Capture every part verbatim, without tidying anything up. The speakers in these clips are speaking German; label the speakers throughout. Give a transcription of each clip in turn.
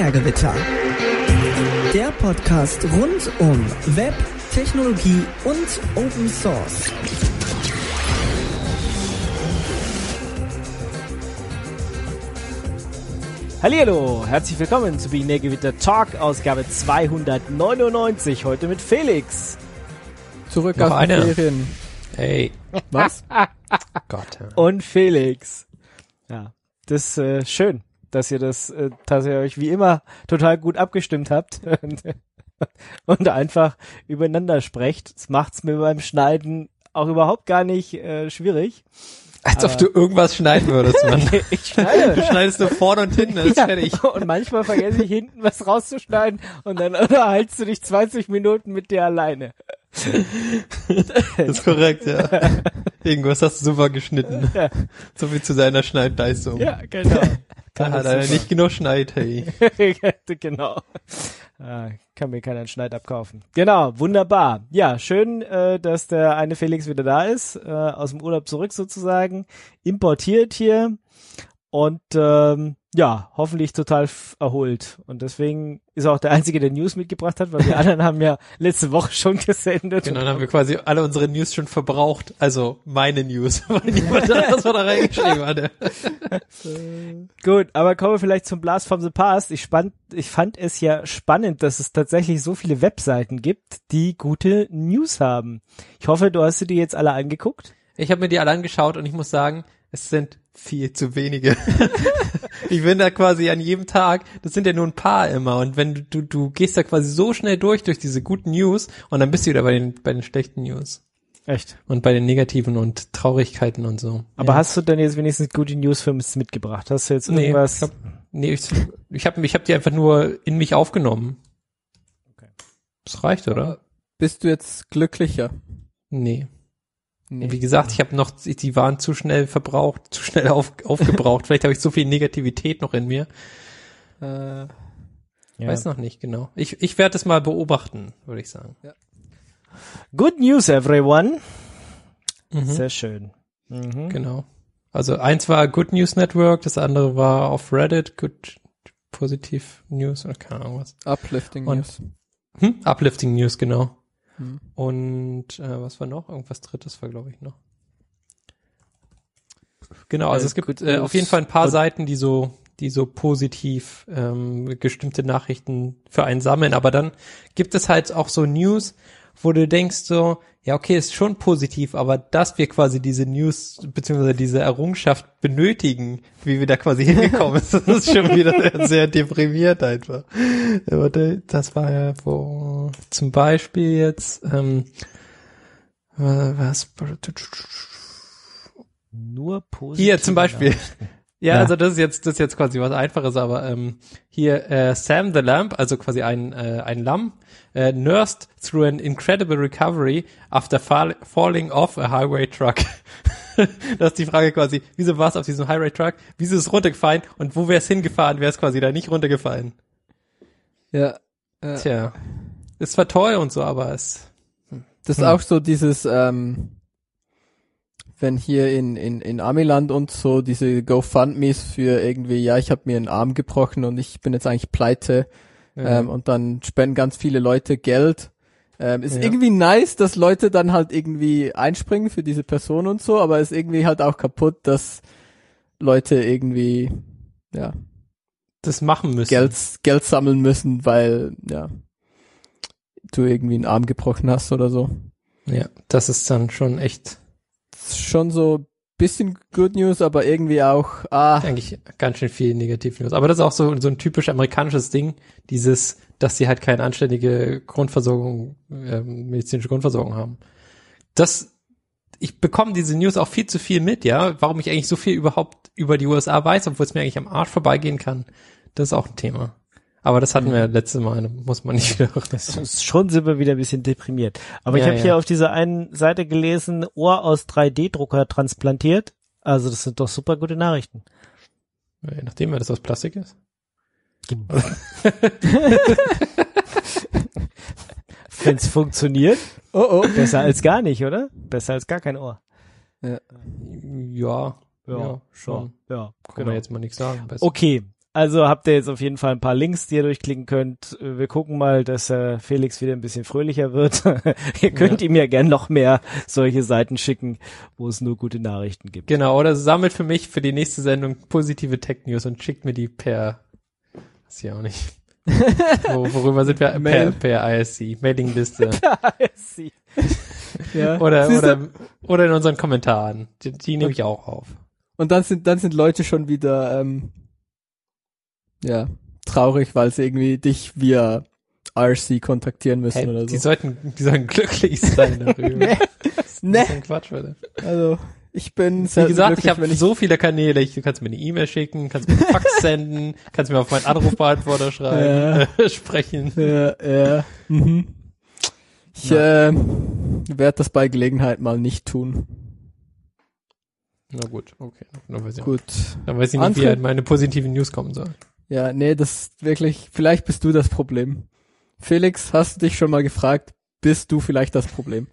Speaker 1: Binärgewitter. Der Podcast rund um Web, Technologie und Open Source.
Speaker 2: Hallihallo, herzlich willkommen zu Binärgewitter Talk, Ausgabe zweihundertneunundneunzig, heute mit Felix.
Speaker 3: Zurück
Speaker 4: Noch
Speaker 3: aus
Speaker 4: eine.
Speaker 3: den Ferien.
Speaker 4: Hey.
Speaker 3: Was?
Speaker 4: Gott. Ja.
Speaker 2: Und Felix. Ja, das ist äh, schön, dass ihr das, äh, dass ihr euch wie immer total gut abgestimmt habt und, und einfach übereinander sprecht. Das macht's mir beim Schneiden auch überhaupt gar nicht äh, schwierig.
Speaker 4: Als ob du irgendwas schneiden würdest, Mann.
Speaker 2: Ich schneide.
Speaker 4: Du schneidest nur vorne und hinten, das ist
Speaker 2: Ja,
Speaker 4: fertig.
Speaker 2: und manchmal vergesse ich hinten was rauszuschneiden und dann unterhältst du dich zwanzig Minuten mit dir alleine.
Speaker 4: Das ist korrekt, ja. Irgendwas hast du super geschnitten.
Speaker 2: Ja.
Speaker 4: So viel zu seiner Schneidleistung.
Speaker 2: Ja, genau.
Speaker 4: Da hat er nicht genug Schneid, hey.
Speaker 2: Genau. Ah, kann mir keiner einen Schneid abkaufen. Genau, wunderbar. Ja, schön, äh, dass der eine Felix wieder da ist, äh, aus dem Urlaub zurück sozusagen, importiert hier und ähm, ja, hoffentlich total f- erholt. Und deswegen ist er auch der Einzige, der News mitgebracht hat, weil die anderen haben ja letzte Woche schon gesendet.
Speaker 4: Genau, dann haben wir quasi alle unsere News schon verbraucht. Also meine News, weil niemand anderes da reingeschrieben hatte.
Speaker 2: Gut, aber kommen wir vielleicht zum Blast from the Past. Ich, spann, ich fand es ja spannend, dass es tatsächlich so viele Webseiten gibt, die gute News haben. Ich hoffe, du hast sie dir jetzt alle angeguckt.
Speaker 4: Ich habe mir die alle angeschaut und ich muss sagen, es sind viel zu wenige. Ich bin da quasi an jedem Tag, das sind ja nur ein paar immer und wenn du, du, du gehst da quasi so schnell durch, durch diese guten News und dann bist du wieder bei den, bei den schlechten News.
Speaker 2: Echt?
Speaker 4: Und bei den negativen und Traurigkeiten und so.
Speaker 2: Aber
Speaker 4: ja.
Speaker 2: hast du denn jetzt wenigstens gute News für uns mitgebracht? Hast du jetzt
Speaker 4: Nee,
Speaker 2: irgendwas?
Speaker 4: ich hab, nee, ich, ich habe ich hab die einfach nur in mich aufgenommen.
Speaker 2: Okay.
Speaker 4: Das reicht, oder?
Speaker 3: Bist du jetzt glücklicher?
Speaker 4: Nee.
Speaker 3: Nee.
Speaker 4: Wie gesagt, ich habe noch, die waren zu schnell verbraucht, zu schnell auf, aufgebraucht. Vielleicht habe ich so viel Negativität noch in mir.
Speaker 3: Äh,
Speaker 2: Ja.
Speaker 4: Weiß noch nicht, genau. Ich, ich werde es mal beobachten, würde ich sagen.
Speaker 2: Good News, everyone.
Speaker 4: Mhm.
Speaker 2: Sehr schön. Mhm.
Speaker 4: Genau. Also eins war Good News Network, das andere war auf Reddit, Good Positive News oder keine Ahnung was.
Speaker 3: Uplifting
Speaker 4: Und-
Speaker 3: News.
Speaker 4: Hm? Uplifting News, genau.
Speaker 3: Hm.
Speaker 4: Und äh, was war noch? Irgendwas Drittes war, glaube ich, noch. Genau, also
Speaker 3: Äh,
Speaker 4: es gibt
Speaker 3: Good
Speaker 4: äh,
Speaker 3: News.
Speaker 4: auf jeden Fall ein paar
Speaker 3: Und-
Speaker 4: Seiten, die so, die so positiv ähm, gestimmte Nachrichten für einen sammeln. Aber dann gibt es halt auch so News, wo du denkst so, ja okay, ist schon positiv, aber dass wir quasi diese News beziehungsweise diese Errungenschaft benötigen, wie wir da quasi hingekommen sind, das ist schon wieder sehr, sehr deprimiert einfach. Aber das war ja wo zum Beispiel jetzt ähm, was
Speaker 2: Nur positiv.
Speaker 4: hier zum Beispiel. Ja,
Speaker 2: Ja.
Speaker 4: also das ist jetzt das ist jetzt quasi was Einfaches, aber ähm, hier äh, Sam the Lamb, also quasi ein äh, ein Lamm, äh, nursed through an incredible recovery after fall, falling off a highway truck. Das ist die Frage quasi, wieso war es auf diesem Highway Truck? Wieso ist es runtergefallen? Und wo wäre es hingefahren? Wäre es quasi da nicht runtergefallen?
Speaker 3: Ja. Äh,
Speaker 4: Tja, ist zwar toll und so, aber es
Speaker 3: Das ist
Speaker 4: Hm.
Speaker 3: auch so dieses, ähm, wenn hier in, in, in Amiland und so diese GoFundMes für irgendwie, ja, ich habe mir einen Arm gebrochen und ich bin jetzt eigentlich pleite,
Speaker 4: ja.
Speaker 3: ähm, und dann spenden ganz viele Leute Geld. Ähm, ist
Speaker 4: Ja.
Speaker 3: irgendwie nice, dass Leute dann halt irgendwie einspringen für diese Person und so, aber ist irgendwie halt auch kaputt, dass Leute irgendwie, ja,
Speaker 4: das machen müssen.
Speaker 3: Geld, Geld sammeln müssen, weil, ja, du irgendwie einen Arm gebrochen hast oder so.
Speaker 4: Ja, das ist dann schon echt
Speaker 3: Das ist schon so bisschen Good News, aber irgendwie auch, ah,
Speaker 4: eigentlich ganz schön viel Negativ-News. Aber das ist auch so, so ein typisch amerikanisches Ding, dieses, dass sie halt keine anständige Grundversorgung, äh, medizinische Grundversorgung haben. Das, ich bekomme diese News auch viel zu viel mit, ja, warum ich eigentlich so viel überhaupt über die U S A weiß, obwohl es mir eigentlich am Arsch vorbeigehen kann. Das ist auch ein Thema. Aber das hatten
Speaker 3: Mhm.
Speaker 4: wir ja letztes Mal, da muss man nicht wieder.
Speaker 2: Das ist schon sind wir wieder ein bisschen deprimiert. Aber ich
Speaker 4: Ja,
Speaker 2: habe
Speaker 4: ja.
Speaker 2: hier auf dieser einen Seite gelesen, Ohr aus drei D Drucker transplantiert. Also das sind doch super gute Nachrichten.
Speaker 4: Je nachdem, wer das aus Plastik ist.
Speaker 2: Wenn es funktioniert,
Speaker 3: oh oh.
Speaker 2: besser als gar nicht, oder? Besser als gar kein Ohr.
Speaker 4: Ja, ja, schon.
Speaker 2: Ja,
Speaker 4: Kann
Speaker 2: genau.
Speaker 4: man jetzt mal nichts sagen. Besser.
Speaker 2: Okay, Also habt ihr jetzt auf jeden Fall ein paar Links, die ihr durchklicken könnt. Wir gucken mal, dass äh, Felix wieder ein bisschen fröhlicher wird. Ihr könnt
Speaker 4: Ja.
Speaker 2: ihm ja gern noch mehr solche Seiten schicken, wo es nur gute Nachrichten gibt.
Speaker 4: Genau, oder sammelt für mich für die nächste Sendung positive Tech-News und schickt mir die per, weiß ich auch nicht. Wo, worüber sind wir? Per,
Speaker 3: Mail.
Speaker 4: per I S C, Mailingliste.
Speaker 3: Ja.
Speaker 4: Oder,
Speaker 3: Siehst du?
Speaker 4: oder, oder in unseren Kommentaren. Die, die nehme ich auch auf.
Speaker 3: Und dann sind, dann sind Leute schon wieder, ähm, ja, traurig, weil sie irgendwie dich via R C kontaktieren müssen
Speaker 4: Hey,
Speaker 3: oder
Speaker 4: die
Speaker 3: so.
Speaker 4: sollten, die sollen glücklich sein darüber.
Speaker 3: Nee.
Speaker 4: Das
Speaker 3: Nee.
Speaker 4: ist ein Quatsch, Alter.
Speaker 3: Also, ich bin
Speaker 4: Wie
Speaker 3: sehr
Speaker 4: gesagt, ich
Speaker 3: glücklich,
Speaker 4: habe
Speaker 3: wenn ich,
Speaker 4: so viele Kanäle. Ich, du kannst mir eine E-Mail schicken, kannst mir einen Fax senden, kannst mir auf meinen Anrufbeantworter schreiben, äh, sprechen.
Speaker 3: ja, ja, mhm. Ich, äh, werde das bei Gelegenheit mal nicht tun.
Speaker 4: Na gut, okay. Dann weiß ich,
Speaker 3: Gut.
Speaker 4: dann weiß ich nicht,
Speaker 3: Andere-
Speaker 4: wie halt meine positiven News kommen sollen.
Speaker 3: Ja, nee, das ist wirklich, vielleicht bist du das Problem. Felix, hast du dich schon mal gefragt, bist du vielleicht das Problem?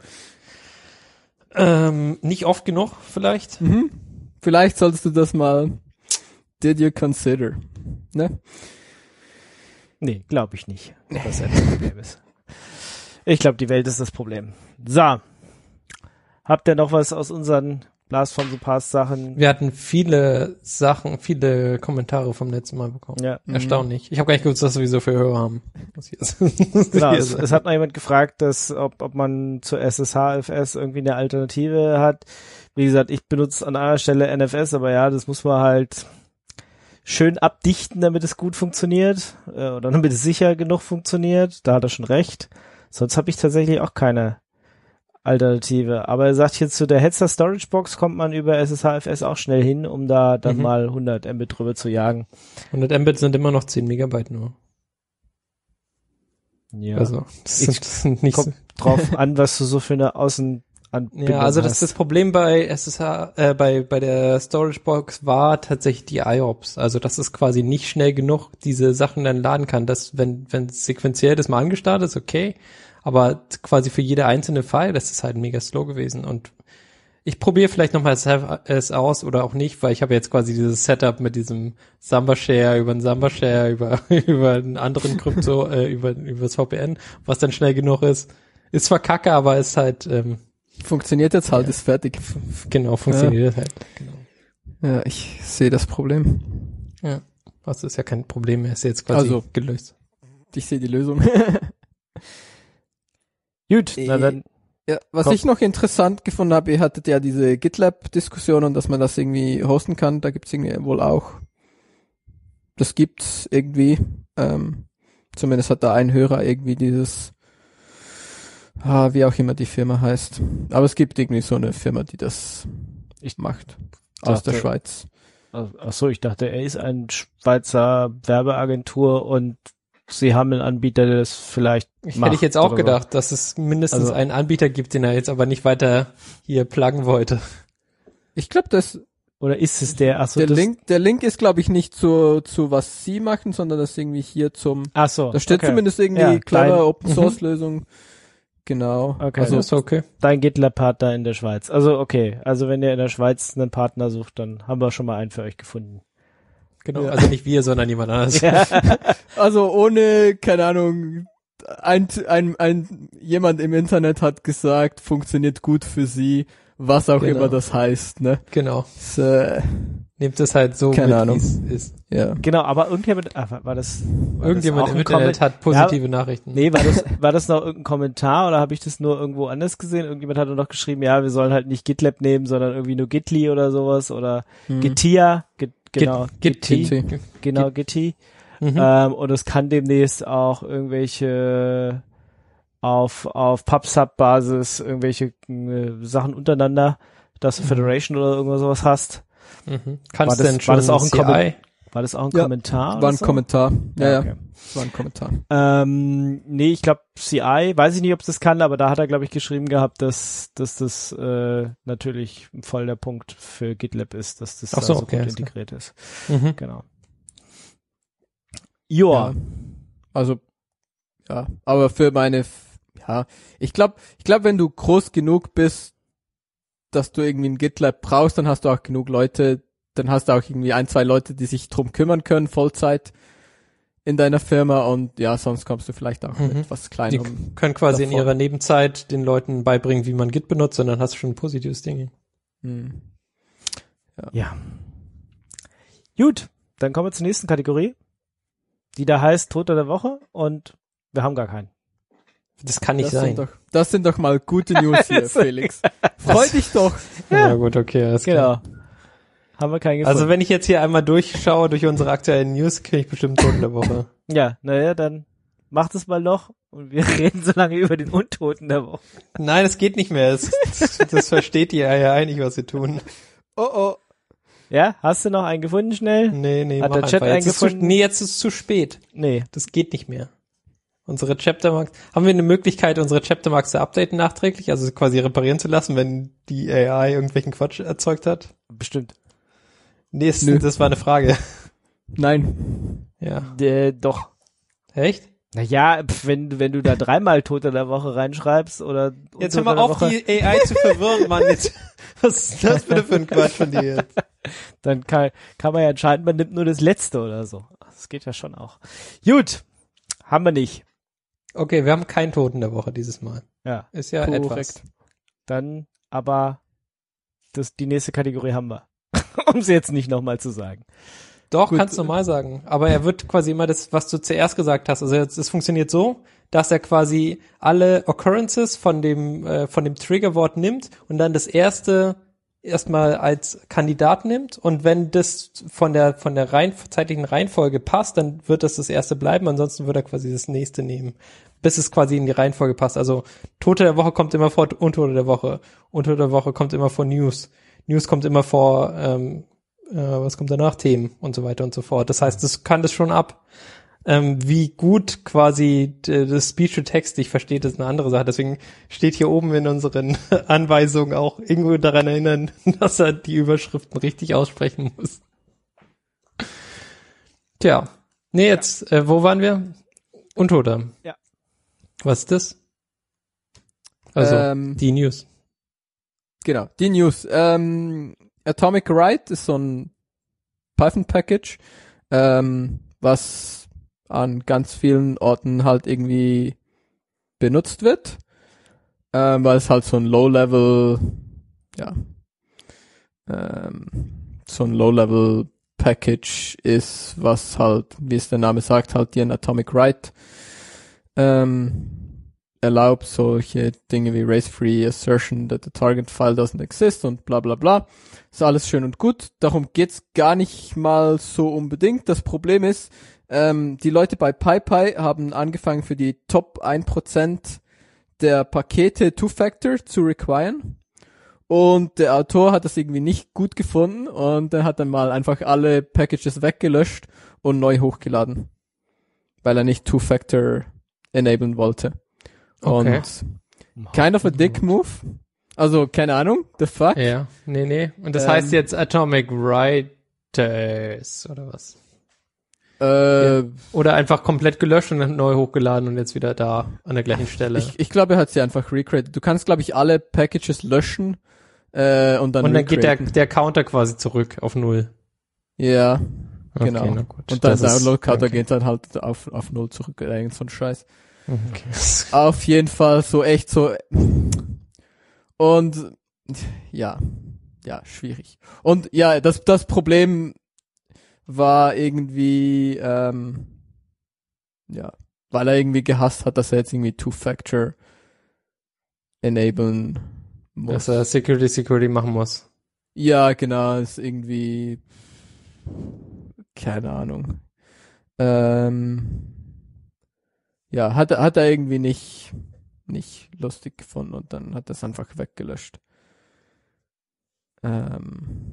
Speaker 4: Ähm, nicht oft genug, vielleicht.
Speaker 3: Mhm. Vielleicht solltest du das mal, did you consider, ne?
Speaker 2: Nee, glaube ich nicht, dass er das Problem ist. Ich glaube, die Welt ist das Problem. So. Habt ihr noch was aus unseren Blast from the Past Sachen?
Speaker 4: Wir hatten viele Sachen, viele Kommentare vom letzten Mal bekommen.
Speaker 2: Ja.
Speaker 4: Erstaunlich. Ich habe gar nicht gewusst, dass wir so viel Hörer haben. Was hier ist.
Speaker 2: Genau, es, es hat noch jemand gefragt, dass, ob, ob man zur S S H F S irgendwie eine Alternative hat. Wie gesagt, ich benutze an einer Stelle N F S, aber ja, das muss man halt schön abdichten, damit es gut funktioniert äh, oder damit es sicher genug funktioniert. Da hat er schon recht. Sonst habe ich tatsächlich auch keine Alternative. Aber er sagt hier, zu der Hetzer Storage Box kommt man über S S H F S auch schnell hin, um da dann
Speaker 4: Mhm.
Speaker 2: mal hundert Mbit drüber zu jagen.
Speaker 4: hundert Mbit sind immer noch zehn Megabyte nur.
Speaker 2: Ja.
Speaker 4: Also, das
Speaker 2: Ich-
Speaker 4: sind, das sind nicht so.
Speaker 2: Kommt drauf an, was du so für eine Außenanbindung
Speaker 4: Ja, also das,
Speaker 2: hast.
Speaker 4: das Problem bei S S H, äh, bei, bei der Storage Box war tatsächlich die I O P S. Also, dass es quasi nicht schnell genug diese Sachen dann laden kann. Dass, wenn, wenn sequenziell das mal angestartet ist, okay. Aber quasi für jede einzelne File, das ist halt mega slow gewesen. Und ich probiere vielleicht nochmal es aus oder auch nicht, weil ich habe jetzt quasi dieses Setup mit diesem Samba Share über einen Samba Share über, über einen anderen Krypto, äh, über, über das V P N, was dann schnell genug ist. Ist zwar kacke, aber ist halt, ähm,
Speaker 3: Funktioniert jetzt halt,
Speaker 4: Ja.
Speaker 3: ist fertig.
Speaker 4: genau, funktioniert halt. Genau.
Speaker 3: Ja, ich sehe das Problem.
Speaker 4: Ja. Also ist ja kein Problem mehr, ist jetzt quasi
Speaker 3: Also.
Speaker 4: gelöst.
Speaker 3: Ich sehe die Lösung.
Speaker 2: Gut, na
Speaker 3: Äh,
Speaker 2: dann,
Speaker 3: Ja, was
Speaker 2: Komm.
Speaker 3: ich noch interessant gefunden habe, ihr hattet ja diese GitLab-Diskussion und dass man das irgendwie hosten kann, da gibt's irgendwie wohl auch, das gibt's irgendwie, ähm, zumindest hat da ein Hörer irgendwie dieses, ah, wie auch immer die Firma heißt, aber es gibt irgendwie so eine Firma, die das
Speaker 2: Ich
Speaker 3: macht, aus der
Speaker 2: dachte-
Speaker 3: Schweiz.
Speaker 2: ach so, ich dachte, er ist ein Schweizer Werbeagentur und sie haben einen Anbieter, der das vielleicht
Speaker 4: Ich
Speaker 2: macht.
Speaker 4: hätte ich jetzt auch
Speaker 2: oder so.
Speaker 4: gedacht, dass es mindestens
Speaker 2: Also-
Speaker 4: einen Anbieter gibt, den er jetzt aber nicht weiter hier pluggen wollte.
Speaker 3: Ich glaube, das,
Speaker 2: Oder ist es der, ach so,
Speaker 3: der
Speaker 2: das,
Speaker 3: Link, der Link ist glaube ich nicht zu, zu was sie machen, sondern das irgendwie hier zum,
Speaker 2: ach so,
Speaker 3: da steht
Speaker 2: okay.
Speaker 3: zumindest irgendwie
Speaker 2: Ja,
Speaker 3: clever
Speaker 2: dein-
Speaker 3: Open Source Lösung. Genau.
Speaker 2: Okay.
Speaker 3: Also,
Speaker 4: ist okay.
Speaker 2: Dein GitLab-Partner in der Schweiz. Also okay, also wenn ihr in der Schweiz einen Partner sucht, dann haben wir schon mal einen für euch gefunden.
Speaker 4: Genau,
Speaker 3: Ja.
Speaker 4: also nicht wir, sondern jemand anderes.
Speaker 3: also ohne, keine Ahnung, ein, ein, ein, jemand im Internet hat gesagt, funktioniert gut für sie, was auch
Speaker 4: Genau.
Speaker 3: immer das heißt, ne?
Speaker 4: Genau.
Speaker 3: Das, äh,
Speaker 4: Nehmt es halt so
Speaker 3: Keine
Speaker 4: mit,
Speaker 3: Ahnung.
Speaker 4: wie es ist.
Speaker 3: ja.
Speaker 2: Genau, aber irgendjemand, ah, war das, war
Speaker 4: Irgendjemand
Speaker 2: das auch
Speaker 4: im
Speaker 2: ein
Speaker 4: Internet
Speaker 2: Comment-
Speaker 4: hat positive Nachrichten.
Speaker 2: Nee, war das, war das noch irgendein Kommentar oder habe ich das nur irgendwo anders gesehen? Irgendjemand hat nur noch geschrieben, ja, wir sollen halt nicht GitLab nehmen, sondern irgendwie nur Gitli oder sowas oder
Speaker 3: Hm.
Speaker 2: Gitia, Git, genau,
Speaker 4: Git-
Speaker 2: Gitti,
Speaker 3: Gitti.
Speaker 2: genau, Gitti.
Speaker 4: Mhm.
Speaker 2: Ähm, und es kann demnächst auch irgendwelche auf, auf PubSub-Basis irgendwelche äh, Sachen untereinander, dass du
Speaker 4: Mhm.
Speaker 2: Federation oder irgendwas sowas hast.
Speaker 4: Mhm. Kannst
Speaker 2: War
Speaker 4: du
Speaker 2: das-
Speaker 4: denn schon
Speaker 2: war das auch ein
Speaker 4: C I?
Speaker 2: Comment- War das auch ein
Speaker 3: Ja,
Speaker 2: Kommentar?
Speaker 3: War
Speaker 2: oder
Speaker 3: ein
Speaker 2: so?
Speaker 3: Kommentar. Ja, ja,
Speaker 2: okay.
Speaker 3: war ein Kommentar.
Speaker 2: Ähm, nee, ich glaube C I, weiß ich nicht, ob es das kann, aber da hat er, glaube ich, geschrieben gehabt, dass, dass das äh, natürlich voll der Punkt für GitLab ist, dass das
Speaker 4: Ach so,
Speaker 2: da so
Speaker 4: okay,
Speaker 2: gut
Speaker 4: alles klar.
Speaker 2: integriert ist.
Speaker 4: Mhm.
Speaker 2: Genau. Joa.
Speaker 3: Ja. Also, ja, aber für meine, F- ja, ich glaube, ich glaube, wenn du groß genug bist, dass du irgendwie ein GitLab brauchst, dann hast du auch genug Leute dann hast du auch irgendwie ein, zwei Leute, die sich drum kümmern können, Vollzeit in deiner Firma und ja, sonst kommst du vielleicht auch
Speaker 4: Mhm.
Speaker 3: mit was
Speaker 4: Die
Speaker 3: Kleinerem.
Speaker 4: können quasi in
Speaker 3: davon.
Speaker 4: ihrer Nebenzeit den Leuten beibringen, wie man Git benutzt, und dann hast du schon ein positives Ding.
Speaker 3: Hm.
Speaker 2: Ja. Gut, dann kommen wir zur nächsten Kategorie, die da heißt Toter der Woche und wir haben gar keinen.
Speaker 4: Das kann nicht
Speaker 3: Das
Speaker 4: sein.
Speaker 3: sind doch, das sind doch mal gute News hier, Felix. Freu dich doch.
Speaker 4: Ja, gut, okay. Alles klar.
Speaker 2: Genau. Haben wir keinen gefunden.
Speaker 4: Also wenn ich jetzt hier einmal durchschaue durch unsere aktuellen News, kriege ich bestimmt einen Toten der Woche.
Speaker 2: Ja, naja, dann macht es mal noch und wir reden so lange über den Untoten der Woche.
Speaker 4: Nein, es geht nicht mehr. Das, das, das versteht ihr ja eigentlich, was wir tun.
Speaker 3: Oh oh.
Speaker 2: Ja, hast du noch einen gefunden schnell?
Speaker 4: Nee, nee,
Speaker 2: Hat
Speaker 4: mach
Speaker 2: der Chat
Speaker 4: einfach. Jetzt ist zu,
Speaker 2: eingefunden?
Speaker 4: nee, jetzt ist es zu spät.
Speaker 2: Nee.
Speaker 4: Das geht nicht mehr. Unsere Chaptermarks, haben wir eine Möglichkeit, unsere Chaptermarks zu updaten nachträglich, also quasi reparieren zu lassen, wenn die A I irgendwelchen Quatsch erzeugt hat?
Speaker 2: Bestimmt.
Speaker 4: Nee, es,
Speaker 3: Nö.
Speaker 4: das war eine Frage.
Speaker 3: Nein.
Speaker 4: Ja.
Speaker 2: Äh, doch.
Speaker 4: Echt?
Speaker 2: Naja, pf, wenn, wenn du da dreimal Toter der Woche reinschreibst oder
Speaker 4: Jetzt hör
Speaker 2: Untoter
Speaker 4: mal
Speaker 2: der
Speaker 4: auf,
Speaker 2: Woche,
Speaker 4: die A I zu verwirren, Mann. Jetzt, was ist das bitte für ein Quatsch von dir jetzt?
Speaker 2: dann kann, kann man ja entscheiden, man nimmt nur das Letzte oder so. Das geht ja schon auch. Gut. Haben wir nicht.
Speaker 4: Okay, wir haben keinen Toten der Woche dieses Mal.
Speaker 2: Ja.
Speaker 4: Ist ja
Speaker 3: Korrekt.
Speaker 4: etwas.
Speaker 2: Dann aber das, die nächste Kategorie haben wir. Um es jetzt nicht nochmal zu sagen.
Speaker 4: Doch,
Speaker 3: Gut.
Speaker 4: kannst du normal sagen. Aber er wird quasi immer das, was du zuerst gesagt hast. Also jetzt, es funktioniert so, dass er quasi alle Occurrences von dem, äh, von dem Triggerwort nimmt und dann das erste erstmal als Kandidat nimmt. Und wenn das von der, von der rein, zeitlichen Reihenfolge passt, dann wird das das erste bleiben. Ansonsten wird er quasi das nächste nehmen, bis es quasi in die Reihenfolge passt. Also Tote der Woche kommt immer vor Untote der Woche. Untote der Woche kommt immer vor News. News kommt immer vor, ähm, äh, was kommt danach? Themen und so weiter und so fort. Das heißt, das kann das schon ab. Ähm, wie gut quasi d- das Speech-to-Text dich versteht, ist eine andere Sache. Deswegen steht hier oben in unseren Anweisungen auch irgendwo daran erinnern, dass er die Überschriften richtig aussprechen muss. Tja. Nee, jetzt, äh, wo waren wir? Untoter.
Speaker 2: Ja.
Speaker 4: Was ist das? Also,
Speaker 3: Ähm,
Speaker 4: die News.
Speaker 3: Genau, die News. Ähm, Atomic Write ist so ein Python-Package, ähm, was an ganz vielen Orten halt irgendwie benutzt wird, ähm, weil es halt so ein Low-Level, ja, ähm, so ein Low-Level-Package ist, was halt, wie es der Name sagt, halt dir ein Atomic Write ähm, erlaubt, solche Dinge wie race-free assertion that the target file doesn't exist und bla bla bla. Ist alles schön und gut. Darum geht's gar nicht mal so unbedingt. Das Problem ist, ähm, die Leute bei PyPy haben angefangen, für die Top ein Prozent der Pakete Two-Factor zu requiren. Und der Autor hat das irgendwie nicht gut gefunden und er hat dann mal einfach alle Packages weggelöscht und neu hochgeladen. Weil er nicht Two-Factor enablen wollte.
Speaker 4: Okay.
Speaker 3: Und kind of a dick move. Also, keine Ahnung, the fuck.
Speaker 4: Ja, nee, nee. Und das
Speaker 3: Ähm,
Speaker 4: heißt jetzt Atomic Writers oder was?
Speaker 3: Äh,
Speaker 4: Oder einfach komplett gelöscht und dann neu hochgeladen und jetzt wieder da an der gleichen Stelle.
Speaker 3: ich, ich glaube, er hat sie einfach recreated. Du kannst, glaube ich, alle Packages löschen äh, und dann
Speaker 4: und dann geht der,
Speaker 3: recreaten.
Speaker 4: der Counter quasi zurück auf Null.
Speaker 3: Ja,
Speaker 4: Okay,
Speaker 3: genau.
Speaker 4: na gut.
Speaker 3: Und dann
Speaker 4: Das
Speaker 3: der
Speaker 4: ist-
Speaker 3: Download-Counter
Speaker 4: okay.
Speaker 3: geht dann halt auf, auf Null zurück. Äh, irgend so ein Scheiß.
Speaker 4: Okay.
Speaker 3: Auf jeden Fall so echt so. Und ja, ja, schwierig. Und ja, das das Problem war irgendwie, ähm, ja, weil er irgendwie gehasst hat, dass er jetzt irgendwie Two-Factor enablen muss.
Speaker 4: Dass er Security Security machen muss.
Speaker 3: Ja, genau, ist irgendwie, keine Ahnung. Ähm, ja, hat, er- hat er irgendwie nicht, nicht lustig gefunden und dann hat er es einfach weggelöscht. Ähm,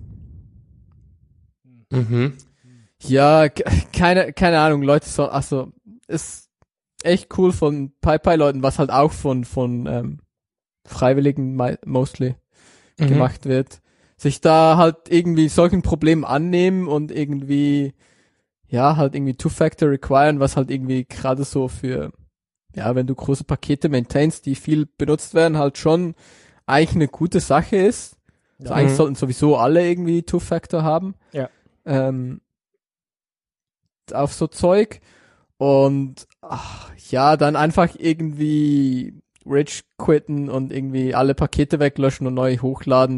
Speaker 4: Mhm.
Speaker 3: ja, ke- keine, keine Ahnung, Leute so, also, ist echt cool von PyPy-Leuten, was halt auch von, von, ähm, Freiwilligen mi- mostly
Speaker 4: Mhm.
Speaker 3: gemacht wird, sich da halt irgendwie solchen Problemen annehmen und irgendwie, ja, halt irgendwie Two-Factor requiren, was halt irgendwie gerade so für, ja, wenn du große Pakete maintainst, die viel benutzt werden, halt schon eigentlich eine gute Sache ist. Also eigentlich
Speaker 4: Mhm.
Speaker 3: sollten sowieso alle irgendwie Two-Factor haben.
Speaker 2: Ja.
Speaker 3: Ähm, auf so Zeug. Und ach, ja, dann einfach irgendwie Rage quitten und irgendwie alle Pakete weglöschen und neu hochladen.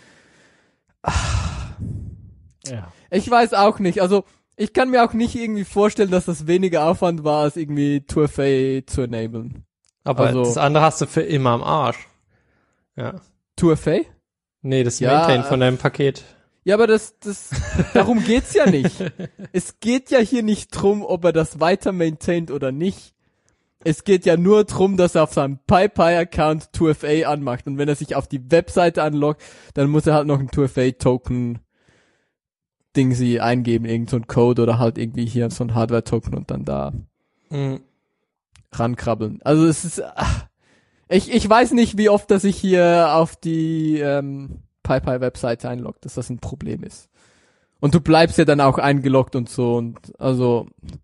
Speaker 2: Ja.
Speaker 3: Ich weiß auch nicht. Also ich kann mir auch nicht irgendwie vorstellen, dass das weniger Aufwand war, als irgendwie two F A zu enablen.
Speaker 4: Aber
Speaker 3: Also-
Speaker 4: das andere hast du für immer am Arsch. Ja.
Speaker 3: two F A?
Speaker 4: Nee, das
Speaker 3: Ja,
Speaker 4: Maintain von deinem Paket.
Speaker 3: Ja, aber das, das, darum geht's ja nicht. Es geht ja hier nicht drum, ob er das weiter maintaint oder nicht. Es geht ja nur drum, dass er auf seinem PyPy-Account two F A anmacht. Und wenn er sich auf die Webseite anloggt, dann muss er halt noch ein two F A-Token Ding sie eingeben, irgend so ein Code oder halt irgendwie hier so ein Hardware-Token und dann da
Speaker 4: Mhm.
Speaker 3: rankrabbeln. Also es ist, ach, ich, ich weiß nicht, wie oft er sich hier auf die ähm, PyPy-Webseite einloggt, dass das ein Problem ist. Und du bleibst ja dann auch eingeloggt und so und also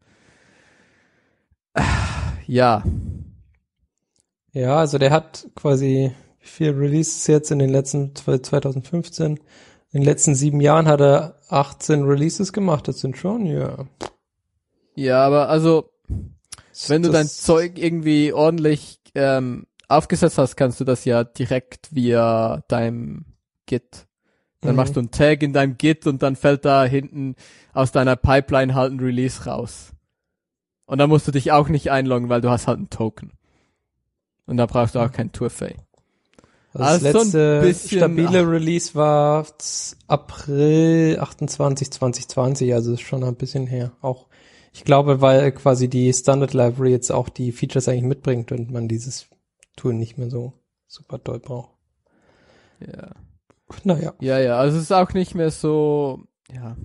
Speaker 3: äh, ja.
Speaker 4: Ja, also der hat quasi, wie viel Releases jetzt in den letzten zwanzig fünfzehn? In den letzten sieben Jahren hat er achtzehn Releases gemacht. Das sind schon, ja.
Speaker 3: Ja, aber also wenn du
Speaker 4: Das-
Speaker 3: dein Zeug irgendwie ordentlich ähm, aufgesetzt hast, kannst du das ja direkt via deinem Git. Dann
Speaker 4: Mhm.
Speaker 3: machst du einen Tag in deinem Git und dann fällt da hinten aus deiner Pipeline halt ein Release raus. Und dann musst du dich auch nicht einloggen, weil du hast halt einen Token. Und da brauchst du auch kein two F A.
Speaker 4: Also das
Speaker 3: Also so ein
Speaker 4: letzte
Speaker 3: bisschen-
Speaker 4: stabile
Speaker 3: ach.
Speaker 4: Release war April achtundzwanzig zwanzig zwanzig, also ist schon ein bisschen her. Auch, ich glaube, weil quasi die Standard Library jetzt auch die Features eigentlich mitbringt und man dieses Tool nicht mehr so super doll braucht.
Speaker 3: Ja.
Speaker 4: Naja.
Speaker 3: Ja, ja, also es ist auch nicht mehr so, ja.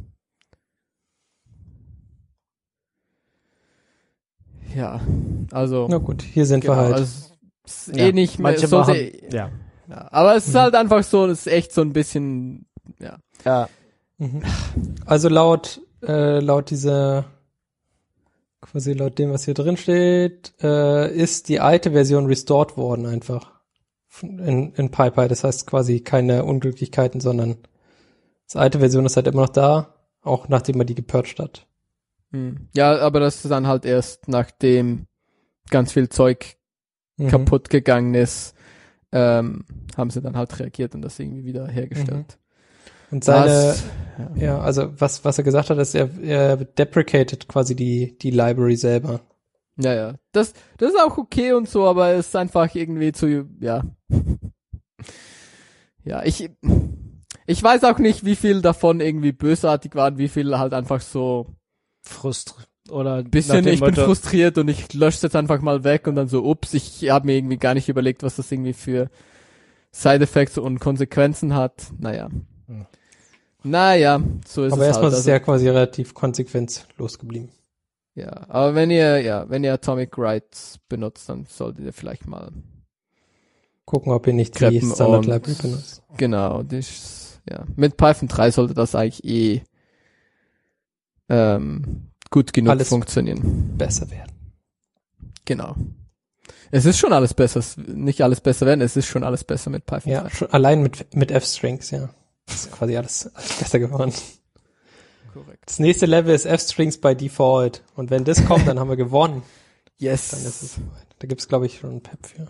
Speaker 3: Ja, also,
Speaker 4: Na gut, hier sind
Speaker 3: genau,
Speaker 4: wir halt.
Speaker 3: also es ist
Speaker 2: Ja,
Speaker 3: eh nicht mehr
Speaker 2: manche
Speaker 3: so
Speaker 2: machen,
Speaker 3: sehr,
Speaker 2: ja.
Speaker 3: ja, aber es ist halt einfach so, es ist echt so ein bisschen, ja.
Speaker 2: Ja.
Speaker 4: Mhm. Also laut, äh, laut dieser, quasi laut dem, was hier drin steht, äh, ist die alte Version restored worden einfach in, in PyPy. Das heißt quasi keine Unglücklichkeiten, sondern die alte Version ist halt immer noch da, auch nachdem man die gepurged hat.
Speaker 3: Hm. Ja, aber das ist dann halt erst, nachdem ganz viel Zeug
Speaker 4: Mhm.
Speaker 3: kaputt gegangen ist, ähm, haben sie dann halt reagiert und das irgendwie wieder hergestellt.
Speaker 4: Und seine,
Speaker 3: Was-
Speaker 4: ja, also was, was er gesagt hat, ist, er, er deprecated quasi die, die Library selber.
Speaker 3: Ja, ja. Das, das ist auch okay und so, aber es ist einfach irgendwie zu, ja. Ja, ich, ich weiß auch nicht, wie viel davon irgendwie bösartig waren, wie viel halt einfach so
Speaker 2: Frust oder
Speaker 3: ein bisschen,
Speaker 2: nach dem
Speaker 3: ich bin
Speaker 2: Motto-
Speaker 3: frustriert und ich lösche es jetzt einfach mal weg und dann so, ups, ich habe mir irgendwie gar nicht überlegt, was das irgendwie für Side-Effects und Konsequenzen hat. Naja.
Speaker 2: Hm.
Speaker 3: Naja, so ist
Speaker 4: Aber
Speaker 3: es
Speaker 4: erstmal
Speaker 3: halt.
Speaker 4: ist es
Speaker 3: Also,
Speaker 4: ja quasi relativ konsequent losgeblieben.
Speaker 3: ja, aber wenn ihr, ja, wenn ihr Atomic Rights benutzt, dann solltet ihr vielleicht mal
Speaker 4: Gucken, ob ihr nicht die
Speaker 3: Kreppen
Speaker 4: Standard
Speaker 3: und-
Speaker 4: Library benutzt.
Speaker 3: Genau, das, ja. Mit Python drei sollte das eigentlich eh ähm, gut genug
Speaker 4: Alles
Speaker 3: funktionieren.
Speaker 4: Besser werden.
Speaker 3: Genau. Es ist schon alles besser, es- nicht alles besser werden, es ist schon alles besser mit Python
Speaker 4: Ja,
Speaker 3: drei.
Speaker 4: schon allein mit, mit F-Strings, ja. Das ist quasi alles, alles besser geworden.
Speaker 3: Korrekt.
Speaker 4: Das nächste Level ist F-Strings by Default. Und wenn das kommt, dann haben wir gewonnen.
Speaker 3: Yes.
Speaker 4: Dann ist es soweit. Da gibt's, glaube ich, schon ein Pep für.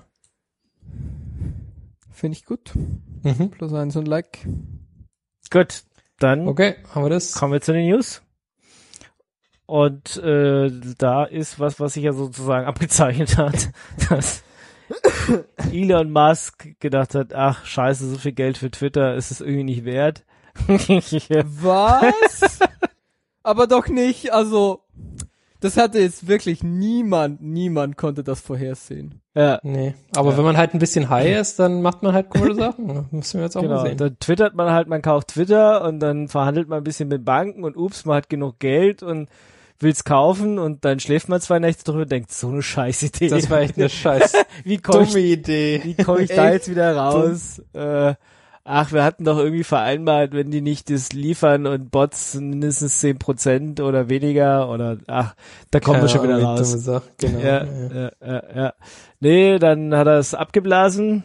Speaker 3: Finde ich gut.
Speaker 4: Mhm.
Speaker 3: Plus eins und Like.
Speaker 2: Gut, dann
Speaker 4: Okay, haben wir das?
Speaker 2: kommen wir zu den News. Und äh, da ist was, was sich ja sozusagen abgezeichnet hat, dass Elon Musk gedacht hat, ach scheiße, so viel Geld für Twitter ist es irgendwie nicht wert.
Speaker 3: Was? Aber doch nicht, also das hatte jetzt wirklich niemand, niemand konnte das vorhersehen.
Speaker 2: Ja,
Speaker 4: Nee. Aber
Speaker 3: Ja.
Speaker 4: wenn man halt ein bisschen high ist, dann macht man halt coole Sachen. Ja, müssen wir jetzt auch
Speaker 2: genau.
Speaker 4: mal sehen.
Speaker 2: Dann twittert man halt, man kauft Twitter und dann verhandelt man ein bisschen mit Banken und ups, man hat genug Geld und will's kaufen und dann schläft man zwei Nächte drüber und denkt, so eine scheiß Idee.
Speaker 4: Das war echt eine scheiß
Speaker 2: wie komme ich,
Speaker 4: dumme Idee.
Speaker 2: wie komm ich da
Speaker 3: Echt
Speaker 2: jetzt wieder raus? Äh, ach, wir hatten doch irgendwie vereinbart, wenn die nicht das liefern und Bots mindestens zehn Prozent oder weniger oder ach, da kommen wir schon wieder
Speaker 4: Keine Ahnung,
Speaker 2: raus.
Speaker 4: dumme Sache. Genau.
Speaker 2: Ja,
Speaker 4: Ja, ja.
Speaker 2: ja, ja, ja. Nee, dann hat er es abgeblasen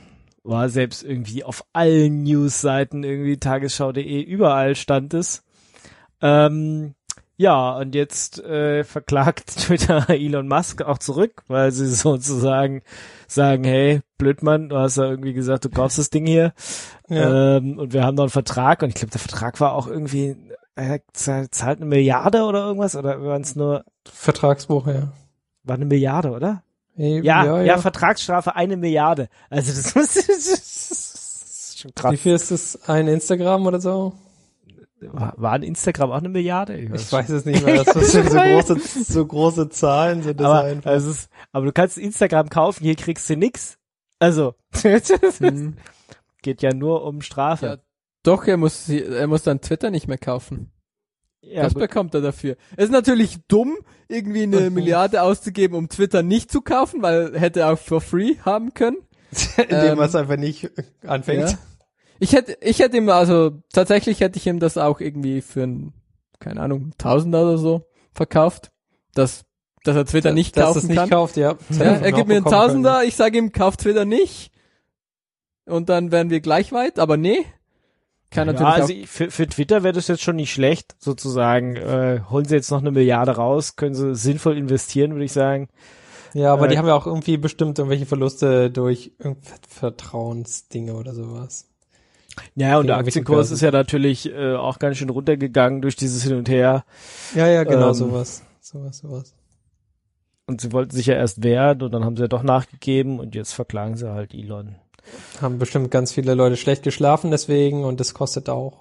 Speaker 2: war selbst irgendwie auf allen Newsseiten irgendwie tagesschau punkt de, überall stand es. Ähm, ja, und jetzt äh, verklagt Twitter Elon Musk auch zurück, weil sie sozusagen sagen, hey, Blödmann, du hast ja irgendwie gesagt, du kaufst das Ding hier.
Speaker 4: Ja.
Speaker 2: Ähm, und wir haben noch einen Vertrag und ich glaube, der Vertrag war auch irgendwie, er zahlt eine Milliarde oder irgendwas, oder waren es nur,
Speaker 4: Vertragswoche, ja.
Speaker 2: war eine Milliarde, oder?
Speaker 4: Eben,
Speaker 2: Ja,
Speaker 4: ja,
Speaker 2: ja,
Speaker 4: ja.
Speaker 2: Vertragsstrafe eine Milliarde. Also das, muss, das ist schon krass.
Speaker 4: Wie viel ist das? Ein Instagram oder so?
Speaker 2: War, war ein Instagram auch eine Milliarde? Ich weiß,
Speaker 4: Ich weiß es nicht mehr. Das sind so große, so große Zahlen sind das
Speaker 2: aber,
Speaker 4: einfach.
Speaker 2: also es ist, aber du kannst Instagram kaufen, hier kriegst du nix. Also,
Speaker 3: Hm.
Speaker 2: geht ja nur um Strafe.
Speaker 3: Ja, doch, er muss, sie- er muss dann Twitter nicht mehr kaufen.
Speaker 2: Ja,
Speaker 3: Was
Speaker 2: gut.
Speaker 3: bekommt er dafür? Es ist natürlich dumm, irgendwie eine
Speaker 4: Mhm.
Speaker 3: Milliarde auszugeben, um Twitter nicht zu kaufen, weil hätte er auch for free haben können.
Speaker 4: Indem
Speaker 3: ähm,
Speaker 4: man es einfach nicht anfängt.
Speaker 3: Ja. Ich hätte, ich hätte ihm, also tatsächlich hätte ich ihm das auch irgendwie für ein, keine Ahnung, Tausender oder so verkauft, dass, dass er Twitter nicht
Speaker 4: Dass
Speaker 3: kaufen
Speaker 4: es nicht
Speaker 3: kann.
Speaker 4: kauft, ja. Das
Speaker 3: Ja,
Speaker 4: hätte man
Speaker 3: er
Speaker 4: auch
Speaker 3: gibt mir einen
Speaker 4: bekommen
Speaker 3: Tausender, ich sage ihm, kauf Twitter nicht. Und dann wären wir gleich weit, aber nee. Kann
Speaker 2: ja,
Speaker 3: natürlich
Speaker 2: also
Speaker 3: auch,
Speaker 2: ich- für, für Twitter wäre das jetzt schon nicht schlecht, sozusagen. Äh, holen sie jetzt noch eine Milliarde raus, können sie sinnvoll investieren, würde ich sagen.
Speaker 4: können. Ja, aber
Speaker 2: Äh,
Speaker 4: die haben ja auch irgendwie bestimmt irgendwelche Verluste durch irgend- Vertrauensdinge oder sowas.
Speaker 2: Ja, und der
Speaker 4: Ja,
Speaker 2: Aktienkurs
Speaker 4: Börsen.
Speaker 2: ist ja natürlich äh, auch ganz schön runtergegangen durch dieses Hin und Her.
Speaker 4: Ja, ja, genau,
Speaker 2: Ähm,
Speaker 4: sowas. Sowas, sowas.
Speaker 2: Und sie wollten sich ja erst wehren und dann haben sie ja doch nachgegeben und jetzt verklagen sie halt Elon.
Speaker 4: Haben bestimmt ganz viele Leute schlecht geschlafen deswegen und das kostet auch.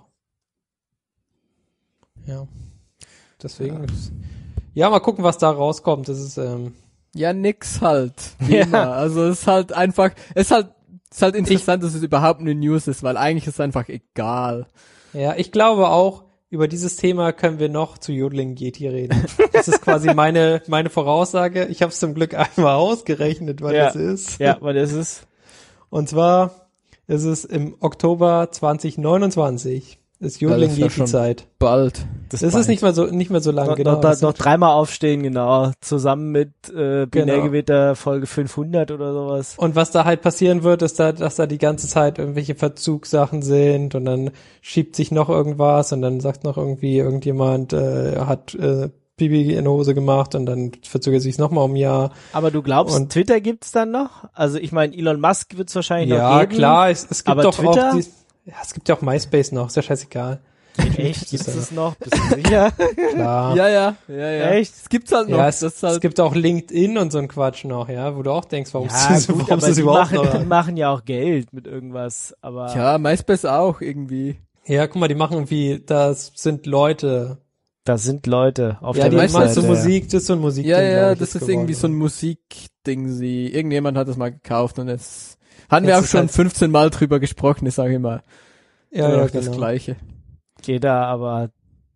Speaker 4: Ja. Deswegen. Ja, ja mal gucken, was da rauskommt. Das ist, ähm,
Speaker 3: ja, nix halt. Wie
Speaker 2: Ja.
Speaker 3: immer. Also es ist halt einfach, es ist halt, es ist halt interessant, dass es überhaupt eine News ist, weil eigentlich ist es einfach egal.
Speaker 4: ja, ich glaube auch, über dieses Thema können wir noch zu Yodeling Yeti reden. Das ist quasi meine, meine Voraussage. Ich habe es zum Glück einmal ausgerechnet, was
Speaker 2: Ja.
Speaker 4: das ist.
Speaker 2: Ja, weil das ist
Speaker 4: Und zwar ist es im Oktober zwanzig neunundzwanzig. Ist Yodeling
Speaker 3: das ist ja
Speaker 4: Yeti
Speaker 3: schon
Speaker 4: Zeit.
Speaker 3: Bald.
Speaker 2: das
Speaker 4: Das ist nicht mehr so, nicht mehr so lang,
Speaker 2: noch,
Speaker 4: genau.
Speaker 2: noch, da,
Speaker 4: Das
Speaker 2: noch
Speaker 4: sind-
Speaker 2: dreimal aufstehen, genau. Zusammen mit äh, Binärgewitter Folge fünfhundert oder sowas.
Speaker 4: Und was da halt passieren wird, ist da, dass da die ganze Zeit irgendwelche Verzugssachen sind und dann schiebt sich noch irgendwas und dann sagt noch irgendwie irgendjemand, äh, hat äh, Pipi in die Hose gemacht und dann verzögert sich nochmal um ein Jahr.
Speaker 2: Aber du glaubst,
Speaker 4: Und-
Speaker 2: Twitter gibt's dann noch? Also ich meine, Elon Musk wird's wahrscheinlich noch
Speaker 4: Ja,
Speaker 2: geben.
Speaker 4: klar, es, es gibt
Speaker 2: aber
Speaker 4: doch
Speaker 2: Twitter?
Speaker 4: auch die, ja, es gibt ja auch MySpace noch, ist ja scheißegal.
Speaker 2: Echt? Gibt's das noch? Bist du sicher?
Speaker 4: Klar.
Speaker 3: Ja, ja, ja, ja.
Speaker 2: Echt?
Speaker 3: Es gibt's halt noch.
Speaker 4: Ja, es,
Speaker 3: das ist
Speaker 4: es
Speaker 3: halt,
Speaker 4: gibt auch LinkedIn und so ein Quatsch noch, ja, wo du auch denkst, warum
Speaker 2: Ja,
Speaker 4: ist das,
Speaker 2: gut,
Speaker 4: warum ist
Speaker 2: aber
Speaker 4: das
Speaker 2: die
Speaker 4: überhaupt
Speaker 2: machen,
Speaker 4: noch?
Speaker 2: die machen ja auch Geld mit irgendwas. Aber
Speaker 3: ja, MySpace auch irgendwie.
Speaker 4: Ja, guck mal, die machen irgendwie, das sind Leute.
Speaker 2: da sind Leute auf
Speaker 4: Ja,
Speaker 2: der
Speaker 4: die machen so
Speaker 2: Webseite.
Speaker 4: Musik, das ist so ein Musikding.
Speaker 3: Ja, ja,
Speaker 4: glaub ich,
Speaker 3: das ist
Speaker 4: geworden.
Speaker 3: irgendwie so ein Musikding. Sie, irgendjemand hat das mal gekauft und jetzt haben wir
Speaker 4: Jetzt
Speaker 3: auch
Speaker 4: ist
Speaker 3: schon
Speaker 4: halt-
Speaker 3: fünfzehn Mal drüber gesprochen, ich sage immer.
Speaker 4: Ja,
Speaker 3: Immer
Speaker 4: ja,
Speaker 3: noch das
Speaker 4: genau.
Speaker 3: Gleiche.
Speaker 2: Geht da, aber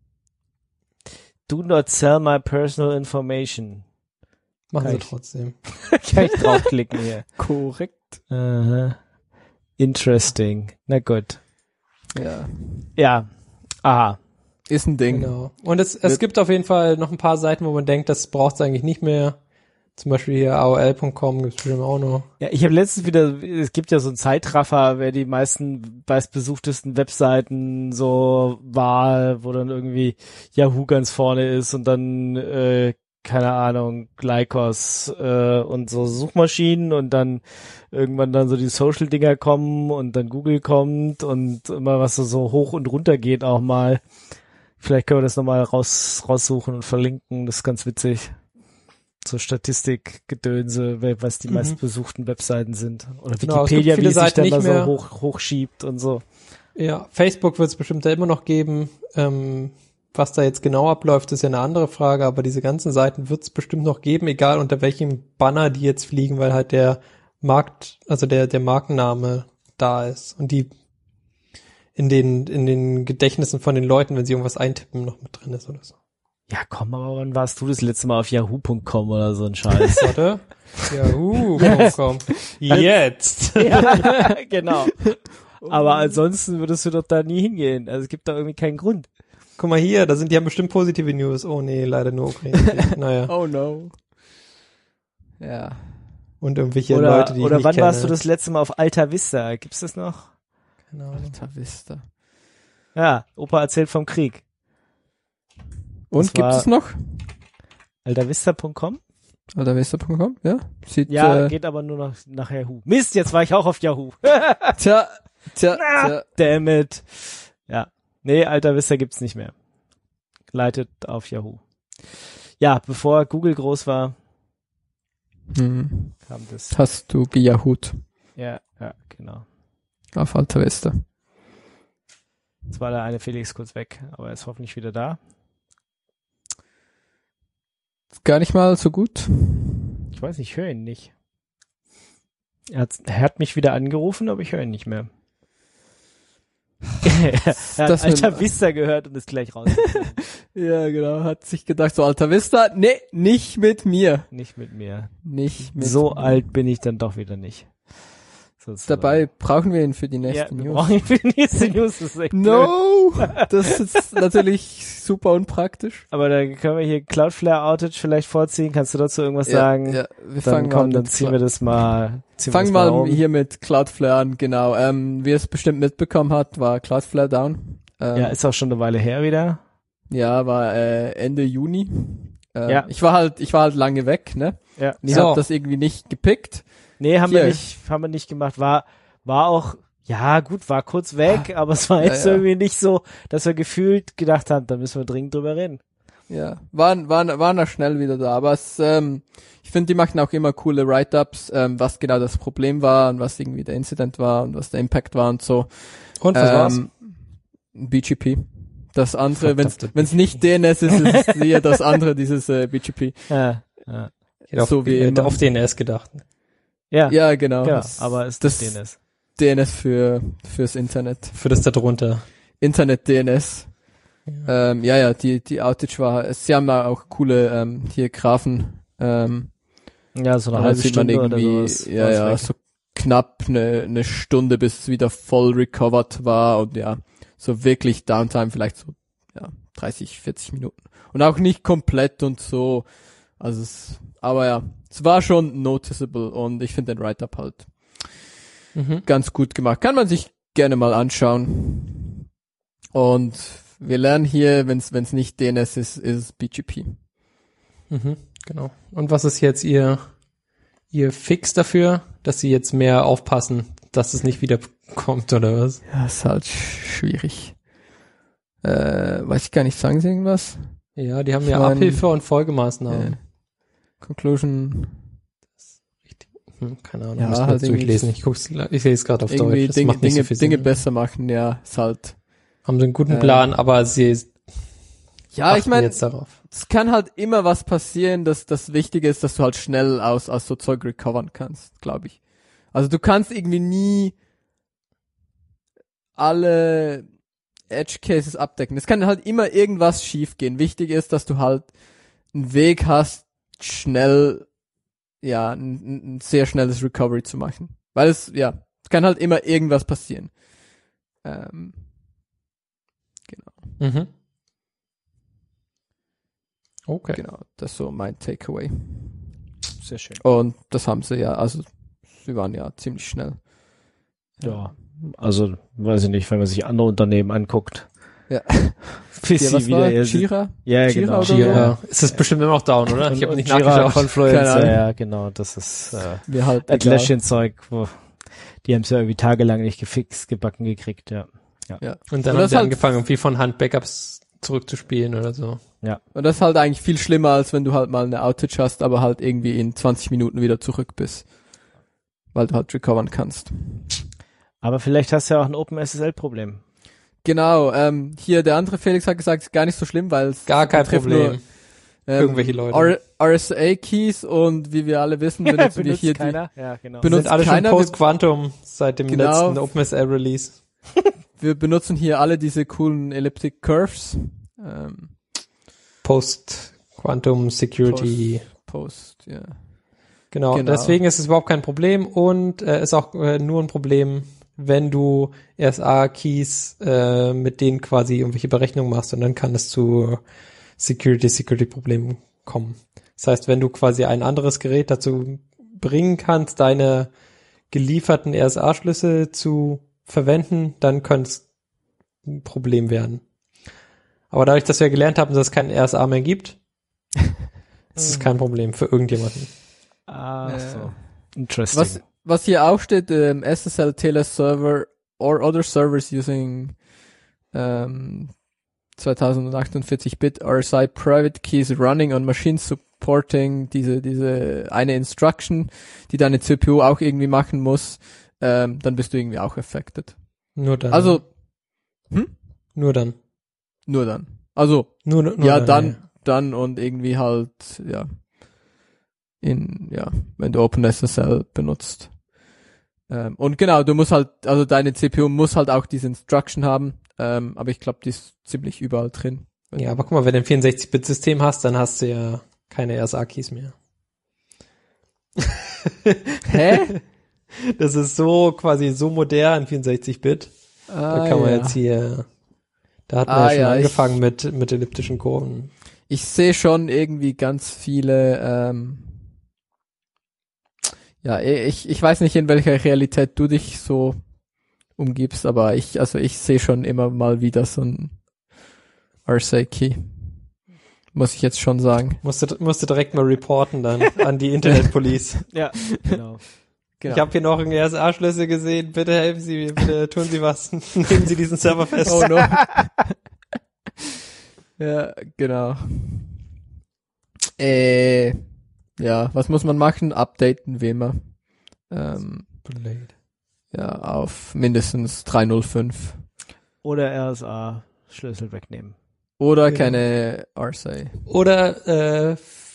Speaker 2: do not sell my personal information.
Speaker 4: Machen
Speaker 2: Kann
Speaker 4: sie
Speaker 2: ich-
Speaker 4: trotzdem.
Speaker 2: Kann ich draufklicken hier.
Speaker 3: Korrekt.
Speaker 2: Aha. Interesting. Na gut.
Speaker 3: Ja.
Speaker 2: Ja. Aha.
Speaker 3: Ist ein Ding.
Speaker 4: Genau. Und es, es
Speaker 3: Wird-
Speaker 4: gibt auf jeden Fall noch ein paar Seiten, wo man denkt, das braucht es eigentlich nicht mehr. Zum Beispiel hier A O L Punkt com gibt's bestimmt auch noch.
Speaker 2: Ja, ich habe letztens wieder, es gibt ja so einen Zeitraffer, wer die meisten meistbesuchtesten Webseiten so war, wo dann irgendwie Yahoo ganz vorne ist und dann, äh, keine Ahnung, Lycos äh, und so Suchmaschinen und dann irgendwann dann so die Social-Dinger kommen und dann Google kommt und immer was so, so hoch und runter geht auch mal. Vielleicht können wir das nochmal raus, raussuchen und verlinken, das ist ganz witzig. So Statistikgedönse, wer- was die
Speaker 4: Mhm.
Speaker 2: meistbesuchten Webseiten sind. Oder
Speaker 4: Genau, es
Speaker 2: Wikipedia,
Speaker 4: gibt viele
Speaker 2: wie es sich
Speaker 4: Seiten
Speaker 2: dann
Speaker 4: nicht
Speaker 2: mal so
Speaker 4: mehr.
Speaker 2: hoch, hochschiebt und so.
Speaker 4: Ja, Facebook wird es bestimmt da immer noch geben. Ähm, was da jetzt genau abläuft, ist ja eine andere Frage, aber diese ganzen Seiten wird es bestimmt noch geben, egal unter welchem Banner die jetzt fliegen, weil halt der Markt, also der, der Markenname da ist und die in den, in den Gedächtnissen von den Leuten, wenn sie irgendwas eintippen, noch mit drin ist oder so.
Speaker 2: Ja, komm, aber wann warst du das letzte Mal auf yahoo Punkt com oder so ein Scheiß?
Speaker 4: Warte. Yahoo Punkt com. Jetzt.
Speaker 2: Ja, genau. Aber ansonsten würdest du doch da nie hingehen. Also es gibt da irgendwie keinen Grund.
Speaker 4: Guck mal hier, da sind die haben bestimmt positive News. Oh nee, leider nur Ukraine. Naja.
Speaker 3: Oh no. Ja.
Speaker 4: Und irgendwelche
Speaker 2: oder
Speaker 4: Leute, die ich
Speaker 2: oder
Speaker 4: nicht
Speaker 2: wann
Speaker 4: kenne.
Speaker 2: warst du das letzte Mal auf Alta Vista? Gibt's das noch?
Speaker 4: Keine Ahnung.
Speaker 3: Alta Vista.
Speaker 2: Ja, Opa erzählt vom Krieg.
Speaker 3: Und
Speaker 2: Das
Speaker 3: gibt
Speaker 2: war-
Speaker 3: es noch?
Speaker 2: altavista punkt com?
Speaker 3: alta vista punkt com, ja? Sieht,
Speaker 2: Ja,
Speaker 3: äh,
Speaker 2: geht aber nur noch nach Yahoo. Mist, jetzt war ich auch auf Yahoo.
Speaker 3: tja, tja,
Speaker 2: Na,
Speaker 3: tja.
Speaker 2: damn it. Ja. Nee, Alta Vista gibt's nicht mehr. Leitet auf Yahoo. Ja, bevor Google groß war,
Speaker 3: Hm.
Speaker 2: kam das.
Speaker 3: Hast du gejahut
Speaker 2: Ja, ja, genau.
Speaker 3: auf Alta Vista.
Speaker 2: Jetzt war der eine Felix kurz weg, aber er ist hoffentlich wieder da.
Speaker 3: Gar nicht mal so gut.
Speaker 2: Ich weiß nicht, ich höre ihn nicht. Er hat, er hat mich wieder angerufen, aber ich höre ihn nicht mehr. er hat
Speaker 3: Das
Speaker 2: Alta
Speaker 3: mit-
Speaker 2: Vista gehört und ist gleich raus.
Speaker 3: Ja, genau. Hat sich gedacht, so Alta Vista, nee, nicht mit mir.
Speaker 2: Nicht mit mir.
Speaker 3: Nicht mit
Speaker 2: So
Speaker 3: mir.
Speaker 2: alt bin ich dann doch wieder nicht. Sozusagen.
Speaker 3: Dabei brauchen wir ihn für die
Speaker 2: ja,
Speaker 3: nächste
Speaker 2: wir
Speaker 3: News.
Speaker 2: brauchen ihn für die nächste News. Das ist echt blöd.
Speaker 3: No! Das ist natürlich super unpraktisch.
Speaker 2: Aber dann können wir hier Cloudflare Outage vielleicht vorziehen. Kannst du dazu irgendwas
Speaker 3: Ja,
Speaker 2: sagen?
Speaker 3: ja, wir
Speaker 2: Dann
Speaker 3: fangen
Speaker 2: komm,
Speaker 3: mal
Speaker 2: dann
Speaker 3: mit
Speaker 2: ziehen wir das mal. Ziehen
Speaker 3: Fangen
Speaker 2: wir
Speaker 3: mal
Speaker 2: das mal um.
Speaker 3: hier mit Cloudflare an, genau. Ähm, wie es bestimmt mitbekommen hat, war Cloudflare down. Ähm,
Speaker 2: Ja, ist auch schon eine Weile her wieder.
Speaker 3: ja, war äh, Ende Juni. Äh,
Speaker 2: Ja.
Speaker 3: Ich war halt, ich war halt lange weg, ne?
Speaker 2: Ja.
Speaker 3: Und ich
Speaker 4: So.
Speaker 3: hab das irgendwie nicht gepickt.
Speaker 2: Nee, haben
Speaker 3: Hier.
Speaker 2: wir nicht, haben wir nicht gemacht. War, war auch, ja gut, war kurz weg, aber es war
Speaker 3: Ja,
Speaker 2: jetzt
Speaker 3: ja.
Speaker 2: irgendwie nicht so, dass wir gefühlt gedacht haben, da müssen wir dringend drüber reden.
Speaker 3: Ja, waren, waren, waren da schnell wieder da. Aber es, ähm, ich finde, die machen auch immer coole Write-ups, ähm, was genau das Problem war und was irgendwie der Incident war und was der Impact war und so.
Speaker 4: Und was war's?
Speaker 3: Ähm, B G P. Das andere, wenn
Speaker 4: Verdammte
Speaker 3: es nicht D N S ist, ist es eher das andere, dieses äh, B G P.
Speaker 2: Ja, ja,
Speaker 4: Ich hätte auf,
Speaker 3: so wie
Speaker 4: ich hätte
Speaker 3: immer.
Speaker 4: auf D N S gedacht.
Speaker 2: ja,
Speaker 3: Ja, genau.
Speaker 2: genau,
Speaker 3: Das-
Speaker 2: aber ist
Speaker 3: das
Speaker 2: das D N S.
Speaker 3: D N S für fürs Internet.
Speaker 4: Für das da drunter.
Speaker 3: Internet D N S. Ja, ähm, ja, ja die die Outage war. Sie haben da auch coole ähm, hier Graphen. Ähm,
Speaker 2: Ja, so eine
Speaker 3: da
Speaker 2: halbe
Speaker 3: sieht man
Speaker 2: Stunde oder
Speaker 3: irgendwie,
Speaker 2: sowas.
Speaker 3: ja,
Speaker 2: war's
Speaker 3: ja,
Speaker 2: weg.
Speaker 3: so knapp eine eine Stunde, bis es wieder voll recovered war und ja, so wirklich Downtime vielleicht so ja dreißig, vierzig Minuten und auch nicht komplett und so. Also es, aber ja, es war schon noticeable und ich finde den Write-up halt
Speaker 4: Mhm.
Speaker 3: ganz gut gemacht. Kann man sich gerne mal anschauen. Und wir lernen hier, wenn es wenn es nicht D N S ist, ist es B G P.
Speaker 4: Mhm. Genau. Und was ist jetzt ihr, ihr Fix dafür, dass sie jetzt mehr aufpassen, dass es nicht wieder kommt oder was?
Speaker 3: Ja, ist halt sch- schwierig. Äh, weiß ich gar nicht, sagen Sie irgendwas?
Speaker 4: Ja, die haben
Speaker 3: Ich
Speaker 4: ja
Speaker 3: mein-
Speaker 4: Abhilfe und Folgemaßnahmen.
Speaker 3: Äh, Conclusion.
Speaker 4: Hm, keine Ahnung,
Speaker 3: Ja,
Speaker 4: müssen wir
Speaker 3: halt
Speaker 4: jetzt
Speaker 3: irgendwie
Speaker 4: durchlesen. Ich guck's, ich sehe es gerade auf
Speaker 3: Irgendwie
Speaker 4: Deutsch. Das
Speaker 3: Dinge,
Speaker 4: macht nicht
Speaker 3: Dinge,
Speaker 4: so viel
Speaker 3: Dinge
Speaker 4: Sinn.
Speaker 3: besser machen, ja, ist halt.
Speaker 4: Haben sie einen guten
Speaker 3: äh,
Speaker 4: Plan, aber sie
Speaker 3: Ja, ich
Speaker 4: achten
Speaker 3: meine,
Speaker 4: jetzt darauf.
Speaker 3: es kann halt immer was passieren, dass das Wichtige ist, dass du halt schnell aus, aus so Zeug recovern kannst, glaube ich. Also du kannst irgendwie nie alle Edge Cases abdecken. Es kann halt immer irgendwas schief gehen. Wichtig ist, dass du halt einen Weg hast, schnell, ja, ein, ein sehr schnelles Recovery zu machen. Weil es, ja, es kann halt immer irgendwas passieren. Ähm, genau.
Speaker 4: Mhm. Okay.
Speaker 3: Genau, das ist so mein Takeaway.
Speaker 2: Sehr schön.
Speaker 3: Und das haben sie ja, also sie waren ja ziemlich schnell.
Speaker 2: Ja, also weiß ich nicht, wenn man sich andere Unternehmen anguckt.
Speaker 3: Ja.
Speaker 2: Bis
Speaker 3: Hier,
Speaker 2: sie
Speaker 3: was
Speaker 2: wieder
Speaker 3: war?
Speaker 2: ihr
Speaker 3: Jira?
Speaker 2: Ja,
Speaker 3: Jira
Speaker 2: genau.
Speaker 3: oder so?
Speaker 4: Jira. Ist das bestimmt immer noch down, oder? Ich habe
Speaker 2: Und
Speaker 4: nicht
Speaker 2: Jira,
Speaker 4: nachgeschaut.
Speaker 2: Confluence,
Speaker 3: Keine Ahnung.
Speaker 2: ja, ja, genau, das ist äh,
Speaker 3: Wir halt egal.
Speaker 2: Atlassian-Zeug, wo die haben es ja irgendwie tagelang nicht gefixt, gebacken gekriegt, ja.
Speaker 3: Ja.
Speaker 4: Und dann
Speaker 3: Und
Speaker 4: haben
Speaker 3: das
Speaker 4: sie
Speaker 3: halt-
Speaker 4: angefangen, irgendwie von Hand Backups zurückzuspielen oder so.
Speaker 3: Und das ist halt eigentlich viel schlimmer, als wenn du halt mal eine Outage hast, aber halt irgendwie in zwanzig Minuten wieder zurück bist. Weil du halt recovern kannst.
Speaker 2: Aber vielleicht hast du ja auch ein OpenSSL-Problem.
Speaker 3: Genau, ähm, hier der andere Felix hat gesagt, ist gar nicht so schlimm, weil es
Speaker 4: Gar kein
Speaker 3: betrifft
Speaker 4: Problem.
Speaker 3: nur, ähm,
Speaker 4: Irgendwelche Leute.
Speaker 3: R- R S A-Keys und wie wir alle wissen, benutzen wir
Speaker 2: Benutzt
Speaker 3: hier die,
Speaker 2: keiner? Ja, genau.
Speaker 3: benutzt
Speaker 4: sind alle schon
Speaker 3: keiner, wir-
Speaker 4: Post-Quantum seit dem
Speaker 3: Genau.
Speaker 4: letzten OpenSL-Release.
Speaker 3: wir benutzen hier alle diese coolen Elliptic Curves. Ähm,
Speaker 4: Post-Quantum Security.
Speaker 3: Post, ja.
Speaker 4: Genau.
Speaker 3: Genau.
Speaker 4: Deswegen ist es überhaupt kein Problem und äh, ist auch äh, nur ein Problem, wenn du R S A-Keys äh, mit denen quasi irgendwelche Berechnungen machst und dann kann es zu Security-Security-Problemen kommen. Das heißt, wenn du quasi ein anderes Gerät dazu bringen kannst, deine gelieferten R S A-Schlüssel zu verwenden, dann könnte es ein Problem werden. Aber dadurch, dass wir gelernt haben, dass es kein R S A mehr gibt, ist es kein Problem für irgendjemanden.
Speaker 2: Ah,
Speaker 3: Äh,
Speaker 2: so. Interesting.
Speaker 3: Was, was hier auch steht, ähm, S S L T L S Server or other servers using ähm, zweitausendachtundsvierzig Bit R S I private keys running on machines supporting diese diese eine Instruction, die deine C P U auch irgendwie machen muss, ähm, dann bist du irgendwie auch affected.
Speaker 4: Nur dann.
Speaker 3: Also, hm?
Speaker 4: Nur dann.
Speaker 3: Nur dann. Also,
Speaker 4: Nur, nur
Speaker 3: ja, dann,
Speaker 4: ja.
Speaker 3: dann und irgendwie halt, ja, in, ja, wenn du OpenSSL benutzt. Ähm, und genau, du musst halt, also deine C P U muss halt auch diese Instruction haben, ähm, aber ich glaube, die ist ziemlich überall drin.
Speaker 4: Ja, aber guck mal, wenn du ein vierundsechzig Bit System hast, dann hast du ja keine R S A-Keys mehr.
Speaker 3: Hä?
Speaker 4: Das ist so quasi so modern, vierundsechzig Bit.
Speaker 3: Ah,
Speaker 4: Da kann man
Speaker 3: ja.
Speaker 4: jetzt hier, da hat man
Speaker 3: Ah,
Speaker 4: ja schon
Speaker 3: ja,
Speaker 4: angefangen
Speaker 3: ich-
Speaker 4: mit, mit elliptischen Kurven.
Speaker 3: Ich sehe schon irgendwie ganz viele, ähm, ja, ich, ich weiß nicht, in welcher Realität du dich so umgibst, aber ich, also ich sehe schon immer mal wieder so ein R S A-Key. Muss ich jetzt schon sagen.
Speaker 4: Musste, musste direkt mal reporten dann an die Internet Police.
Speaker 2: Ja, genau.
Speaker 3: Genau.
Speaker 4: Ich habe hier noch einen R S A-Schlüssel gesehen. Bitte helfen Sie mir, bitte tun Sie was. Nehmen Sie diesen Server fest.
Speaker 3: Oh no. Ja, genau. Äh, ja, was muss man machen? Updaten wie immer. Ähm,
Speaker 4: Blade.
Speaker 3: ja, auf mindestens drei null fünf.
Speaker 2: Oder R S A-Schlüssel wegnehmen.
Speaker 3: Oder
Speaker 4: Ja.
Speaker 3: keine R S A.
Speaker 4: Oder äh,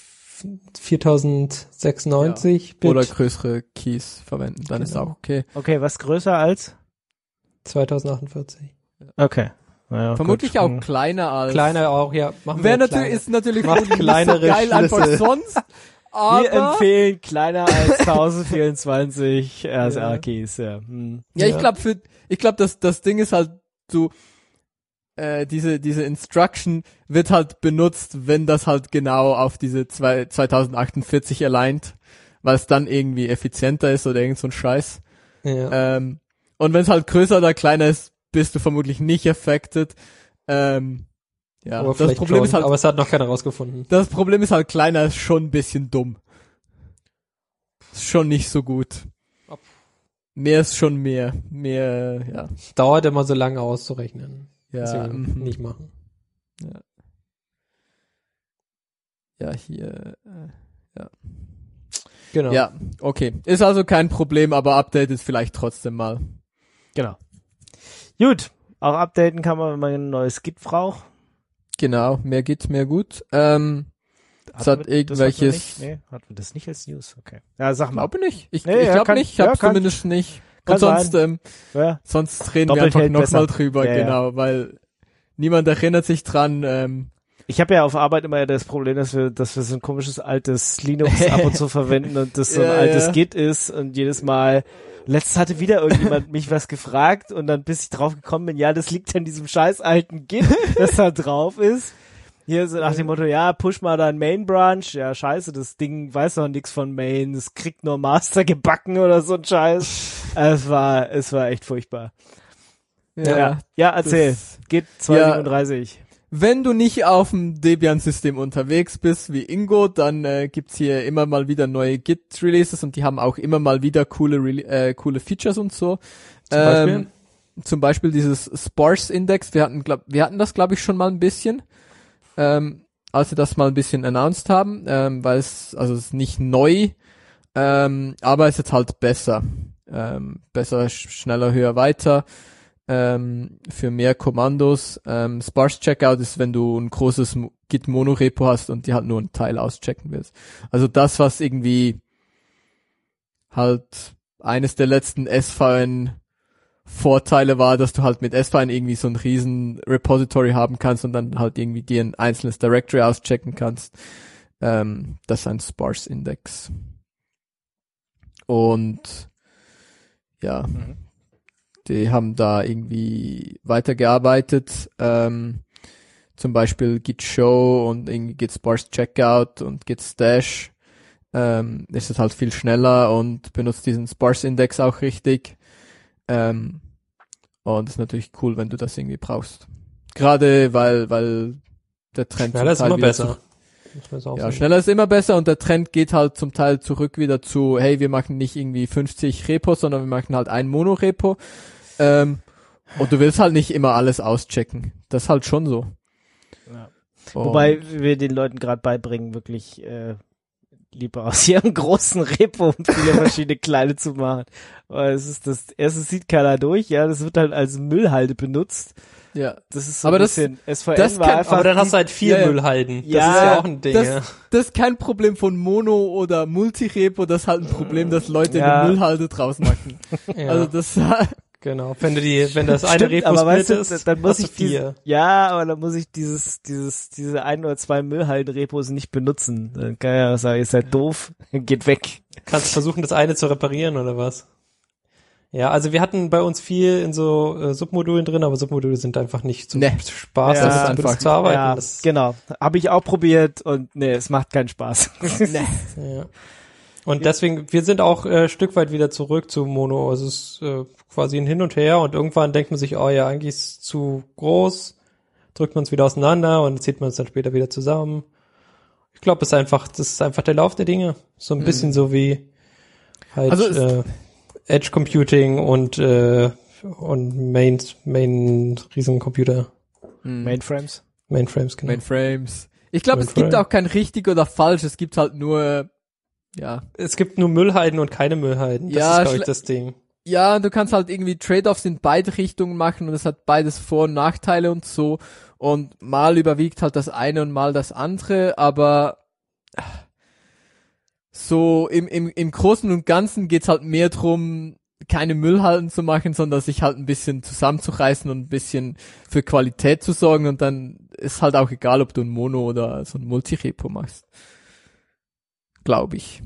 Speaker 4: viertausendsechsundneunzig Bit.
Speaker 3: Oder größere Keys verwenden, dann ist
Speaker 4: Genau.
Speaker 3: auch okay.
Speaker 2: Okay, was größer als?
Speaker 4: zweitausendachundvierzig.
Speaker 2: Okay. Naja,
Speaker 3: Vermutlich
Speaker 2: gut.
Speaker 3: auch
Speaker 2: Hm.
Speaker 3: kleiner als...
Speaker 4: Kleiner auch, ja. Machen wir
Speaker 3: Wäre
Speaker 4: kleiner.
Speaker 3: natürlich, ist natürlich
Speaker 4: Macht
Speaker 3: nicht so
Speaker 4: kleinere
Speaker 3: geil einfach
Speaker 4: Schlüssel.
Speaker 3: sonst.
Speaker 2: Wir
Speaker 3: Aber,
Speaker 2: empfehlen kleiner als tausendvierundzwanzig R S
Speaker 3: Ja.
Speaker 2: A-Keys, ja. Hm.
Speaker 3: ja, ich
Speaker 4: Ja.
Speaker 3: glaube, für, ich glaube, das, das Ding ist halt so, äh, diese, diese Instruction wird halt benutzt, wenn das halt genau auf diese zwei, zweitausendachundvierzig aligned, weil es dann irgendwie effizienter ist oder irgend so ein Scheiß.
Speaker 4: Ja.
Speaker 3: Ähm, und wenn es halt größer oder kleiner ist, bist du vermutlich nicht affected. Ähm, ja,
Speaker 4: aber
Speaker 3: das
Speaker 4: vielleicht
Speaker 3: Problem
Speaker 4: schon,
Speaker 3: ist halt,
Speaker 4: aber es hat noch keiner rausgefunden.
Speaker 3: das Problem ist halt, kleiner ist schon ein bisschen dumm. Ist schon nicht so gut.
Speaker 4: Ob-
Speaker 3: Mehr ist schon mehr. Mehr, ja.
Speaker 4: Dauert immer so lange auszurechnen.
Speaker 3: Ja,
Speaker 4: Deswegen
Speaker 3: mhm.
Speaker 4: nicht machen.
Speaker 3: Ja, hier. Äh,
Speaker 4: Genau.
Speaker 3: Ja, okay. Ist also kein Problem, aber update es vielleicht trotzdem mal.
Speaker 2: Genau. Gut. Auch updaten kann man, wenn man ein neues Git braucht.
Speaker 3: Genau, mehr geht, mehr gut. Ähm, es
Speaker 2: Hatten
Speaker 3: hat
Speaker 2: wir- das hatten wir
Speaker 3: irgendwelches.
Speaker 2: nicht? Nee, hatten wir das nicht als News? Okay. Ja, sag mal.
Speaker 3: Glaube nicht. Ich,
Speaker 2: Nee,
Speaker 3: ich
Speaker 2: ja,
Speaker 3: glaube
Speaker 2: kann-
Speaker 3: nicht. Ich
Speaker 2: ja,
Speaker 3: habe
Speaker 2: kann-
Speaker 3: zumindest nicht.
Speaker 2: kann
Speaker 3: Und sonst, ähm,
Speaker 2: Ja.
Speaker 3: sonst reden
Speaker 2: Doppelt
Speaker 3: wir einfach
Speaker 2: hält
Speaker 3: nochmal
Speaker 2: besser.
Speaker 3: drüber,
Speaker 2: Ja, ja.
Speaker 3: genau, weil niemand erinnert sich dran. Ähm,
Speaker 2: Ich habe ja auf Arbeit immer das Problem, dass wir, dass wir so ein komisches altes Linux ab und zu verwenden und das so ein
Speaker 3: Ja,
Speaker 2: altes
Speaker 3: ja.
Speaker 2: Git ist und jedes Mal, letztens hatte wieder irgendjemand mich was gefragt und dann bis ich drauf gekommen bin, ja, das liegt an diesem scheiß alten Git, das da drauf ist. Hier so nach dem Motto, ja, push mal dein Main Branch, ja, scheiße, das Ding weiß noch nix von Main, es kriegt nur Master gebacken oder so ein Scheiß. Es war, es war echt furchtbar. Ja, ja, erzähl.
Speaker 3: das-
Speaker 2: Git zweihundertsiebenunddreißig.
Speaker 3: Wenn du nicht auf dem Debian-System unterwegs bist wie Ingo, dann äh, gibt's hier immer mal wieder neue Git-Releases und die haben auch immer mal wieder coole Rele äh, coole Features und so.
Speaker 4: Zum Beispiel?
Speaker 3: Ähm, zum Beispiel dieses Sparse-Index. Wir hatten, glaub, wir hatten das, glaube ich, schon mal ein bisschen, ähm, als wir das mal ein bisschen announced haben, ähm, weil es, also es ist nicht neu, ähm, aber es ist jetzt halt besser. Ähm, besser, sch schneller, höher, weiter. Ähm, für mehr Kommandos. Ähm, Sparse Checkout ist, wenn du ein großes Mo- Git Monorepo hast und die halt nur einen Teil auschecken willst. Also das, was irgendwie halt eines der letzten S V N Vorteile war, dass du halt mit S V N irgendwie so ein riesen Repository haben kannst und dann halt irgendwie dir ein einzelnes Directory auschecken kannst. Ähm, das ist ein Sparse Index. Und ja,
Speaker 2: Mhm.
Speaker 3: die haben da irgendwie weitergearbeitet, ähm, zum Beispiel Git Show und irgendwie Git Sparse Checkout und Git Stash. ähm, ist es halt viel schneller und benutzt diesen Sparse-Index auch richtig. Ähm, und ist natürlich cool, wenn du das irgendwie brauchst. Gerade weil, weil der Trend
Speaker 4: Schneller ist
Speaker 3: zum Teil
Speaker 4: immer
Speaker 3: wieder
Speaker 4: besser.
Speaker 3: zu-
Speaker 4: Muss man jetzt auch
Speaker 3: Ja,
Speaker 4: sagen.
Speaker 3: schneller ist immer besser und der Trend geht halt zum Teil zurück wieder zu, hey, wir machen nicht irgendwie fünfzig Repos, sondern wir machen halt ein Mono-Repo. Ähm, und du willst halt nicht immer alles auschecken. Das ist halt schon so.
Speaker 2: Ja.
Speaker 3: Und
Speaker 2: Wobei wir den Leuten gerade beibringen, wirklich äh, lieber aus ihrem großen Repo und viele verschiedene kleine zu machen. Weil es ist das, erstens sieht keiner durch, ja, das wird halt als Müllhalde benutzt.
Speaker 3: ja,
Speaker 2: Das ist so
Speaker 3: Aber
Speaker 2: ein
Speaker 3: das-
Speaker 2: bisschen, S V N
Speaker 3: das
Speaker 2: war
Speaker 3: kann-
Speaker 2: einfach
Speaker 4: Aber dann
Speaker 2: die,
Speaker 4: hast du halt vier
Speaker 3: Ja, ja.
Speaker 4: Müllhalden. Das
Speaker 2: Ja,
Speaker 4: ist ja auch ein Ding,
Speaker 3: das,
Speaker 4: ja.
Speaker 3: das ist kein Problem von Mono oder Multirepo, das ist halt ein Problem, dass Leute
Speaker 2: Ja.
Speaker 3: eine Müllhalde draus machen.
Speaker 4: ja.
Speaker 3: Also das,
Speaker 4: Genau, wenn du die, wenn das eine
Speaker 2: Stimmt,
Speaker 4: Repo
Speaker 2: aber weißt
Speaker 4: split
Speaker 2: du,
Speaker 4: ist,
Speaker 2: dann muss
Speaker 4: hast du
Speaker 2: ich diese,
Speaker 4: vier.
Speaker 2: ja, aber dann muss ich dieses, dieses, diese ein oder zwei Müllhalden-Repos nicht benutzen. Dann kann ja sagen, ihr seid doof, geht weg.
Speaker 4: Kannst versuchen, das eine zu reparieren oder was? Ja, also wir hatten bei uns viel in so äh, Submodulen drin, aber Submodule sind einfach nicht so
Speaker 3: Nee.
Speaker 4: Spaß,
Speaker 2: Ja,
Speaker 4: damit
Speaker 3: das ist
Speaker 4: zu benutzen,
Speaker 3: einfach-
Speaker 4: zu arbeiten.
Speaker 2: Ja,
Speaker 4: Das,
Speaker 2: genau. Habe ich auch probiert und nee, es macht keinen Spaß.
Speaker 4: ja. Und deswegen, wir sind auch äh, Stück weit wieder zurück zu Mono. Also es ist äh, quasi ein Hin und Her und irgendwann denkt man sich, oh ja, eigentlich ist es zu groß, drückt man es wieder auseinander und zieht man es dann später wieder zusammen. Ich glaube, es ist einfach, das ist einfach der Lauf der Dinge. So ein bisschen so wie halt
Speaker 3: Also es-
Speaker 4: äh, Edge Computing und äh, und Main Main Riesencomputer,
Speaker 2: Mainframes.
Speaker 4: Mainframes, genau.
Speaker 3: Mainframes. Ich glaube, es
Speaker 4: Mainframe.
Speaker 3: gibt auch kein richtig oder falsch, es gibt halt nur, ja.
Speaker 4: Es gibt nur Müllhalden und keine Müllhalden. Das
Speaker 3: Ja,
Speaker 4: ist, glaube ich,
Speaker 3: schle-
Speaker 4: das Ding.
Speaker 3: Ja, du kannst halt irgendwie Trade-offs in beide Richtungen machen und es hat beides Vor- und Nachteile und so. Und mal überwiegt halt das eine und mal das andere, aber so im, im, im Großen und Ganzen geht's halt mehr drum, keine Müllhalden zu machen, sondern sich halt ein bisschen zusammenzureißen und ein bisschen für Qualität zu sorgen und dann ist halt auch egal, ob du ein Mono oder so ein Multirepo machst. Glaube ich.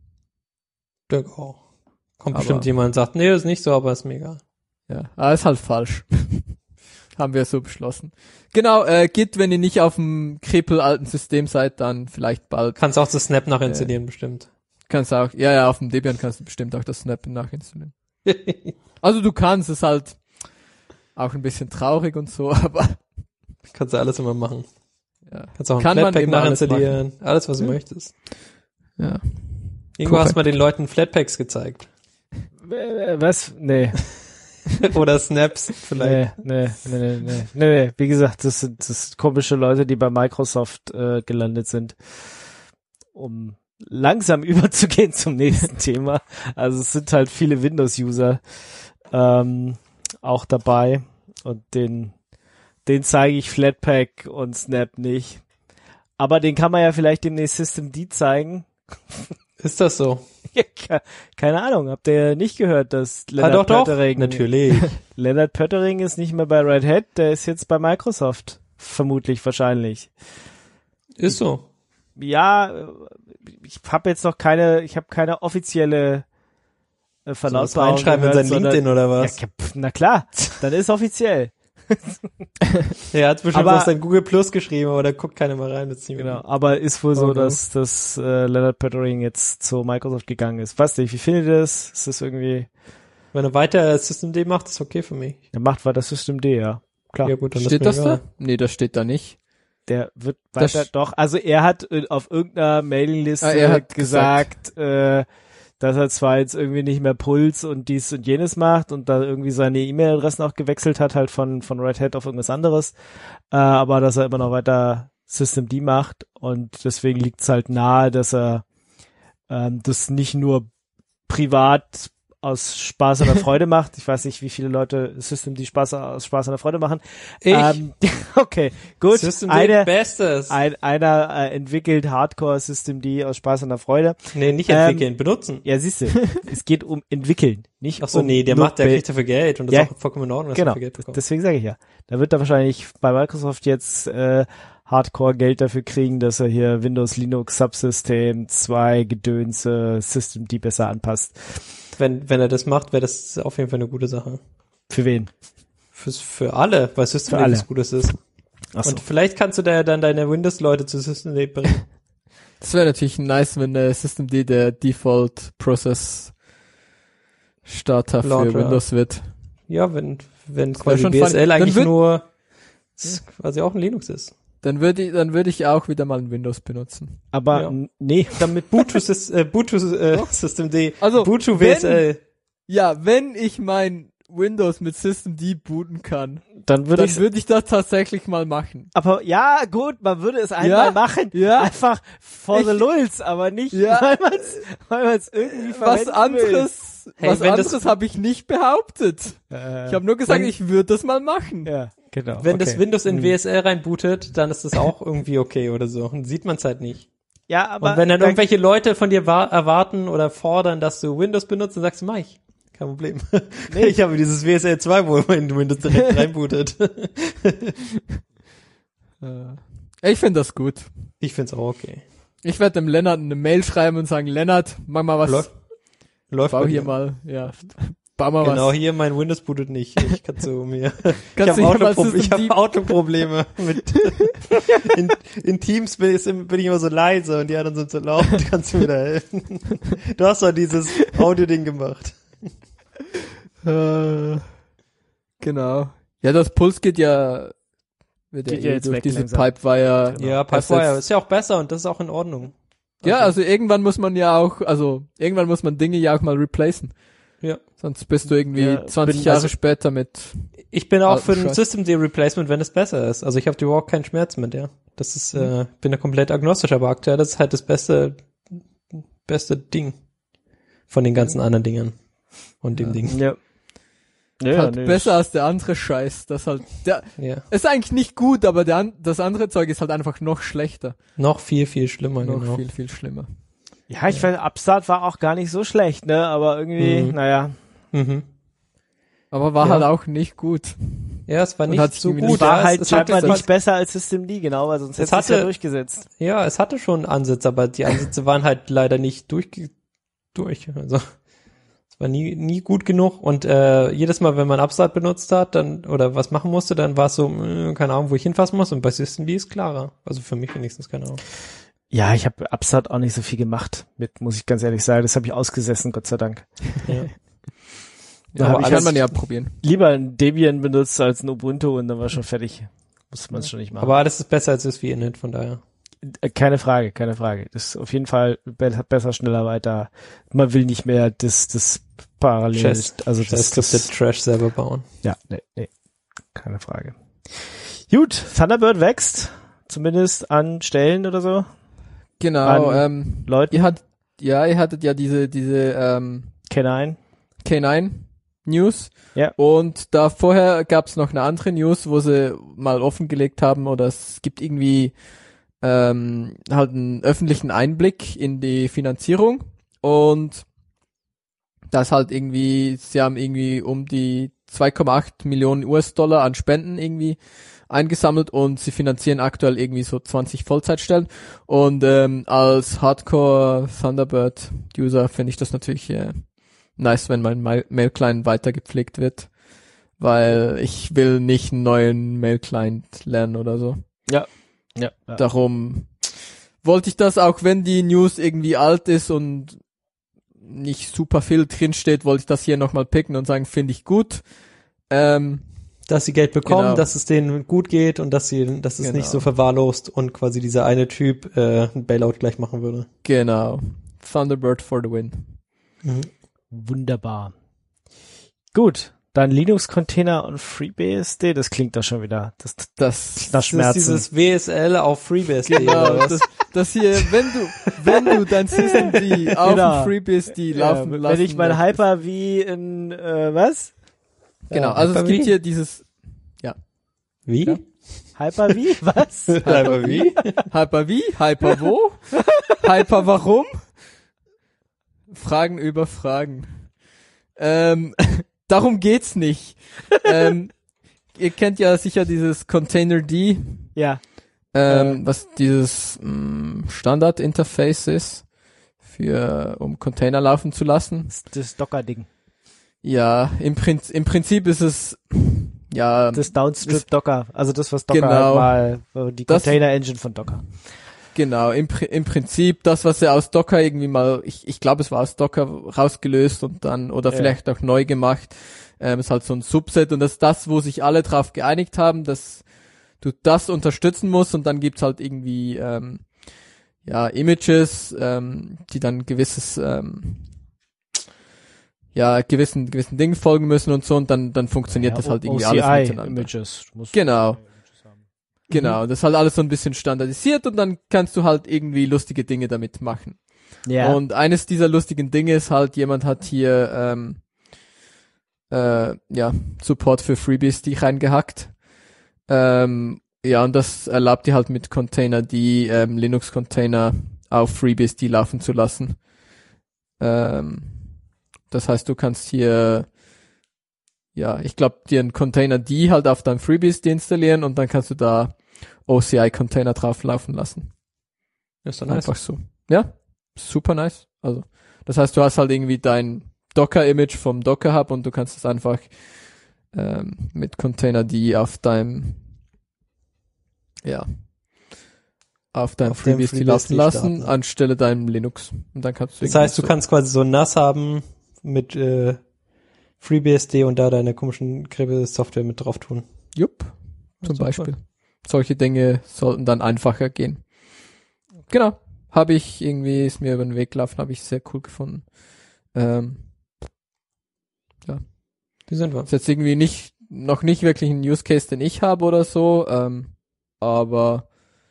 Speaker 4: Denke auch. Kommt
Speaker 3: Aber-
Speaker 4: bestimmt jemand und sagt, nee, ist nicht so, aber ist mir egal.
Speaker 3: Ja, aber ist halt falsch. Haben wir so beschlossen. Genau, äh, Git, wenn ihr nicht auf dem krepel-alten System seid, dann vielleicht bald.
Speaker 4: Kannst auch das Snap nachinstallieren, bestimmt.
Speaker 3: Kannst auch, ja, ja, auf dem Debian kannst du bestimmt auch das Snap nachinstallieren. Also du kannst, es halt auch ein bisschen traurig und so, aber
Speaker 4: Kannst du alles immer machen.
Speaker 3: ja.
Speaker 4: Kannst auch ein
Speaker 3: Kann man
Speaker 4: Flatpak
Speaker 3: immer alles
Speaker 4: nachinstallieren. Alles, was du
Speaker 3: Hm.
Speaker 4: möchtest.
Speaker 3: Ja.
Speaker 4: Irgendwo
Speaker 3: Korrekt.
Speaker 4: hast du mal den Leuten Flatpaks gezeigt.
Speaker 2: Äh, Was? Nee.
Speaker 4: Oder Snaps vielleicht.
Speaker 2: Nee, nee, nee, nee, nee, nee, nee. Wie gesagt, das sind, das sind komische Leute, die bei Microsoft äh, gelandet sind, um langsam überzugehen zum nächsten Thema. Also es sind halt viele Windows-User ähm, auch dabei und den, den zeige ich Flatpak und Snap nicht. Aber den kann man ja vielleicht demnächst Systemd zeigen.
Speaker 4: Ist das so?
Speaker 2: Ja, ke- keine Ahnung, habt ihr nicht gehört, dass
Speaker 4: Ah,
Speaker 2: Leonard
Speaker 4: doch, doch.
Speaker 2: Pöttering
Speaker 4: Natürlich.
Speaker 2: Leonard Pöttering ist nicht mehr bei Red Hat, der ist jetzt bei Microsoft. Vermutlich, wahrscheinlich.
Speaker 4: Ist so.
Speaker 2: Ja, äh, ich habe jetzt noch keine, ich habe keine offizielle äh,
Speaker 4: Soll das
Speaker 2: Verlautbarung
Speaker 4: reinschreiben in
Speaker 2: gehört,
Speaker 4: sein LinkedIn
Speaker 2: sondern-
Speaker 4: oder was?
Speaker 2: Ja, pf, na klar, dann ist offiziell.
Speaker 4: Er hat bestimmt
Speaker 2: Aber-
Speaker 4: was in Google Plus geschrieben, aber da guckt keiner mal rein. Das ist ziemlich-
Speaker 2: Genau, aber ist wohl so,
Speaker 4: Oh, no.
Speaker 2: dass, dass äh, Leonard Pöttering jetzt zu Microsoft gegangen ist. Weiß nicht, wie findet ihr das? Ist das irgendwie,
Speaker 4: Wenn er weiter Systemd macht, ist okay für mich.
Speaker 2: der macht weiter Systemd, ja. Klar.
Speaker 4: Ja gut, dann
Speaker 3: Steht
Speaker 4: ist
Speaker 3: das
Speaker 4: mir
Speaker 3: da?
Speaker 4: egal.
Speaker 3: Nee, das steht da nicht.
Speaker 2: Der wird
Speaker 3: Das-
Speaker 2: weiter, doch, also er hat äh, auf irgendeiner Mailingliste
Speaker 3: Ah, er hat
Speaker 2: gesagt, äh, dass er zwar jetzt irgendwie nicht mehr Puls und dies und jenes macht und da irgendwie seine E-Mail-Adressen auch gewechselt hat, halt von, von Red Hat auf irgendwas anderes, äh, aber dass er immer noch weiter Systemd macht und deswegen liegt es halt nahe, dass er ähm, das nicht nur privat aus Spaß oder Freude macht. Ich weiß nicht, wie viele Leute Systemd Spaß aus Spaß oder Freude machen.
Speaker 4: Ich?
Speaker 2: Ähm, okay, gut.
Speaker 4: Systemd
Speaker 2: Eine,
Speaker 4: Bestes.
Speaker 2: ein, einer äh, entwickelt Hardcore Systemd aus Spaß und der Freude.
Speaker 4: Nee, nicht
Speaker 2: Ähm,
Speaker 4: entwickeln, benutzen.
Speaker 2: Ja, siehst du, es geht um entwickeln, nicht
Speaker 4: Ach so,
Speaker 2: um
Speaker 4: nee, der
Speaker 2: nur
Speaker 4: macht, der
Speaker 2: Be-
Speaker 4: kriegt dafür Geld und das
Speaker 2: Ja.
Speaker 4: ist auch vollkommen in Ordnung, dass
Speaker 2: Genau,
Speaker 4: er dafür Geld bekommt.
Speaker 2: deswegen sage ich ja. Da wird er wahrscheinlich bei Microsoft jetzt äh, Hardcore Geld dafür kriegen, dass er hier Windows, Linux, Subsystem, zwei Gedönse, Systemd besser anpasst.
Speaker 4: Wenn, wenn er das macht, wäre das auf jeden Fall eine gute Sache.
Speaker 2: Für wen?
Speaker 4: Fürs, für alle, weil Systemd
Speaker 2: Für alle.
Speaker 4: was Gutes ist.
Speaker 2: Ach so.
Speaker 4: Und vielleicht kannst du da dann deine Windows-Leute zu Systemd bringen.
Speaker 3: Das wäre natürlich nice, wenn der Systemd der Default Process Starter für
Speaker 4: Launcher.
Speaker 3: Windows wird.
Speaker 4: Ja, wenn, wenn
Speaker 3: Das wär
Speaker 4: quasi
Speaker 3: schon
Speaker 4: B S L
Speaker 3: fun.
Speaker 4: eigentlich
Speaker 3: Dann würd-
Speaker 4: nur s- quasi auch ein Linux ist.
Speaker 3: Dann würde ich, dann würde ich auch wieder mal ein Windows benutzen.
Speaker 2: Aber
Speaker 4: Ja.
Speaker 2: n- nee.
Speaker 4: Dann mit Ubuntu Sys- äh, Ubuntu äh, Systemd,
Speaker 3: Also,
Speaker 4: Ubuntu
Speaker 3: wenn-
Speaker 4: W S L.
Speaker 3: Ja, wenn ich mein Windows mit Systemd booten kann,
Speaker 2: Dann würde
Speaker 3: dann
Speaker 2: ich
Speaker 3: würde ich das tatsächlich mal machen.
Speaker 2: aber ja, gut, man würde es einmal
Speaker 3: Ja,
Speaker 2: machen.
Speaker 3: ja.
Speaker 2: Einfach for the
Speaker 3: Ich-
Speaker 2: lulz, aber nicht,
Speaker 3: Ja.
Speaker 2: weil man es weil man's irgendwie
Speaker 3: Was
Speaker 2: verwenden
Speaker 3: anderes,
Speaker 4: Hey,
Speaker 3: was
Speaker 4: wenn das-
Speaker 3: anderes habe ich nicht behauptet.
Speaker 2: will. Äh,
Speaker 3: Ich habe nur gesagt,
Speaker 4: wenn-
Speaker 3: ich würde das mal machen.
Speaker 2: ja, genau.
Speaker 4: Wenn
Speaker 2: okay.
Speaker 4: das Windows in
Speaker 2: Hm.
Speaker 4: W S L reinbootet, dann ist das auch irgendwie okay oder so. Dann sieht man es halt nicht.
Speaker 2: Ja, aber
Speaker 4: Und wenn dann
Speaker 2: da-
Speaker 4: irgendwelche Leute von dir wa- erwarten oder fordern, dass du Windows benutzt, dann sagst du, mach ich. Kein Problem. Nee, ich habe dieses W S L zwei, wo man Windows direkt reinbootet.
Speaker 3: Ich finde das gut.
Speaker 4: Ich find's auch okay.
Speaker 3: Ich werde dem Lennart eine Mail schreiben und sagen, Lennart, mach mal was.
Speaker 4: Läuft, läuft
Speaker 3: Bau
Speaker 4: bei
Speaker 3: hier
Speaker 4: dir.
Speaker 3: mal, ja. Bau mal
Speaker 4: Genau,
Speaker 3: was.
Speaker 4: hier mein Windows bootet nicht. Ich kann so mir. Ich
Speaker 3: Kannst
Speaker 4: habe
Speaker 3: du hier mal
Speaker 4: Autopro ich hab
Speaker 3: Systemd
Speaker 4: Autoprobleme mit. In, in Teams bin ich, bin ich immer so leise und die anderen sind so laut. Kannst du mir da helfen? Du hast doch dieses Audio-Ding gemacht.
Speaker 3: Äh, genau. Ja, das Puls geht ja, wird
Speaker 2: Geht
Speaker 3: ja,
Speaker 2: ja
Speaker 3: eh
Speaker 2: jetzt
Speaker 3: durch
Speaker 2: weg
Speaker 3: diese
Speaker 2: langsam.
Speaker 3: Pipewire.
Speaker 4: Ja, Pipewire ist ja auch besser und das ist auch in Ordnung.
Speaker 3: Ja, also irgendwann muss man ja auch, also irgendwann muss man Dinge ja auch mal replacen.
Speaker 4: Ja.
Speaker 3: Sonst bist du irgendwie
Speaker 2: Ja,
Speaker 3: zwanzig
Speaker 2: bin-
Speaker 3: Jahre
Speaker 2: also-
Speaker 3: später mit.
Speaker 4: Ich bin auch
Speaker 3: Alten
Speaker 4: für ein
Speaker 3: Scheiß.
Speaker 4: Systemd Replacement, wenn es besser ist. Also ich habe überhaupt keinen Schmerz mit, ja. Das ist, äh, bin da komplett agnostisch, aber aktuell das ist halt das beste, beste Ding von den ganzen anderen Dingen und dem Ding.
Speaker 2: ja. Ja,
Speaker 3: halt
Speaker 2: nee,
Speaker 3: besser als der andere Scheiß. Das halt, der,
Speaker 4: Ja.
Speaker 3: ist eigentlich nicht gut, aber der, an- das andere Zeug ist halt einfach noch schlechter.
Speaker 4: Noch viel, viel schlimmer,
Speaker 3: Noch
Speaker 4: genau.
Speaker 3: viel, viel schlimmer.
Speaker 2: Ja, ich finde, Upstart war auch gar nicht so schlecht, ne, aber irgendwie,
Speaker 4: Mhm.
Speaker 2: naja.
Speaker 4: Mhm.
Speaker 3: Aber war
Speaker 4: Ja.
Speaker 3: halt auch nicht gut.
Speaker 4: Ja, es war
Speaker 3: Und
Speaker 4: nicht
Speaker 3: hat sich
Speaker 4: so
Speaker 3: irgendwie
Speaker 4: gut.
Speaker 3: nicht-
Speaker 2: War
Speaker 4: ja,
Speaker 2: halt
Speaker 4: es, es
Speaker 2: scheinbar
Speaker 4: hatte,
Speaker 2: nicht besser als Systemd, genau, weil sonst
Speaker 4: Es
Speaker 2: hätte es ja
Speaker 4: hatte-
Speaker 2: durchgesetzt.
Speaker 4: Ja, es hatte schon Ansätze, aber die Ansätze waren halt leider nicht durch, durch. Also es war nie, nie gut genug. Und äh, jedes Mal, wenn man Upstart benutzt hat, dann oder was machen musste, dann war es so, äh, keine Ahnung, wo ich hinfassen muss. Und bei Systemd ist klarer. Also für mich wenigstens, keine Ahnung.
Speaker 2: Ja, ich habe Upstart auch nicht so viel gemacht mit, muss ich ganz ehrlich sagen. Das habe ich ausgesessen, Gott sei Dank.
Speaker 4: Ja.
Speaker 3: Ja,
Speaker 2: Aber
Speaker 3: aber
Speaker 2: alles-
Speaker 3: kann man ja probieren.
Speaker 2: Lieber ein Debian benutzt als ein Ubuntu und dann war schon fertig. Muss man es schon nicht machen.
Speaker 4: Aber alles ist besser als das Init, von daher.
Speaker 2: Äh, Keine Frage, keine Frage. Das ist auf jeden Fall be besser, schneller, weiter. Man will nicht mehr das, das parallel,
Speaker 4: Chest,
Speaker 2: also das,
Speaker 4: das,
Speaker 2: das,
Speaker 4: Trash selber bauen.
Speaker 2: ja, nee, nee, keine Frage. Gut, Thunderbird wächst, zumindest an Stellen oder so,
Speaker 3: Genau,
Speaker 2: An
Speaker 3: ähm,
Speaker 2: Leuten,
Speaker 3: ihr hat, ja, ihr hattet ja diese, diese, ähm,
Speaker 2: K neun.
Speaker 3: K neun News.
Speaker 2: Ja.
Speaker 3: Und da vorher gab's noch eine andere News, wo sie mal offengelegt haben, oder es gibt irgendwie ähm, halt einen öffentlichen Einblick in die Finanzierung und das halt irgendwie, sie haben irgendwie um die zwei Komma acht Millionen U S-Dollar an Spenden irgendwie eingesammelt und sie finanzieren aktuell irgendwie so zwanzig Vollzeitstellen und ähm, als Hardcore Thunderbird-User finde ich das natürlich äh, nice, wenn mein Ma- Mail-Client weiter gepflegt wird, weil ich will nicht einen neuen Mail-Client lernen oder so.
Speaker 2: Ja. Ja. ja.
Speaker 3: Darum wollte ich das, auch wenn die News irgendwie alt ist und nicht super viel drinsteht, wollte ich das hier nochmal picken und sagen, finde ich gut. Ähm,
Speaker 4: Dass sie Geld bekommen,
Speaker 3: Genau.
Speaker 4: dass es denen gut geht und dass sie, dass es
Speaker 3: Genau.
Speaker 4: nicht so verwahrlost und quasi dieser eine Typ äh, ein Bailout gleich machen würde.
Speaker 3: genau. Thunderbird for the win.
Speaker 2: Wunderbar. Gut, dann Linux-Container und FreeBSD, das klingt doch schon wieder, das
Speaker 3: Das,
Speaker 2: nach
Speaker 4: Das ist
Speaker 2: Schmerzen.
Speaker 4: dieses W S L auf FreeBSD.
Speaker 3: genau,
Speaker 4: oder was?
Speaker 3: das, das hier, wenn du, wenn du dein Systemd auf
Speaker 2: Genau.
Speaker 3: dem FreeBSD
Speaker 2: Ja,
Speaker 3: laufen
Speaker 2: wenn
Speaker 3: lassen
Speaker 2: ich mein
Speaker 3: möchtest.
Speaker 2: Hyper-V in, äh, was?
Speaker 3: Genau,
Speaker 4: Ja,
Speaker 3: also es
Speaker 4: Hyper-V?
Speaker 3: gibt hier dieses
Speaker 4: Wie?
Speaker 3: Ja.
Speaker 2: Hyper-V? Was?
Speaker 4: Aber wie?
Speaker 3: Hyper wie? Hyper wo? Hyper warum? Fragen über Fragen. Ähm, darum geht's nicht. ähm, ihr kennt ja sicher dieses Containerd,
Speaker 2: Ja.
Speaker 3: ähm, was dieses mh, Standard-Interface ist, für, um Container laufen zu lassen.
Speaker 2: Das, das Docker-Ding.
Speaker 3: Ja, im, Prinz, im Prinzip ist es, ja,
Speaker 2: Das Downstrip Docker. Also das, was Docker
Speaker 3: Genau.
Speaker 2: mal, äh, die
Speaker 3: Das-
Speaker 2: Container-Engine von Docker.
Speaker 3: Genau, im, im Prinzip das, was er aus Docker irgendwie mal, ich, ich glaube, es war aus Docker rausgelöst und dann, oder
Speaker 2: Ja.
Speaker 3: vielleicht auch neu gemacht, ähm, ist halt so ein Subset und das ist das, wo sich alle drauf geeinigt haben, dass du das unterstützen musst und dann gibt's halt irgendwie, ähm, ja, Images, ähm, die dann gewisses, ähm, ja, gewissen, gewissen Dingen folgen müssen und so und dann, dann funktioniert
Speaker 2: Ja,
Speaker 3: das halt
Speaker 2: O-
Speaker 3: irgendwie
Speaker 2: O C I
Speaker 3: alles miteinander.
Speaker 2: Images. Du musst
Speaker 3: Genau.
Speaker 2: O C I Images haben.
Speaker 3: Genau, das ist halt alles so ein bisschen standardisiert und dann kannst du halt irgendwie lustige Dinge damit machen.
Speaker 2: Ja.
Speaker 3: Und eines dieser lustigen Dinge ist halt, jemand hat hier ähm, äh, ja Support für FreeBSD reingehackt. Ähm, ja, und das erlaubt dir halt mit Container die ähm, Linux-Container auf FreeBSD laufen zu lassen. Ähm, das heißt, du kannst hier ja, ich glaube, dir einen Container D halt auf deinem FreeBSD installieren und dann kannst du da O C I-Container drauf laufen lassen.
Speaker 4: Ist doch nice.
Speaker 3: Einfach so. Ja, super nice. Also, das heißt, du hast halt irgendwie dein Docker-Image vom Docker-Hub und du kannst es einfach ähm, mit Container D auf deinem ja auf deinem
Speaker 4: Auf dem
Speaker 3: FreeBSD
Speaker 4: FreeBSD
Speaker 3: laufen lassen,
Speaker 4: starten.
Speaker 3: anstelle deinem Linux. Und dann kannst du
Speaker 4: Das
Speaker 3: irgendwie
Speaker 4: heißt, du
Speaker 3: so-
Speaker 4: kannst quasi so N A S haben mit äh, FreeBSD und da deine komischen Kribbel-Software mit drauf tun.
Speaker 3: Jupp, zum
Speaker 4: super.
Speaker 3: Beispiel. Solche Dinge sollten dann einfacher gehen. Genau. Habe ich irgendwie, ist mir über den Weg gelaufen, habe ich sehr cool gefunden. Ähm,
Speaker 4: Wie sind wir?
Speaker 3: ist jetzt irgendwie nicht, noch nicht wirklich ein Use Case, den ich habe oder so, ähm, aber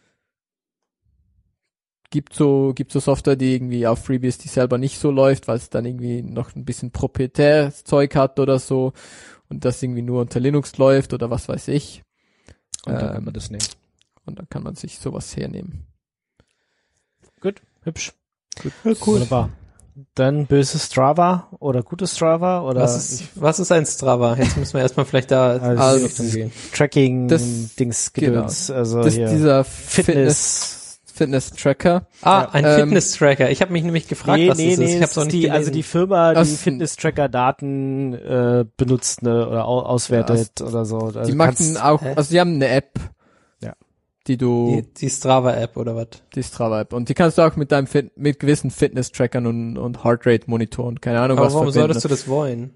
Speaker 3: gibt so, gibt so Software, die irgendwie auf FreeBSD selber nicht so läuft, weil es dann irgendwie noch ein bisschen proprietäres Zeug hat oder so und das irgendwie nur unter Linux läuft oder was weiß ich.
Speaker 2: Und dann kann
Speaker 3: Ähm,
Speaker 2: man das nehmen.
Speaker 3: Und dann kann man sich sowas hernehmen.
Speaker 2: Gut, hübsch.
Speaker 3: Gut.
Speaker 2: Ja, cool. Wunderbar. Dann böses Strava oder gutes Strava oder
Speaker 4: Was ist, was ist ein Strava? Jetzt müssen wir erstmal vielleicht da in die
Speaker 3: Also,
Speaker 4: Richtung gehen.
Speaker 2: Tracking
Speaker 3: Das-
Speaker 2: Dings
Speaker 3: genau.
Speaker 2: Gedöns. Also
Speaker 3: Das
Speaker 2: hier
Speaker 3: ist dieser
Speaker 2: Fitness.
Speaker 3: Fitness, Fitness-Tracker.
Speaker 4: Ah,
Speaker 2: Ja.
Speaker 4: ein
Speaker 3: Ähm,
Speaker 4: Fitness-Tracker. Ich habe mich nämlich gefragt,
Speaker 2: nee,
Speaker 4: was
Speaker 2: nee,
Speaker 4: das
Speaker 2: nee,
Speaker 4: ist. Ich
Speaker 2: das
Speaker 4: habe auch
Speaker 2: ist
Speaker 4: nicht
Speaker 2: die,
Speaker 4: gelesen.
Speaker 2: also die Firma, die
Speaker 3: Das-
Speaker 2: Fitness-Tracker-Daten äh, benutzt ne, oder au auswertet oder so. Also
Speaker 3: Die
Speaker 2: kannst-
Speaker 3: machen auch,
Speaker 4: hä?
Speaker 3: also die haben eine App.
Speaker 2: Ja.
Speaker 3: Die du,
Speaker 4: die, die Strava-App oder was?
Speaker 3: die Strava-App. Und die kannst du auch mit deinem Fit, mit gewissen Fitness-Trackern und, und Heartrate-Monitoren, keine Ahnung,
Speaker 4: Aber
Speaker 3: was
Speaker 4: warum
Speaker 3: verbinden.
Speaker 4: solltest du das wollen?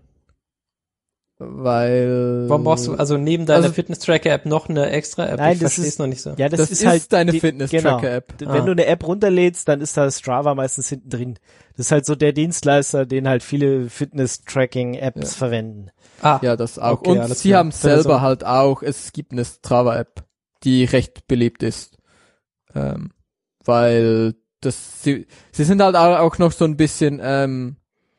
Speaker 3: Weil,
Speaker 4: Warum brauchst du also neben deiner
Speaker 3: Also-
Speaker 4: Fitness-Tracker-App noch eine extra App?
Speaker 2: Nein,
Speaker 4: ich
Speaker 2: das
Speaker 4: verstehe
Speaker 2: ist-
Speaker 4: es noch nicht so.
Speaker 2: ja, das,
Speaker 3: das
Speaker 2: ist,
Speaker 3: ist
Speaker 2: halt
Speaker 3: deine
Speaker 2: die-
Speaker 3: Fitness-Tracker-App.
Speaker 2: Genau.
Speaker 4: Ah.
Speaker 2: Wenn du eine App runterlädst, dann ist da Strava meistens hinten drin. Das ist halt so der Dienstleister, den halt viele Fitness-Tracking-Apps
Speaker 3: Ja.
Speaker 2: verwenden.
Speaker 4: Ah,
Speaker 3: Ja, das auch.
Speaker 4: Okay,
Speaker 3: und
Speaker 4: alles
Speaker 3: sie
Speaker 4: klar.
Speaker 3: haben
Speaker 4: Dann
Speaker 3: selber
Speaker 4: also-
Speaker 3: halt auch, es gibt eine Strava-App, die recht beliebt ist. Ähm, weil das, sie, sie sind halt auch auch noch so ein bisschen, ähm,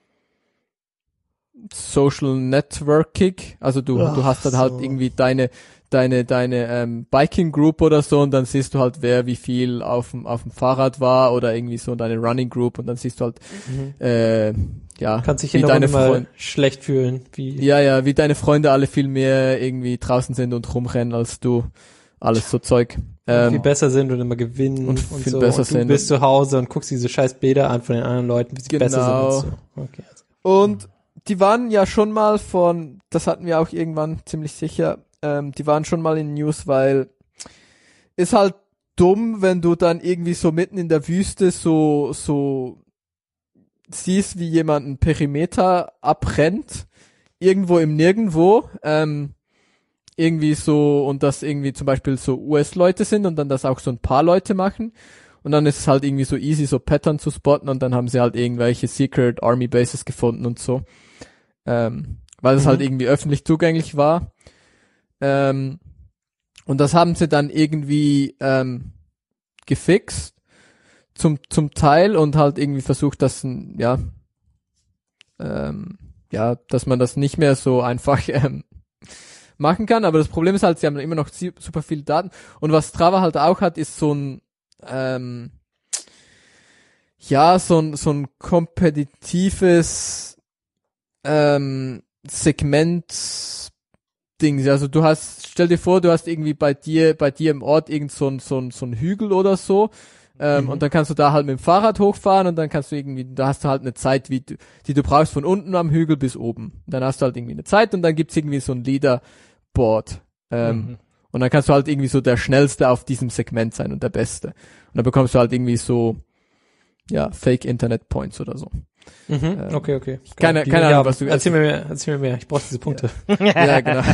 Speaker 3: Social Networking. Also du,
Speaker 4: Ach,
Speaker 3: du hast dann halt
Speaker 4: so.
Speaker 3: irgendwie deine, deine, deine, ähm, Biking Group oder so und dann siehst du halt, wer wie viel auf dem, auf dem Fahrrad war oder irgendwie so deine Running Group und dann siehst du halt,
Speaker 4: Mhm.
Speaker 3: äh, ja,
Speaker 4: Kannst dich
Speaker 3: wie
Speaker 4: in der
Speaker 3: deine
Speaker 4: Runde mal
Speaker 3: Freunde,
Speaker 4: schlecht fühlen. Wie,
Speaker 3: ja, ja, wie deine Freunde alle viel mehr irgendwie draußen sind und rumrennen als du. Alles so Zeug. Ähm,
Speaker 4: viel besser sind und immer gewinnen
Speaker 3: und
Speaker 4: und,
Speaker 3: viel
Speaker 4: so.
Speaker 3: besser
Speaker 4: und du
Speaker 3: sind
Speaker 4: bist zu Hause und guckst diese scheiß Bilder an von den anderen Leuten, wie sie
Speaker 3: Genau.
Speaker 4: besser sind und so. Okay.
Speaker 3: Und die waren ja schon mal von, das hatten wir auch irgendwann ziemlich sicher, ähm, die waren schon mal in News, weil ist halt dumm, wenn du dann irgendwie so mitten in der Wüste so, so siehst, wie jemand einen Perimeter abrennt, irgendwo im Nirgendwo, ähm, irgendwie so, und das irgendwie zum Beispiel so U S-Leute sind und dann das auch so ein paar Leute machen. Und dann ist es halt irgendwie so easy, so Pattern zu spotten und dann haben sie halt irgendwelche Secret Army Bases gefunden und so. Ähm, weil es
Speaker 4: Mhm.
Speaker 3: halt irgendwie öffentlich zugänglich war. Ähm, und das haben sie dann irgendwie ähm, gefixt zum zum Teil und halt irgendwie versucht, dass ein, ja ähm, ja, dass man das nicht mehr so einfach ähm, machen kann. Aber das Problem ist halt, sie haben immer noch si- super viele Daten. Und was Strava halt auch hat, ist so ein ähm, ja, so ein so ein kompetitives ähm, Segment Ding. Also du hast, stell dir vor, du hast irgendwie bei dir, bei dir im Ort irgend so ein, so ein, so ein Hügel oder so. Ähm,
Speaker 4: Mhm.
Speaker 3: und dann kannst du da halt mit dem Fahrrad hochfahren und dann kannst du irgendwie, da hast du halt eine Zeit, wie du, die du brauchst von unten am Hügel bis oben. Dann hast du halt irgendwie eine Zeit und dann gibt's irgendwie so ein Leaderboard. Ähm,
Speaker 2: Mhm.
Speaker 3: Und dann kannst du halt irgendwie so der Schnellste auf diesem Segment sein und der Beste. Und dann bekommst du halt irgendwie so, ja, Fake Internet Points oder so.
Speaker 4: Mhm.
Speaker 3: Ähm,
Speaker 4: okay, okay.
Speaker 3: Keine,
Speaker 4: Die
Speaker 3: keine
Speaker 4: wir
Speaker 3: Ahnung,
Speaker 4: haben.
Speaker 3: was du...
Speaker 4: Erzähl mir mehr, erzähl mir mehr. Ich brauche diese Punkte.
Speaker 3: Ja, ja genau.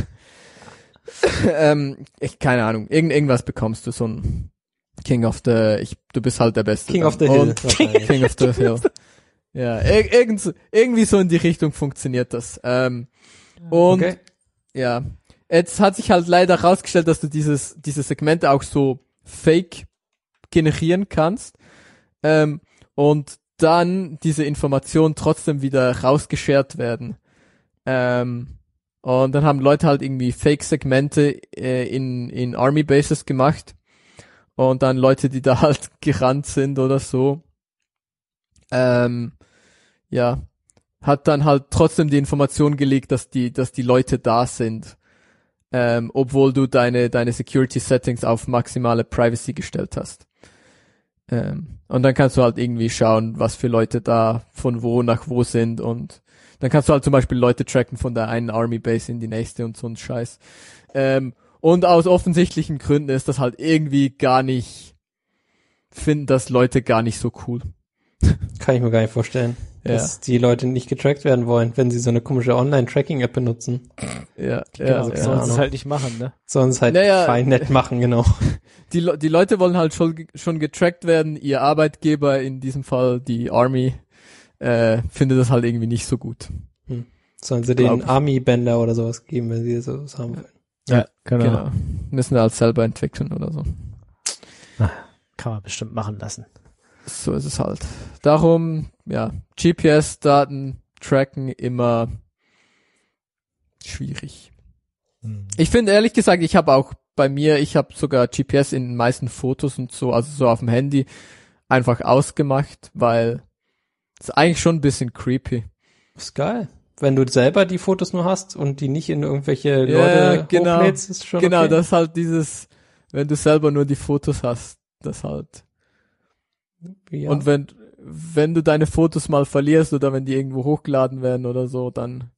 Speaker 3: ähm, ich, keine Ahnung. Irgend, irgendwas bekommst du, so ein King of the... Ich, du bist halt der Beste.
Speaker 4: King
Speaker 3: dann.
Speaker 4: of the Hill.
Speaker 3: Und King of the Hill. Ja, ir- irgend, irgendwie so in die Richtung funktioniert das. Ähm, und
Speaker 4: Okay.
Speaker 3: ja, jetzt hat sich halt leider herausgestellt, dass du dieses diese Segmente auch so fake generieren kannst ähm, und dann diese Informationen trotzdem wieder rausgeschert werden. Ähm, und dann haben Leute halt irgendwie Fake-Segmente äh, in in Army Bases gemacht und dann Leute, die da halt gerannt sind oder so. Ähm, ja, hat dann halt trotzdem die Information gelegt, dass die, dass die Leute da sind, ähm, obwohl du deine, deine Security Settings auf maximale Privacy gestellt hast. Ähm, und dann kannst du halt irgendwie schauen, was für Leute da von wo nach wo sind und dann kannst du halt zum Beispiel Leute tracken von der einen Army Base in die nächste und so ein Scheiß. Ähm, und aus offensichtlichen Gründen ist das halt irgendwie gar nicht, finden das Leute gar nicht so cool.
Speaker 4: Kann ich mir gar nicht vorstellen,
Speaker 3: Ja.
Speaker 4: dass die Leute nicht getrackt werden wollen, wenn sie so eine komische Online-Tracking-App benutzen.
Speaker 3: Ja,
Speaker 2: Genau,
Speaker 3: ja,
Speaker 2: die
Speaker 3: ja.
Speaker 2: sollen es
Speaker 4: Ahnung.
Speaker 2: halt nicht machen, ne?
Speaker 4: Sonst halt
Speaker 3: Naja,
Speaker 4: fein nett machen, genau.
Speaker 3: Die, Le- die Leute wollen halt schon, schon getrackt werden. Ihr Arbeitgeber, in diesem Fall die Army, äh, findet das halt irgendwie nicht so gut.
Speaker 4: Sollen sie
Speaker 3: Glaub
Speaker 4: den
Speaker 3: ich.
Speaker 4: Army-Bänder oder sowas geben, wenn sie sowas haben wollen.
Speaker 2: Ja, genau.
Speaker 3: Genau. Müssen halt selber entwickeln oder so.
Speaker 2: Kann man bestimmt machen lassen.
Speaker 3: So ist es halt. Darum, ja, G P S-Daten tracken immer schwierig. Ich finde ehrlich gesagt, ich habe auch bei mir, ich habe sogar G P S in den meisten Fotos und so, also so auf dem Handy, einfach ausgemacht, weil es ist eigentlich schon ein bisschen creepy.
Speaker 4: Ist geil. Wenn du selber die Fotos nur hast und die nicht in irgendwelche
Speaker 3: Ja,
Speaker 4: Leute
Speaker 3: genau.
Speaker 4: hochlädst, ist schon
Speaker 3: Genau,
Speaker 4: okay.
Speaker 3: das ist halt dieses, wenn du selber nur die Fotos hast, das halt.
Speaker 4: Ja.
Speaker 3: Und wenn, wenn du deine Fotos mal verlierst oder wenn die irgendwo hochgeladen werden oder so, dann,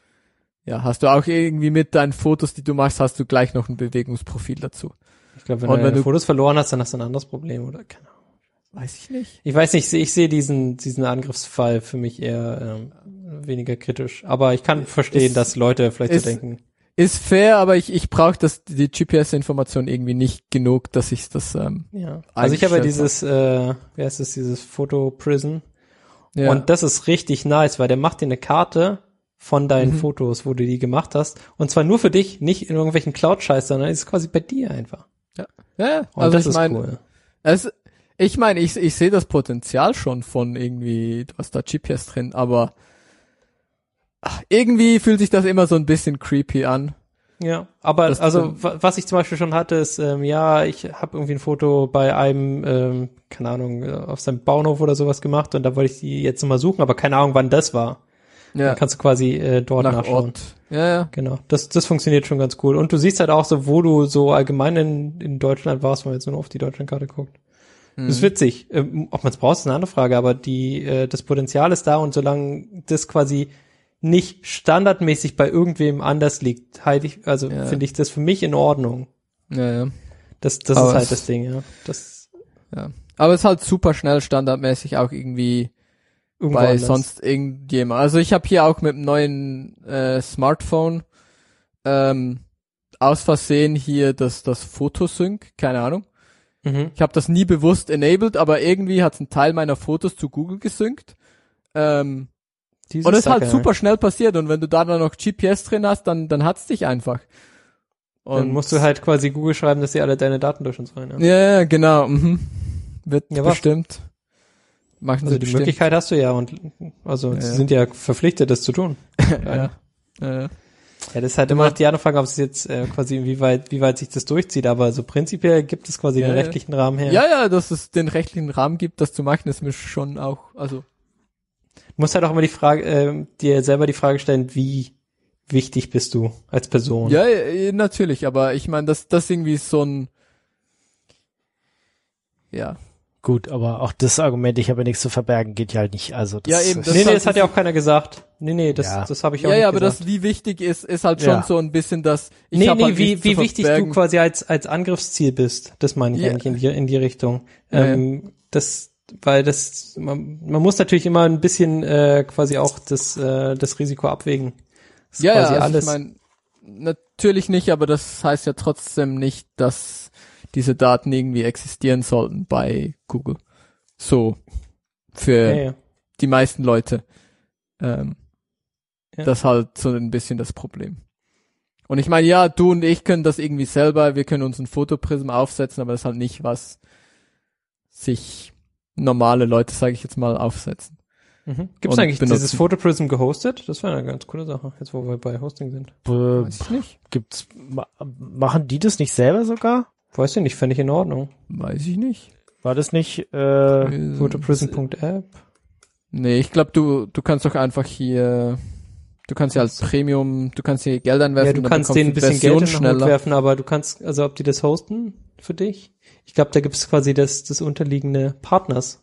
Speaker 3: ja, hast du auch irgendwie mit deinen Fotos, die du machst, hast du gleich noch ein Bewegungsprofil dazu.
Speaker 4: ich glaube, wenn
Speaker 3: und
Speaker 4: du
Speaker 3: wenn
Speaker 4: deine
Speaker 3: du-
Speaker 4: Fotos verloren hast, dann hast du ein anderes Problem, oder? Keine Ahnung.
Speaker 3: Weiß ich nicht.
Speaker 4: Ich weiß nicht, ich sehe diesen, diesen Angriffsfall für mich eher ähm, weniger kritisch. Aber ich kann verstehen,
Speaker 3: Ist-
Speaker 4: dass Leute vielleicht
Speaker 3: ist-
Speaker 4: so denken.
Speaker 3: Ist fair, aber ich, ich brauche das, die G P S-Information irgendwie nicht genug, dass ich das, ähm,
Speaker 4: Ja. Also ich habe ja
Speaker 3: eingestellt
Speaker 4: dieses, äh, wie heißt es, dieses Photo Prison.
Speaker 3: ja.
Speaker 4: Und das ist richtig nice, weil der macht dir eine Karte von deinen
Speaker 3: Mhm.
Speaker 4: Fotos, wo du die gemacht hast. Und zwar nur für dich, nicht in irgendwelchen Cloud-Scheiß, sondern ist quasi bei dir einfach.
Speaker 3: ja, ja,
Speaker 4: Und
Speaker 3: also
Speaker 4: das
Speaker 3: ich
Speaker 4: ist
Speaker 3: meine,
Speaker 4: cool.
Speaker 3: es, ich meine, ich, ich sehe das Potenzial schon von irgendwie, du hast da G P S drin, aber ach, irgendwie fühlt sich das immer so ein bisschen creepy an.
Speaker 4: Ja, aber
Speaker 3: Das-
Speaker 4: also wa- was ich zum Beispiel schon hatte, ist, ähm, ja, ich habe irgendwie ein Foto bei einem, ähm, keine Ahnung, äh, auf seinem Bauernhof oder sowas gemacht und da wollte ich die jetzt nochmal suchen, aber keine Ahnung, wann das war.
Speaker 3: Ja,
Speaker 4: Dann kannst du quasi äh, dort
Speaker 3: nach
Speaker 4: nachschauen.
Speaker 3: Ort. Ja, ja.
Speaker 4: Genau, das das funktioniert schon ganz cool. Und du siehst halt auch so, wo du so allgemein in, in Deutschland warst, wenn man jetzt nur auf die Deutschlandkarte guckt.
Speaker 3: Mhm.
Speaker 4: Das ist witzig. Ähm, ob man es braucht, ist eine andere Frage, aber die äh, das Potenzial ist da und solange das quasi nicht standardmäßig bei irgendwem anders liegt, halte ich, also
Speaker 3: Ja.
Speaker 4: finde ich das für mich in Ordnung.
Speaker 3: Ja, ja.
Speaker 4: Das, das
Speaker 3: Aber
Speaker 4: ist halt
Speaker 3: es-
Speaker 4: das Ding, ja. Das
Speaker 3: Ja. Aber es ist halt super schnell standardmäßig auch irgendwie
Speaker 4: irgendwo
Speaker 3: bei
Speaker 4: anders.
Speaker 3: sonst irgendjemand. Also ich habe hier auch mit dem neuen äh, Smartphone ähm, aus Versehen hier das das Fotosync, keine Ahnung.
Speaker 4: Mhm.
Speaker 3: Ich habe das nie bewusst enabled, aber irgendwie hat ein Teil meiner Fotos zu Google gesynkt. Ähm,
Speaker 4: Dieses
Speaker 3: und es ist halt
Speaker 4: Sache,
Speaker 3: super schnell passiert und wenn du da dann noch G P S drin hast, dann dann hat's dich einfach. Und
Speaker 4: Dann musst du halt quasi Google schreiben, dass sie alle deine Daten durch uns rein haben.
Speaker 3: ja, ja, genau. Mhm. Wird
Speaker 4: Ja, was?
Speaker 3: bestimmt. Machen
Speaker 4: Also
Speaker 3: sie
Speaker 4: die
Speaker 3: bestimmt.
Speaker 4: Möglichkeit hast du ja und also
Speaker 3: Ja,
Speaker 4: sie
Speaker 3: ja.
Speaker 4: sind ja verpflichtet, das zu tun.
Speaker 3: ja. Ja.
Speaker 4: Ja, das ist halt immer noch die andere Frage, ob es jetzt äh, quasi, wie weit, wie weit sich das durchzieht, aber so prinzipiell gibt es quasi
Speaker 3: Ja,
Speaker 4: den
Speaker 3: ja.
Speaker 4: rechtlichen Rahmen her.
Speaker 3: Ja, ja, dass es den rechtlichen Rahmen gibt, das zu machen, ist mir schon auch, also,
Speaker 4: Du musst halt auch immer die Frage, äh, dir selber die Frage stellen, wie wichtig bist du als Person?
Speaker 3: ja, ja, natürlich, aber ich meine, das, das irgendwie ist so ein, ja,
Speaker 2: Gut, aber auch das Argument, ich habe ja nichts zu verbergen, geht ja halt nicht. Also das
Speaker 3: Ja, eben,
Speaker 2: ist-
Speaker 3: das
Speaker 4: nee,
Speaker 3: ist
Speaker 4: nee,
Speaker 3: halt
Speaker 4: das hat ja auch keiner gesagt. Nee, nee, das,
Speaker 2: Ja.
Speaker 4: das habe ich auch
Speaker 3: Ja,
Speaker 4: nicht
Speaker 3: ja, aber
Speaker 4: gesagt.
Speaker 3: das, wie wichtig ist, ist halt schon
Speaker 2: Ja.
Speaker 3: so ein bisschen das, ich
Speaker 4: nee,
Speaker 3: hab
Speaker 4: nee,
Speaker 3: halt
Speaker 4: wie,
Speaker 3: nichts
Speaker 4: wie
Speaker 3: zu
Speaker 4: wichtig du
Speaker 3: verbergen.
Speaker 4: quasi als, als Angriffsziel bist. Das meine ich
Speaker 3: Ja.
Speaker 4: eigentlich in die, in die Richtung.
Speaker 3: Ja,
Speaker 4: Ähm, das, weil das, man, man muss natürlich immer ein bisschen, äh, quasi auch das, äh, das Risiko abwägen. Das ist
Speaker 3: Ja, ja,
Speaker 4: quasi
Speaker 3: also
Speaker 4: alles.
Speaker 3: ich meine, natürlich nicht, aber das heißt ja trotzdem nicht, dass diese Daten irgendwie existieren sollten bei Google. So, für
Speaker 4: ja, ja.
Speaker 3: die meisten Leute. Ähm,
Speaker 4: Ja.
Speaker 3: Das ist halt so ein bisschen das Problem. Und ich meine, ja, du und ich können das irgendwie selber, wir können uns ein Fotoprism aufsetzen, aber das ist halt nicht, was sich normale Leute, sage ich jetzt mal, aufsetzen.
Speaker 4: Mhm. Gibt es
Speaker 3: Und
Speaker 4: eigentlich
Speaker 3: benutzen.
Speaker 4: dieses Photoprism gehostet? Das wäre eine ganz coole Sache, jetzt wo wir bei Hosting sind.
Speaker 2: Äh,
Speaker 3: Weiß ich nicht.
Speaker 2: gibt's, ma, machen die das nicht selber sogar?
Speaker 4: Weiß ich nicht, fände ich in Ordnung.
Speaker 3: Weiß ich nicht.
Speaker 2: War das nicht, äh,
Speaker 4: Photoprism Punkt app.
Speaker 3: Nee, ich glaube, du, du kannst doch einfach hier, du kannst ja als Premium, du kannst hier Geld einwerfen.
Speaker 4: Ja, du
Speaker 3: dann
Speaker 4: kannst
Speaker 3: bekommst
Speaker 4: denen ein
Speaker 3: die
Speaker 4: bisschen Geld in
Speaker 3: Version
Speaker 4: den Hut
Speaker 3: schneller.
Speaker 4: werfen, aber du kannst, also ob die das hosten für dich? Ich glaube, da gibt es quasi das, das unterliegende Partners.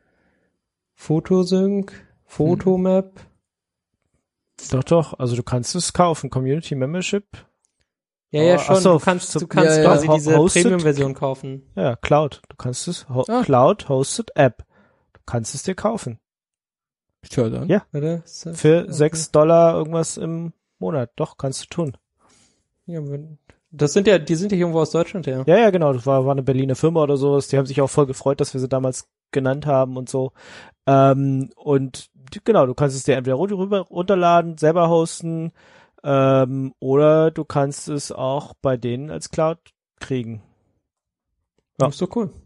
Speaker 4: Photosync, Photomap.
Speaker 2: doch, doch, also du kannst es kaufen, Community Membership.
Speaker 4: Ja, ja,
Speaker 2: Oh,
Speaker 4: schon.
Speaker 2: ach so,
Speaker 4: du kannst,
Speaker 2: so-
Speaker 4: du kannst
Speaker 3: ja, ja,
Speaker 4: quasi
Speaker 2: ho-
Speaker 4: diese
Speaker 2: hosted?
Speaker 4: Premium-Version kaufen.
Speaker 2: Ja, Cloud. Du kannst es, ho
Speaker 3: Ah.
Speaker 2: Cloud Hosted App. Du kannst es dir kaufen.
Speaker 3: Tja, dann.
Speaker 2: Ja.
Speaker 4: Oder? Ist das-
Speaker 2: Für
Speaker 4: okay.
Speaker 2: sechs Dollar irgendwas im Monat. Doch, kannst du tun.
Speaker 4: Ja, wenn- das sind ja, die sind ja irgendwo aus Deutschland her.
Speaker 2: Ja, ja, genau. Das war, war eine Berliner Firma oder sowas. Die haben sich auch voll gefreut, dass wir sie damals genannt haben und so. Ähm, und die, genau, du kannst es dir entweder rüber runterladen, selber hosten, ähm, oder du kannst es auch bei denen als Cloud kriegen. Ja.
Speaker 4: Das ist doch cool.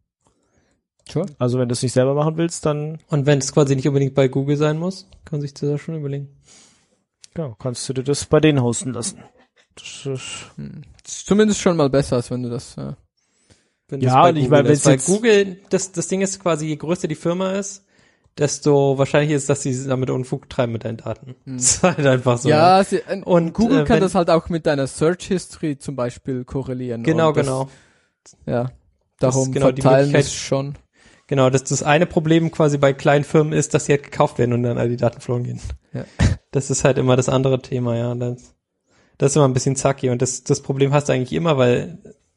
Speaker 3: Sure.
Speaker 2: Also wenn du es nicht selber machen willst, dann
Speaker 4: Und wenn es quasi nicht unbedingt bei Google sein muss, kann man sich das auch schon überlegen.
Speaker 2: genau, kannst du dir das bei denen hosten lassen. Das ist,
Speaker 3: Hm. Ist zumindest schon mal besser, als wenn du das, äh,
Speaker 4: Wenn
Speaker 2: Ja,
Speaker 4: das bei
Speaker 2: und ich
Speaker 4: Google
Speaker 2: meine,
Speaker 4: ist.
Speaker 2: wenn's
Speaker 4: Weil
Speaker 2: jetzt-
Speaker 4: Google, das, das Ding ist quasi, je größer die Firma ist, desto wahrscheinlicher ist, dass sie damit Unfug treiben mit deinen Daten.
Speaker 3: Hm.
Speaker 4: Das ist halt einfach so.
Speaker 3: ja, sie, äh,
Speaker 4: Und,
Speaker 3: Google
Speaker 4: äh,
Speaker 3: kann
Speaker 4: wenn-
Speaker 3: das halt auch mit deiner Search History zum Beispiel korrelieren.
Speaker 4: Genau,
Speaker 3: und das,
Speaker 4: genau.
Speaker 3: Ja,
Speaker 4: Das
Speaker 3: darum
Speaker 4: ist genau die
Speaker 3: verteilen
Speaker 4: Möglichkeit-
Speaker 3: ist schon.
Speaker 4: Genau, dass das eine Problem quasi bei kleinen Firmen ist, dass sie halt gekauft werden und dann all die Daten verloren gehen.
Speaker 3: Ja.
Speaker 4: Das ist halt immer das andere Thema, ja. Das, das ist immer ein bisschen zacky und das, das Problem hast du eigentlich immer, weil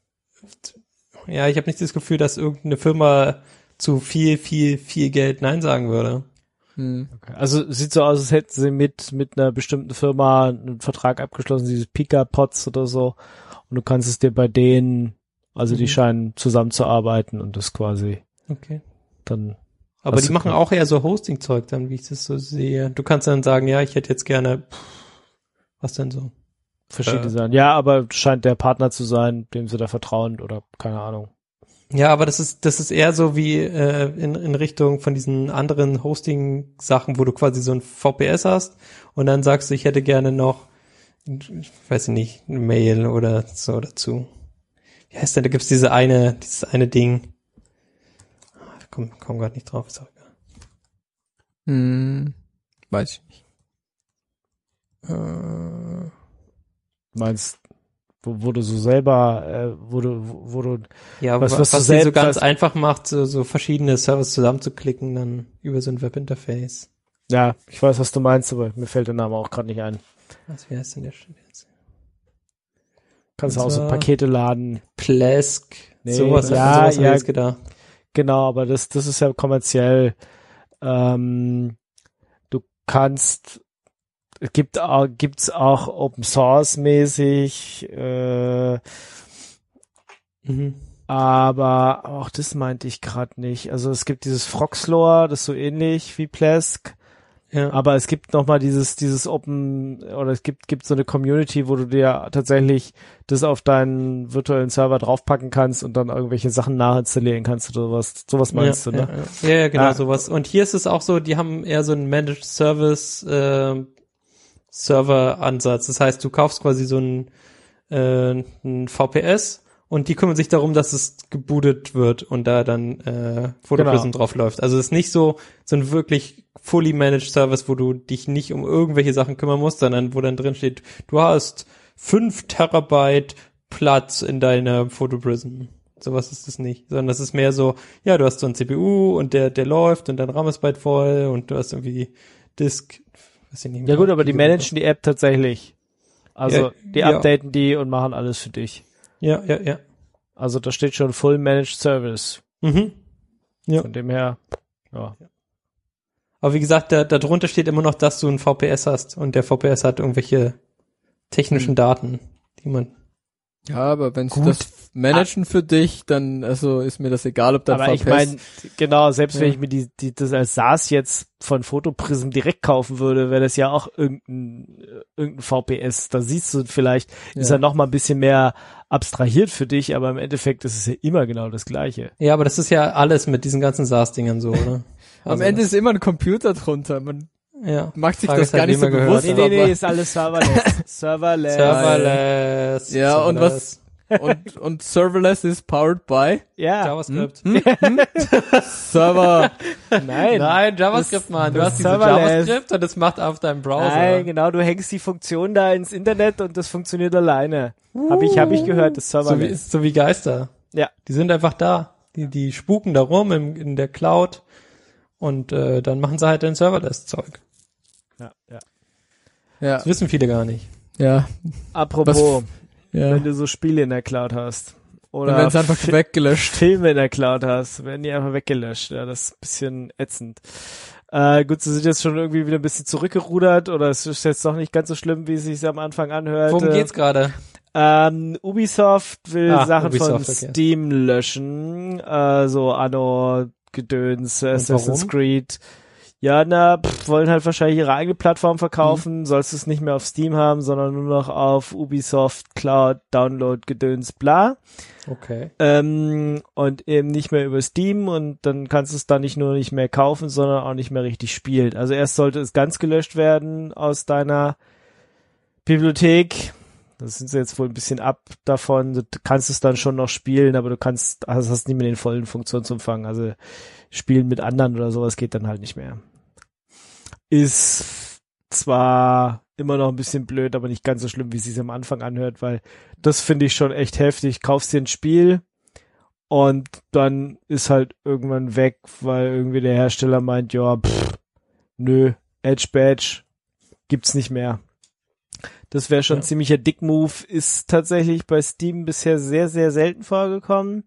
Speaker 4: ja, ich habe nicht das Gefühl, dass irgendeine Firma zu viel, viel, viel Geld Nein sagen würde.
Speaker 3: Hm.
Speaker 2: okay. Also sieht so aus, als hätten sie mit mit einer bestimmten Firma einen Vertrag abgeschlossen, diese Pika-Pods oder so. Und du kannst es dir bei denen, also die
Speaker 4: Mhm.
Speaker 2: scheinen zusammenzuarbeiten und das quasi
Speaker 4: Okay.
Speaker 2: dann.
Speaker 4: Aber
Speaker 2: Hast
Speaker 4: die
Speaker 2: du
Speaker 4: machen
Speaker 2: klar.
Speaker 4: auch eher so Hosting-Zeug dann, wie ich das so sehe. Du kannst dann sagen, ja, ich hätte jetzt gerne, pff, was denn so?
Speaker 2: verschiedene
Speaker 4: Äh.
Speaker 2: sein. Ja, aber scheint der Partner zu sein, dem sie da vertrauen oder keine Ahnung.
Speaker 4: Ja, aber das ist, das ist eher so wie äh, in, in Richtung von diesen anderen Hosting-Sachen, wo du quasi so ein V P S hast und dann sagst du, ich hätte gerne noch, ich weiß nicht, eine Mail oder so dazu. Wie heißt denn, da gibt's diese eine, dieses eine Ding. Ah, Ich komm, komm gerade nicht drauf, ist auch egal.
Speaker 3: Hm. Weiß ich nicht. Äh,
Speaker 2: Meinst, wo, wo du so selber, äh, wo du, wo, wo du,
Speaker 4: Ja,
Speaker 2: Was-
Speaker 4: was,
Speaker 2: was
Speaker 4: was,
Speaker 2: du
Speaker 4: die so
Speaker 2: selbst-
Speaker 4: ganz
Speaker 2: was-
Speaker 4: einfach macht, so, so verschiedene Servers zusammenzuklicken, dann über so ein Webinterface.
Speaker 2: ja, ich weiß, was du meinst, aber mir fällt der Name auch gerade nicht ein.
Speaker 4: Was, wie heißt denn der Stelle jetzt?
Speaker 2: Kannst du
Speaker 4: Und
Speaker 2: auch so
Speaker 4: zwar-
Speaker 2: Pakete laden.
Speaker 4: Plesk.
Speaker 2: Nee,
Speaker 4: sowas,
Speaker 2: ja,
Speaker 4: sowas hab
Speaker 2: ja.
Speaker 4: ich jetzt gedacht.
Speaker 2: Genau, aber das, das ist ja kommerziell. Ähm, du kannst, es gibt auch, gibt's auch Open Source mäßig, äh,
Speaker 4: Mhm.
Speaker 2: aber auch das meinte ich gerade nicht. Also es gibt dieses Froxlore, das ist so ähnlich wie Plesk,
Speaker 4: Ja.
Speaker 2: aber es gibt noch mal dieses dieses Open oder es gibt gibt so eine Community, wo du dir tatsächlich das auf deinen virtuellen Server draufpacken kannst und dann irgendwelche Sachen nachinstallieren kannst oder sowas. Sowas meinst
Speaker 4: ja,
Speaker 2: du, ne?
Speaker 4: Ja, ja, ja genau
Speaker 2: Ah.
Speaker 4: sowas. Und hier ist es auch so, die haben eher so einen Managed Service äh, Server-Ansatz. Das heißt, du kaufst quasi so ein, äh, ein V P S und die kümmern sich darum, dass es gebootet wird und da dann äh, Photoprism
Speaker 2: Genau.
Speaker 4: drauf läuft. Also es ist nicht so so ein wirklich fully managed Service, wo du dich nicht um irgendwelche Sachen kümmern musst, sondern wo dann drin steht, du hast fünf Terabyte Platz in deiner Photoprism. Sowas ist es nicht, sondern das ist mehr so, ja, du hast so ein C P U und der der läuft und dein RAM ist bald voll und du hast irgendwie Disk, Weiß ich nicht
Speaker 2: Ja gut, aber die
Speaker 4: Wie-
Speaker 2: managen die App tatsächlich. Also
Speaker 4: Ja,
Speaker 2: die
Speaker 4: ja.
Speaker 2: updaten die und machen alles für dich.
Speaker 4: Ja, ja, ja.
Speaker 2: Also da steht schon Full Managed Service.
Speaker 4: Mhm. Ja.
Speaker 2: Von dem her, ja.
Speaker 4: Aber wie gesagt, da, da drunter steht immer noch, dass du ein V P S hast und der V P S hat irgendwelche technischen Daten, die man.
Speaker 3: Ja, aber wenn sie
Speaker 2: Gut.
Speaker 3: das managen für dich, dann also ist mir das egal, ob dein
Speaker 2: Aber
Speaker 3: V
Speaker 2: ich
Speaker 3: P S...
Speaker 2: meine, genau, selbst wenn
Speaker 3: Ja.
Speaker 2: ich mir die, die das als SaaS jetzt von Photoprism direkt kaufen würde, wäre das ja auch irgendein, äh, irgendein V P S. Da siehst du vielleicht, ist
Speaker 3: Ja.
Speaker 2: er noch mal ein bisschen mehr abstrahiert für dich, aber im Endeffekt ist es ja immer genau das Gleiche.
Speaker 4: Ja, aber das ist ja alles mit diesen ganzen SaaS-Dingern so, oder?
Speaker 3: Am
Speaker 4: Also
Speaker 3: Ende
Speaker 4: das-
Speaker 3: ist immer ein Computer drunter. Man
Speaker 4: ja.
Speaker 3: macht sich
Speaker 4: Frage
Speaker 3: das
Speaker 4: ist halt,
Speaker 3: gar nicht
Speaker 4: wem
Speaker 3: so
Speaker 4: er gehört
Speaker 3: bewusst.
Speaker 2: Nee,
Speaker 4: hat.
Speaker 2: nee, nee,
Speaker 3: aber-
Speaker 2: ist alles serverless. serverless.
Speaker 4: Serverless.
Speaker 3: Ja, und
Speaker 4: Serverless.
Speaker 3: und, und Serverless ist powered by
Speaker 2: Ja,
Speaker 4: JavaScript.
Speaker 3: Server.
Speaker 2: nein.
Speaker 4: Nein, JavaScript, Mann. Du
Speaker 2: das
Speaker 4: hast diese
Speaker 2: Serverless.
Speaker 4: JavaScript und das macht auf deinem Browser.
Speaker 2: Nein, genau, du hängst die Funktion da ins Internet und das funktioniert alleine. Hab ich, hab ich gehört, das
Speaker 4: So wie,
Speaker 2: serverless.
Speaker 4: so wie Geister.
Speaker 2: Ja.
Speaker 4: Die sind einfach da. Die, die spuken da rum im, in der Cloud und äh, dann machen sie halt ein Serverless-Zeug.
Speaker 2: Ja, ja.
Speaker 3: Ja,
Speaker 4: Das wissen viele gar nicht.
Speaker 3: ja,
Speaker 2: Apropos,
Speaker 3: ja.
Speaker 2: wenn du so Spiele in der Cloud hast
Speaker 3: Dann
Speaker 2: oder
Speaker 3: werden sie einfach
Speaker 2: Fi-
Speaker 3: weggelöscht.
Speaker 2: Filme in der Cloud hast, werden die einfach weggelöscht. Ja, das ist ein bisschen ätzend. Äh, gut, sie sind jetzt schon irgendwie wieder ein bisschen zurückgerudert oder es ist jetzt doch nicht ganz so schlimm, wie es sich am Anfang anhört.
Speaker 4: Worum geht's gerade?
Speaker 2: Ähm, Ubisoft will
Speaker 4: Ah,
Speaker 2: Sachen
Speaker 4: Ubisoft,
Speaker 2: von
Speaker 4: okay.
Speaker 2: Steam löschen, äh, so Anno, Gedöns, Assassin's
Speaker 4: warum?
Speaker 2: Creed. Ja, na, pff, wollen halt wahrscheinlich ihre eigene Plattform verkaufen,
Speaker 4: Mhm.
Speaker 2: sollst du es nicht mehr auf Steam haben, sondern nur noch auf Ubisoft, Cloud, Download, Gedöns, bla.
Speaker 4: Okay.
Speaker 2: Ähm, und eben nicht mehr über Steam und dann kannst du es da nicht nur nicht mehr kaufen, sondern auch nicht mehr richtig spielen. Also erst sollte es ganz gelöscht werden aus deiner Bibliothek. Das sind sie jetzt wohl ein bisschen ab davon. Du kannst es dann schon noch spielen, aber du kannst, also hast nicht mehr den vollen Funktionsumfang. Also spielen mit anderen oder sowas geht dann halt nicht mehr. Ist zwar immer noch ein bisschen blöd, aber nicht ganz so schlimm, wie es sich am Anfang anhört, weil das finde ich schon echt heftig. Kaufst dir ein Spiel und dann ist halt irgendwann weg, weil irgendwie der Hersteller meint, ja, pff, nö, Edge Badge gibt's nicht mehr. Das wäre schon
Speaker 4: Ja.
Speaker 2: ein ziemlicher Dick-Move, ist tatsächlich bei Steam bisher sehr, sehr selten vorgekommen,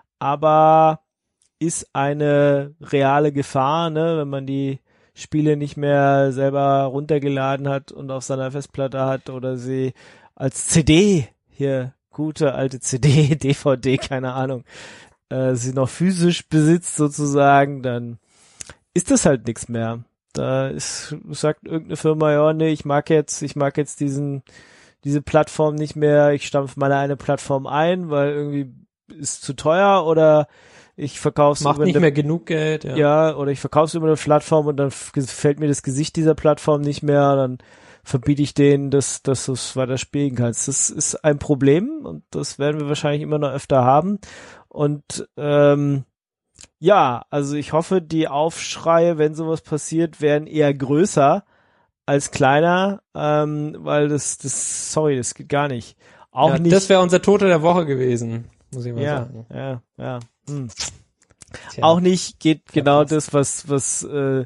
Speaker 2: aber ist eine reale Gefahr, ne, wenn man die Spiele nicht mehr selber runtergeladen hat und auf seiner Festplatte hat oder sie als C D, hier, gute alte C D, D V D, keine Ahnung, äh, sie noch physisch besitzt sozusagen, dann ist das halt nichts mehr. Da ist, sagt irgendeine Firma, ja, nee, ich mag jetzt, ich mag jetzt diesen, diese Plattform nicht mehr, ich stampfe meine eine Plattform ein, weil irgendwie ist zu teuer oder ich verkaufe
Speaker 4: Macht nicht mehr genug Geld. Ja.
Speaker 2: ja, oder ich verkaufe es über eine Plattform und dann f- gefällt mir das Gesicht dieser Plattform nicht mehr, dann verbiete ich denen, dass, dass du es weiter spielen kannst. Das ist ein Problem und das werden wir wahrscheinlich immer noch öfter haben. Und ähm, ja, also ich hoffe, die Aufschreie, wenn sowas passiert, werden eher größer als kleiner, ähm, weil das, das, sorry, das geht gar nicht. Auch
Speaker 4: ja,
Speaker 2: nicht.
Speaker 4: Das wäre unser Tote der Woche gewesen, muss ich mal
Speaker 2: ja,
Speaker 4: sagen.
Speaker 2: ja, ja. Hm.
Speaker 4: Tja.
Speaker 2: Auch nicht geht genau
Speaker 4: Verpasst.
Speaker 2: das, was was äh,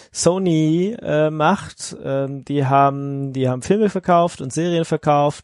Speaker 2: Sony äh, macht. Ähm, die haben die haben Filme verkauft und Serien verkauft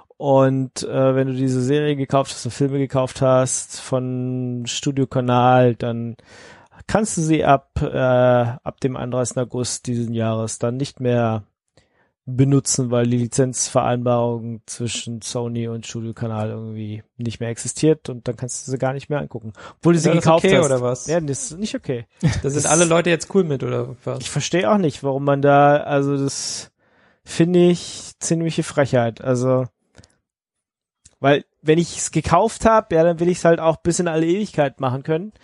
Speaker 2: und äh, wenn du diese Serie gekauft hast und Filme gekauft hast von Studio Kanal, dann kannst du sie ab äh, ab dem einunddreißigsten August diesen Jahres dann nicht mehr benutzen, weil die Lizenzvereinbarung zwischen Sony und Studio Kanal irgendwie nicht mehr existiert und dann kannst du sie gar nicht mehr angucken. Obwohl du sie
Speaker 4: Ist das
Speaker 2: gekauft
Speaker 4: okay,
Speaker 2: hast.
Speaker 4: oder was?
Speaker 2: Ja, das ist nicht okay.
Speaker 4: Da sind alle Leute jetzt cool mit, oder was?
Speaker 2: Ich verstehe auch nicht, warum man da, also das finde ich ziemliche Frechheit. Also, weil wenn ich es gekauft habe, ja, dann will ich es halt auch bis in alle Ewigkeit machen können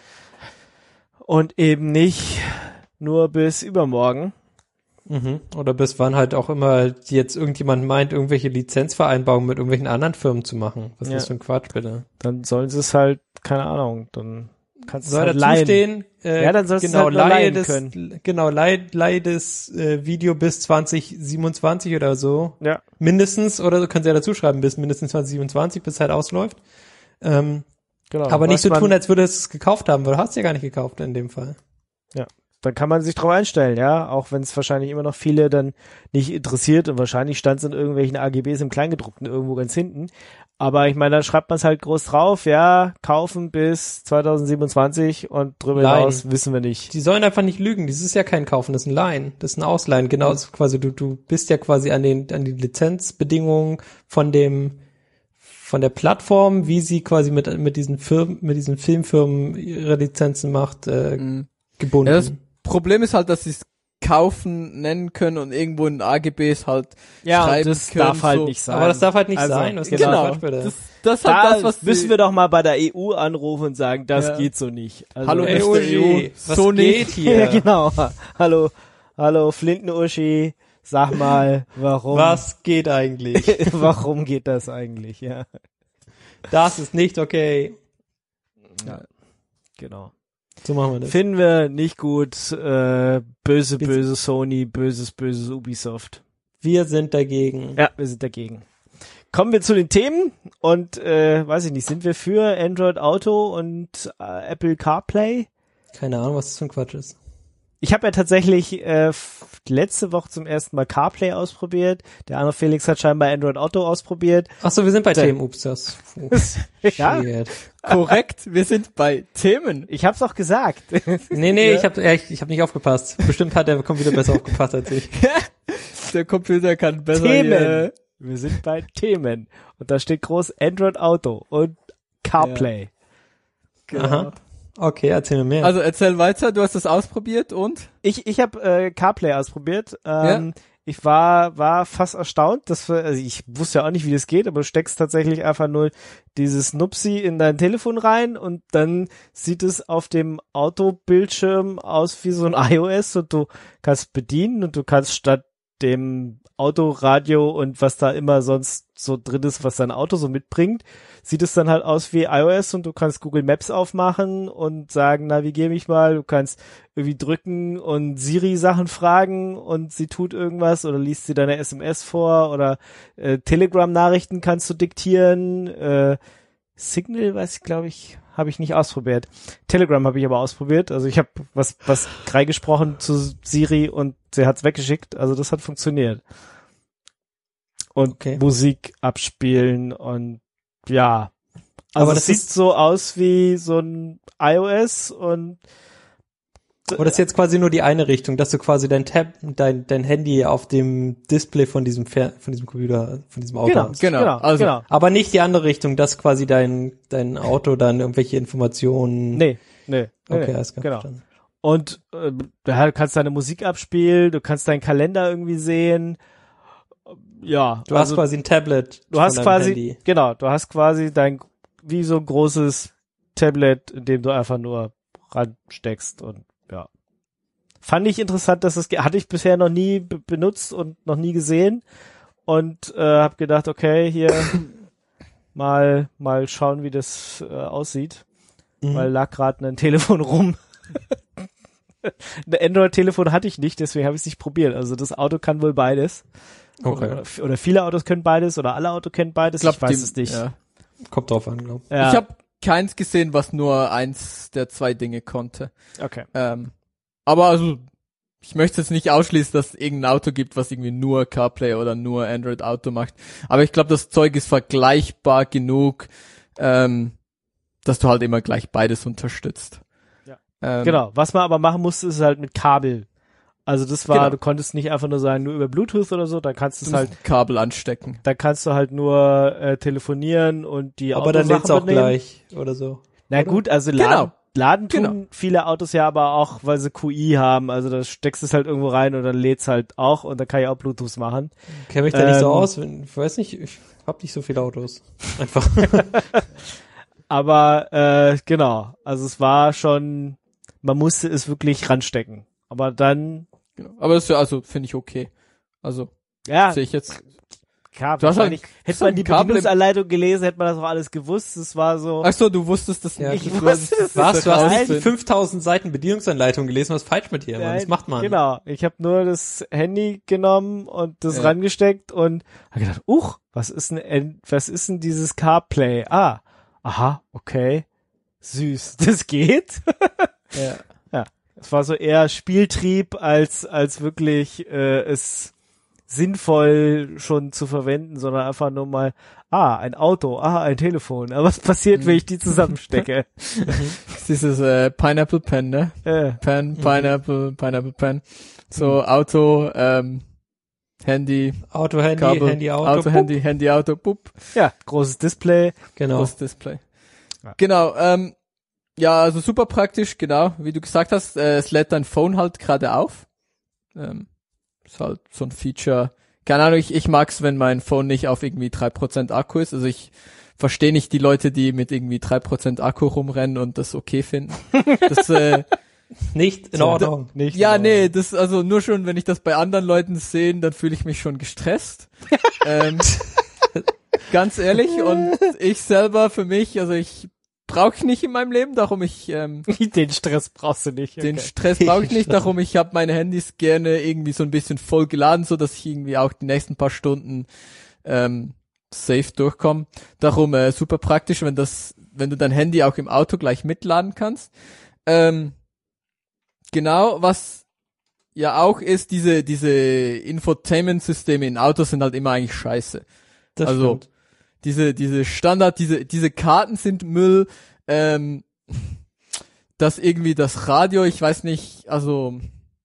Speaker 2: und eben nicht nur bis übermorgen.
Speaker 4: Mhm. Oder bis wann halt auch immer jetzt irgendjemand meint, irgendwelche Lizenzvereinbarungen mit irgendwelchen anderen Firmen zu machen. Was ist
Speaker 2: Ja.
Speaker 4: das für ein Quatsch, bitte?
Speaker 2: Dann sollen sie es halt, keine Ahnung, dann kannst du es
Speaker 4: Soll
Speaker 2: halt
Speaker 4: dazu
Speaker 2: leihen.
Speaker 4: stehen, äh,
Speaker 2: Ja, dann sollst du es
Speaker 4: genau,
Speaker 2: halt nur
Speaker 4: leihe
Speaker 2: leihen
Speaker 4: das,
Speaker 2: können.
Speaker 4: genau, leihe, leihe das äh, Video bis zwanzig siebenundzwanzig oder so.
Speaker 2: Ja.
Speaker 4: Mindestens, oder du kannst ja dazu schreiben, bis mindestens zwanzig siebenundzwanzig, bis es halt ausläuft. Ähm,
Speaker 2: Genau.
Speaker 4: aber nicht
Speaker 2: Was
Speaker 4: so
Speaker 2: man-
Speaker 4: tun, als würdest du es gekauft haben, weil du hast ja gar nicht gekauft in dem Fall.
Speaker 2: Ja. dann kann man sich drauf einstellen, ja, auch wenn es wahrscheinlich immer noch viele dann nicht interessiert und wahrscheinlich stand es in irgendwelchen A G Bs im Kleingedruckten irgendwo ganz hinten. Aber ich meine, dann schreibt man es halt groß drauf, ja, kaufen bis zwanzig siebenundzwanzig und drüber
Speaker 4: Leihen.
Speaker 2: hinaus wissen wir nicht.
Speaker 4: Die sollen einfach nicht lügen. Das ist ja kein Kaufen, das ist ein Leihen. Das ist ein Ausleihen. Genau, das ist quasi, du, du bist ja quasi an den, an die Lizenzbedingungen von dem, von der Plattform, wie sie quasi mit, mit diesen Firmen, mit diesen Filmfirmen ihre Lizenzen macht, äh,
Speaker 3: Mhm.
Speaker 4: gebunden.
Speaker 3: Ja, das Problem ist halt, dass sie es kaufen nennen können und irgendwo in A G Bs halt
Speaker 2: Ja, und
Speaker 3: schreiben
Speaker 2: das
Speaker 3: können.
Speaker 2: darf halt
Speaker 3: so.
Speaker 2: nicht sein.
Speaker 4: Aber das darf halt nicht
Speaker 2: Also,
Speaker 4: sein. Was ist
Speaker 2: genau.
Speaker 4: das für Quatsch, bitte?
Speaker 3: Das, das ist
Speaker 2: Da
Speaker 3: halt das, was
Speaker 2: müssen
Speaker 3: sie-
Speaker 2: wir doch mal bei der E U anrufen und sagen, das
Speaker 3: Ja.
Speaker 2: geht so nicht. Also,
Speaker 3: Hallo,
Speaker 4: Ey,
Speaker 3: Mister
Speaker 4: Uschi,
Speaker 3: E U,
Speaker 4: was
Speaker 3: so
Speaker 4: geht
Speaker 3: nicht.
Speaker 4: hier?
Speaker 2: ja, genau. Hallo, hallo, Flinten-Uschi, sag mal, warum,
Speaker 4: Was geht eigentlich?
Speaker 2: warum geht das eigentlich, ja.
Speaker 4: Das ist nicht okay.
Speaker 2: Ja, genau.
Speaker 4: So machen wir das.
Speaker 2: Finden wir nicht gut, äh, böse,
Speaker 4: Bitte.
Speaker 2: böse Sony, böses, böses Ubisoft.
Speaker 4: Wir sind dagegen.
Speaker 2: Ja, wir sind dagegen. Kommen wir zu den Themen und, äh, weiß ich nicht, sind wir für Android Auto und äh, Apple CarPlay?
Speaker 4: Keine Ahnung, was das für ein Quatsch ist.
Speaker 2: Ich habe ja tatsächlich äh, f- letzte Woche zum ersten Mal CarPlay ausprobiert. Der andere Felix hat scheinbar Android Auto ausprobiert.
Speaker 4: Ach so, wir sind bei
Speaker 2: Der-
Speaker 4: Themen. Ups, das.
Speaker 2: Ja,
Speaker 4: Shit.
Speaker 3: Korrekt, wir sind bei Themen.
Speaker 2: ich hab's auch gesagt.
Speaker 4: Nee, nee,
Speaker 3: Ja.
Speaker 4: ich habe ja, ich, ich hab nicht aufgepasst. Bestimmt hat der Computer besser aufgepasst als ich.
Speaker 3: Der Computer kann besser
Speaker 2: Themen.
Speaker 3: hier-
Speaker 2: Wir sind bei Themen. Und da steht groß Android Auto und CarPlay.
Speaker 3: Genau.
Speaker 4: Aha. Okay, erzähl mir mehr.
Speaker 3: Also erzähl weiter, du hast das ausprobiert und?
Speaker 2: Ich, ich habe äh, CarPlay ausprobiert. Ähm, Ich war war fast erstaunt, dass wir, also ich wusste ja auch nicht, wie das geht, aber du steckst tatsächlich einfach nur dieses Nupsi in dein Telefon rein und dann sieht es auf dem Autobildschirm aus wie so ein iOS und du kannst bedienen und du kannst statt dem Autoradio und was da immer sonst so drin ist, was dein Auto so mitbringt, sieht es dann halt aus wie iOS und du kannst Google Maps aufmachen und sagen, navigier mich mal, du kannst irgendwie drücken und Siri Sachen fragen und sie tut irgendwas oder liest sie deine S M S vor oder äh, Telegram-Nachrichten kannst du diktieren, äh, Signal, weiß ich, glaube ich, habe ich nicht ausprobiert. Telegram habe ich aber ausprobiert. Also ich habe was was reingesprochen zu Siri und sie hat's weggeschickt. Also das hat funktioniert. Und
Speaker 4: Okay.
Speaker 2: Musik abspielen und ja. Also
Speaker 4: Aber
Speaker 2: es
Speaker 4: das
Speaker 2: sieht
Speaker 4: ist-
Speaker 2: so aus wie so ein iOS und
Speaker 4: Aber das ist jetzt quasi nur die eine Richtung, dass du quasi dein Tab, dein, dein Handy auf dem Display von diesem Fer von diesem Computer, von diesem Auto
Speaker 2: genau,
Speaker 4: hast.
Speaker 3: Genau,
Speaker 2: genau,
Speaker 3: also-
Speaker 2: genau.
Speaker 4: Aber nicht die andere Richtung, dass quasi dein, dein Auto dann irgendwelche Informationen.
Speaker 2: Nee, nee. nee
Speaker 4: Okay,
Speaker 2: nee,
Speaker 4: alles klar.
Speaker 2: genau.
Speaker 4: verstanden.
Speaker 2: Und äh, du kannst deine Musik abspielen, du kannst deinen Kalender irgendwie sehen. Ja,
Speaker 4: Du hast
Speaker 2: also
Speaker 4: quasi ein Tablet.
Speaker 2: du
Speaker 4: von
Speaker 2: hast
Speaker 4: deinem
Speaker 2: quasi,
Speaker 4: Handy.
Speaker 2: genau, du hast quasi dein, wie so ein großes Tablet, in dem du einfach nur ransteckst und ja. Fand ich interessant, dass es, ge- hatte ich bisher noch nie be- benutzt und noch nie gesehen und äh, habe gedacht, okay, hier mal, mal schauen, wie das äh, aussieht,
Speaker 4: Mhm.
Speaker 2: weil lag gerade ein Telefon rum. Ein Android-Telefon hatte ich nicht, deswegen habe ich es nicht probiert. Also das Auto kann wohl beides.
Speaker 4: Okay.
Speaker 2: Oder, oder viele Autos können beides oder alle Autos können beides. Ich, weiß
Speaker 3: die-
Speaker 2: es nicht.
Speaker 3: Ja.
Speaker 4: Kommt drauf an, glaub.
Speaker 2: Ja,
Speaker 3: Ich habe keins gesehen, was nur eins der zwei Dinge konnte.
Speaker 2: okay.
Speaker 3: Ähm, aber also, ich möchte jetzt nicht ausschließen, dass es irgendein Auto gibt, was irgendwie nur CarPlay oder nur Android Auto macht. Aber ich glaube, das Zeug ist vergleichbar genug, ähm, dass du halt immer gleich beides unterstützt.
Speaker 2: Ja.
Speaker 3: Ähm,
Speaker 2: Genau. Was man aber machen musste, ist halt mit Kabel. Also das war,
Speaker 3: Genau.
Speaker 2: du konntest nicht einfach nur sagen, nur über Bluetooth oder so, dann kannst du
Speaker 3: Du
Speaker 2: es
Speaker 3: musst
Speaker 2: halt,
Speaker 3: ein Kabel anstecken.
Speaker 2: dann kannst du halt nur äh, telefonieren und die
Speaker 4: Aber dann
Speaker 2: Autosachen
Speaker 4: lädt's auch
Speaker 2: mitnehmen.
Speaker 4: gleich oder so.
Speaker 2: Na
Speaker 4: oder?
Speaker 2: gut, also laden,
Speaker 3: Genau.
Speaker 2: laden tun
Speaker 3: Genau.
Speaker 2: viele Autos ja aber auch, weil sie Q I haben. Also da steckst du es halt irgendwo rein und dann lädt's halt auch und dann kann ich auch Bluetooth machen.
Speaker 4: Kenn mich da nicht so
Speaker 2: Ähm,
Speaker 4: aus. wenn- Ich weiß nicht, ich hab nicht so viele Autos. Einfach.
Speaker 2: Aber äh, genau, also es war schon, man musste es wirklich ranstecken. Aber dann,
Speaker 3: Genau. Aber das ist ja, also, finde ich okay. Also,
Speaker 2: ja,
Speaker 3: sehe ich jetzt.
Speaker 2: klar,
Speaker 3: Du hast
Speaker 2: wahrscheinlich,
Speaker 3: halt-
Speaker 2: hätte
Speaker 3: so
Speaker 2: man
Speaker 3: ein
Speaker 2: die
Speaker 3: Kabel im-
Speaker 2: Bedienungsanleitung gelesen, hätte man das auch alles gewusst. Es war so,
Speaker 3: Ach so, du wusstest das
Speaker 4: Ja,
Speaker 3: nicht.
Speaker 4: ich
Speaker 3: Du
Speaker 2: wusste
Speaker 3: hast-
Speaker 2: das
Speaker 4: Was? Du hast nicht
Speaker 3: rausfinden.
Speaker 4: die fünftausend Seiten Bedienungsanleitung gelesen? Was ist falsch mit dir, Mann? Das
Speaker 2: Nein,
Speaker 4: macht man.
Speaker 2: Genau, ich habe nur das Handy genommen und das
Speaker 3: Ja.
Speaker 2: rangesteckt und habe gedacht, uch, was ist denn, was ist denn dieses CarPlay? Ah, aha, okay, süß, das geht.
Speaker 3: Ja.
Speaker 2: Es war so eher Spieltrieb als als wirklich äh, es sinnvoll schon zu verwenden, sondern einfach nur mal, ah, ein Auto, ah, ein Telefon. Aber was passiert, wenn ich die zusammenstecke?
Speaker 3: Dieses äh, Pineapple Pen, ne?
Speaker 2: äh.
Speaker 3: Pen, Pineapple, Pineapple Pen. So Auto, ähm, Handy,
Speaker 4: Auto, Handy,
Speaker 3: Kabel,
Speaker 4: Handy, Auto.
Speaker 3: Auto,
Speaker 4: Pup.
Speaker 3: Handy, Handy, Auto, pup.
Speaker 2: Ja, großes Display.
Speaker 4: Genau.
Speaker 3: Großes Display.
Speaker 2: Ja.
Speaker 3: Genau, ähm, ja, also super praktisch, genau, wie du gesagt hast, äh, es lädt dein Phone halt gerade auf. Ähm, ist halt so ein Feature. Keine Ahnung, ich, ich mag's, wenn mein Phone nicht auf irgendwie drei Prozent Akku ist. Also ich verstehe nicht die Leute, die mit irgendwie drei Prozent Akku rumrennen und das okay finden. Das, äh,
Speaker 4: Nicht in
Speaker 2: So,
Speaker 4: Ordnung.
Speaker 2: Nicht
Speaker 3: ja,
Speaker 2: in
Speaker 3: nee,
Speaker 2: Ordnung.
Speaker 3: das, also nur schon, wenn ich das bei anderen Leuten sehe, dann fühle ich mich schon gestresst. ähm, ganz ehrlich, und ich selber für mich, also ich brauche ich nicht in meinem Leben, darum ich ähm,
Speaker 2: Den Stress brauchst du nicht.
Speaker 3: den
Speaker 2: okay.
Speaker 3: Stress brauche ich nicht, darum ich habe meine Handys gerne irgendwie so ein bisschen voll geladen, so dass ich irgendwie auch die nächsten paar Stunden ähm, safe durchkomme. Darum äh, super praktisch, wenn das, wenn du dein Handy auch im Auto gleich mitladen kannst. Ähm, genau, was ja auch ist, diese diese Infotainment-Systeme in Autos sind halt immer eigentlich scheiße.
Speaker 4: Das
Speaker 3: also
Speaker 4: stimmt.
Speaker 3: diese diese Standard, diese diese Karten sind Müll. Ähm, dass irgendwie das Radio, ich weiß nicht, also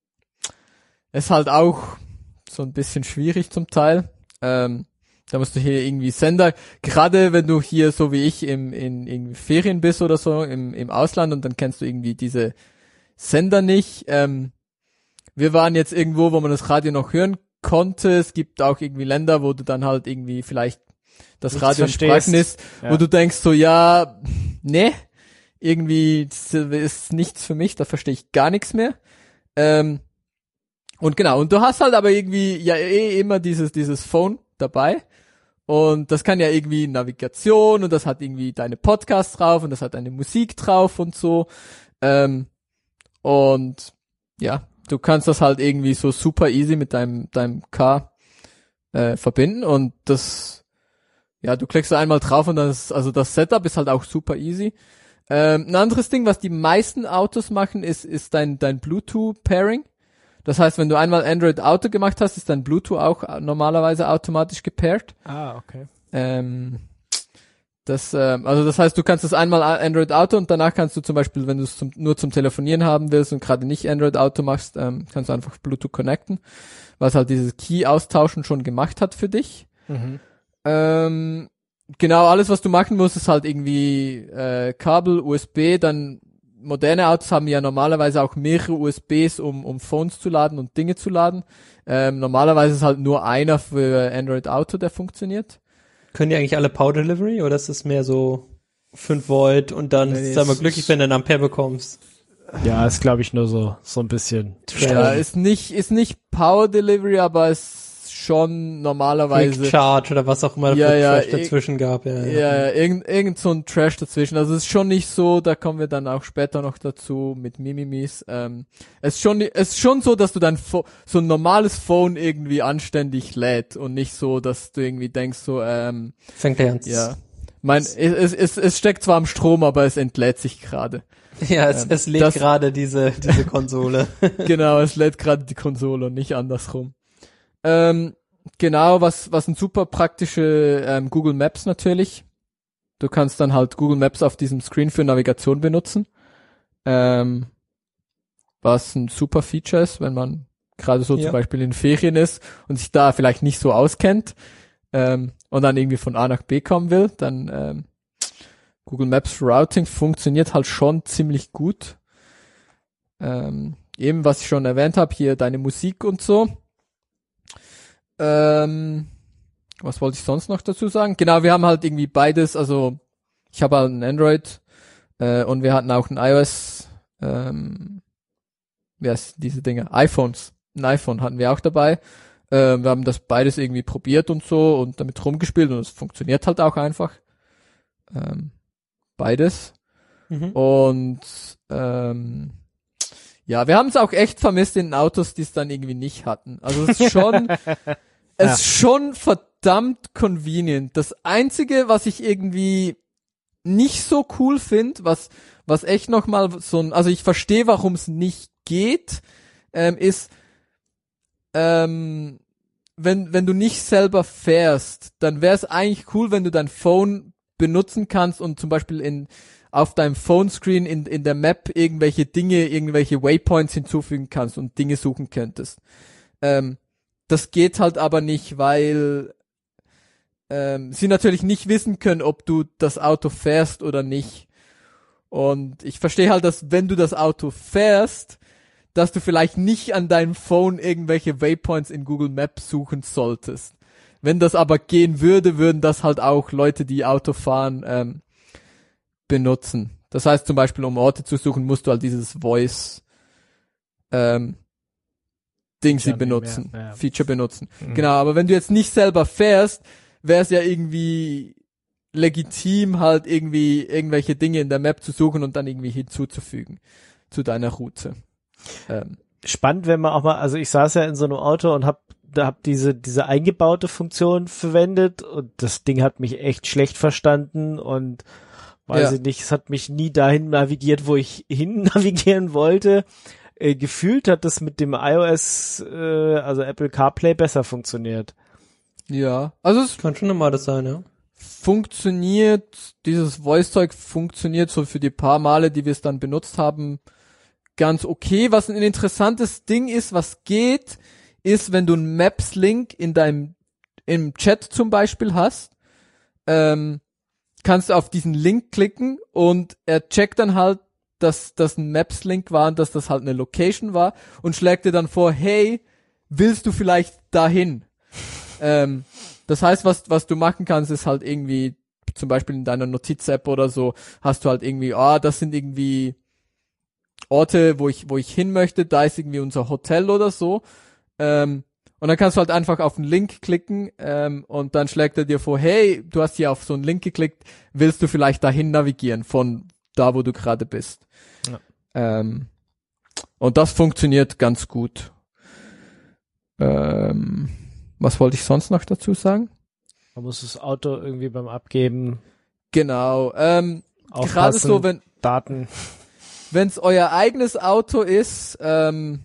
Speaker 3: ist halt auch so ein bisschen schwierig zum Teil. Ähm, da musst du hier irgendwie Sender, gerade wenn du hier so wie ich im in irgendwie Ferien bist oder so im im Ausland und dann kennst du irgendwie diese Sender nicht. Ähm, wir waren jetzt irgendwo, wo man das Radio noch hören konnte. Es gibt auch irgendwie Länder, wo du dann halt irgendwie vielleicht das
Speaker 2: Nichts
Speaker 3: Radio in
Speaker 2: verstehst.
Speaker 3: Sprachen ist,
Speaker 2: Ja.
Speaker 3: wo du denkst so, ja, ne, irgendwie das ist nichts für mich, da verstehe ich gar nichts mehr. Ähm, und genau, und du hast halt aber irgendwie ja eh immer dieses dieses Phone dabei und das kann ja irgendwie Navigation und das hat irgendwie deine Podcasts drauf und das hat deine Musik drauf und so. Ähm, und ja, du kannst das halt irgendwie so super easy mit deinem deinem Car äh, verbinden und das, ja, du klickst da einmal drauf und das, also das Setup ist halt auch super easy. Ähm, ein anderes Ding, was die meisten Autos machen, ist ist dein dein Bluetooth-Pairing. Das heißt, wenn du einmal Android Auto gemacht hast, ist dein Bluetooth auch normalerweise automatisch gepairt.
Speaker 2: Ah, okay.
Speaker 3: Ähm, das, ähm, also das heißt, du kannst das einmal Android Auto und danach kannst du zum Beispiel, wenn du es zum, nur zum Telefonieren haben willst und gerade nicht Android Auto machst, ähm, kannst du einfach Bluetooth connecten, was halt dieses Key-Austauschen schon gemacht hat für dich.
Speaker 2: Mhm.
Speaker 3: Ähm, genau, alles, was du machen musst, ist halt irgendwie äh, Kabel, U S B, dann moderne Autos haben ja normalerweise auch mehrere U S Bs, um um Phones zu laden und Dinge zu laden. Ähm, normalerweise ist halt nur einer für Android Auto, der funktioniert.
Speaker 4: Können die eigentlich alle Power Delivery oder ist es mehr so fünf Volt und dann
Speaker 3: Nee, nee,
Speaker 4: sei mal
Speaker 3: es-
Speaker 4: glücklich, wenn du einen Ampere bekommst?
Speaker 2: Ja, ist glaube ich nur so so ein bisschen.
Speaker 3: Ja, ist nicht ist nicht Power Delivery, aber ist schon normalerweise
Speaker 4: Quick Charge oder was auch immer
Speaker 3: Ja,
Speaker 4: für
Speaker 3: ja,
Speaker 4: Trash dazwischen gab. Ja,
Speaker 3: ja, ja, irgend, irgend so ein Trash dazwischen. Also es ist schon nicht so, da kommen wir dann auch später noch dazu mit Mimimis. Ähm, es ist schon, es ist schon so, dass du dein Pho- so ein normales Phone irgendwie anständig lädt und nicht so, dass du irgendwie denkst so, ähm,
Speaker 4: Fängt er an.
Speaker 3: ja, mein, es, es, es, es steckt zwar am Strom, aber es entlädt sich gerade.
Speaker 4: Ja, es,
Speaker 3: Ähm,
Speaker 4: es lädt
Speaker 3: das-
Speaker 4: gerade diese diese Konsole.
Speaker 3: Genau, es lädt gerade die Konsole und nicht andersrum. Ähm, genau, was was ein super praktische ähm, Google Maps natürlich. Du kannst dann halt Google Maps auf diesem Screen für Navigation benutzen. Ähm, was ein super Feature ist, wenn man gerade so
Speaker 4: Ja.
Speaker 3: zum Beispiel in Ferien ist und sich da vielleicht nicht so auskennt ähm, und dann irgendwie von A nach B kommen will, dann ähm, Google Maps Routing funktioniert halt schon ziemlich gut. Ähm, eben, was ich schon erwähnt habe, hier deine Musik und so. Ähm, was wollte ich sonst noch dazu sagen? Genau, wir haben halt irgendwie beides, also ich habe halt ein Android äh, und wir hatten auch ein iOS, ähm, wie heißt diese Dinge? iPhones. Ein iPhone hatten wir auch dabei. Äh, wir haben das beides irgendwie probiert und so und damit rumgespielt und es funktioniert halt auch einfach. Ähm, beides.
Speaker 4: Mhm.
Speaker 3: Und ähm, ja, wir haben es auch echt vermisst in den Autos, die es dann irgendwie nicht hatten. Also es ist schon, es ist schon verdammt convenient. Das Einzige, was ich irgendwie nicht so cool finde, was was echt nochmal so ein, also ich verstehe, warum es nicht geht, ähm, ist, ähm, wenn wenn du nicht selber fährst, dann wäre es eigentlich cool, wenn du dein Phone benutzen kannst und zum Beispiel in auf deinem Phone-Screen in in der Map irgendwelche Dinge, irgendwelche Waypoints hinzufügen kannst und Dinge suchen könntest. Ähm, das geht halt aber nicht, weil ähm, sie natürlich nicht wissen können, ob du das Auto fährst oder nicht. Und ich verstehe halt, dass wenn du das Auto fährst, dass du vielleicht nicht an deinem Phone irgendwelche Waypoints in Google Maps suchen solltest. Wenn das aber gehen würde, würden das halt auch Leute, die Auto fahren, ähm, benutzen. Das heißt zum Beispiel, um Orte zu suchen, musst du halt dieses Voice ähm, Ding sie benutzen,
Speaker 2: ja.
Speaker 3: Feature benutzen.
Speaker 2: Mhm.
Speaker 3: Genau, aber wenn du jetzt nicht selber fährst, wäre es ja irgendwie legitim, halt irgendwie irgendwelche Dinge in der Map zu suchen und dann irgendwie hinzuzufügen zu deiner Route. Ähm.
Speaker 2: Spannend, wenn man auch mal, also ich saß ja in so einem Auto und hab da hab diese diese eingebaute Funktion verwendet und das Ding hat mich echt schlecht verstanden und weiß
Speaker 3: Ja.
Speaker 2: ich nicht, es hat mich nie dahin navigiert, wo ich hin navigieren wollte. Äh, gefühlt hat das mit dem iOS, äh, also Apple CarPlay, besser funktioniert.
Speaker 3: Ja, also es
Speaker 4: Kann schon normal das sein, ja.
Speaker 3: funktioniert, dieses Voice-Zeug funktioniert so für die paar Male, die wir es dann benutzt haben, ganz okay. Was ein interessantes Ding ist, was geht, ist, wenn du einen Maps-Link in deinem, im Chat zum Beispiel hast, ähm, kannst du auf diesen Link klicken und er checkt dann halt, dass das ein Maps-Link war und dass das halt eine Location war und schlägt dir dann vor, hey, willst du vielleicht dahin? ähm, das heißt, was was du machen kannst, ist halt irgendwie, zum Beispiel in deiner Notiz-App oder so, hast du halt irgendwie, ah, das sind irgendwie Orte, wo ich wo ich hin möchte, da ist irgendwie unser Hotel oder so. Ähm, und dann kannst du halt einfach auf den Link klicken ähm, und dann schlägt er dir vor, hey, du hast hier auf so einen Link geklickt, willst du vielleicht dahin navigieren von da, wo du gerade bist.
Speaker 2: Ja.
Speaker 3: Ähm, und das funktioniert ganz gut. Ähm, was wollte ich sonst noch dazu sagen?
Speaker 2: Man muss das Auto irgendwie beim Abgeben
Speaker 3: Genau. Ähm, gerade
Speaker 2: aufpassen,
Speaker 3: so, wenn
Speaker 2: Daten.
Speaker 3: wenn es euer eigenes Auto ist, ähm,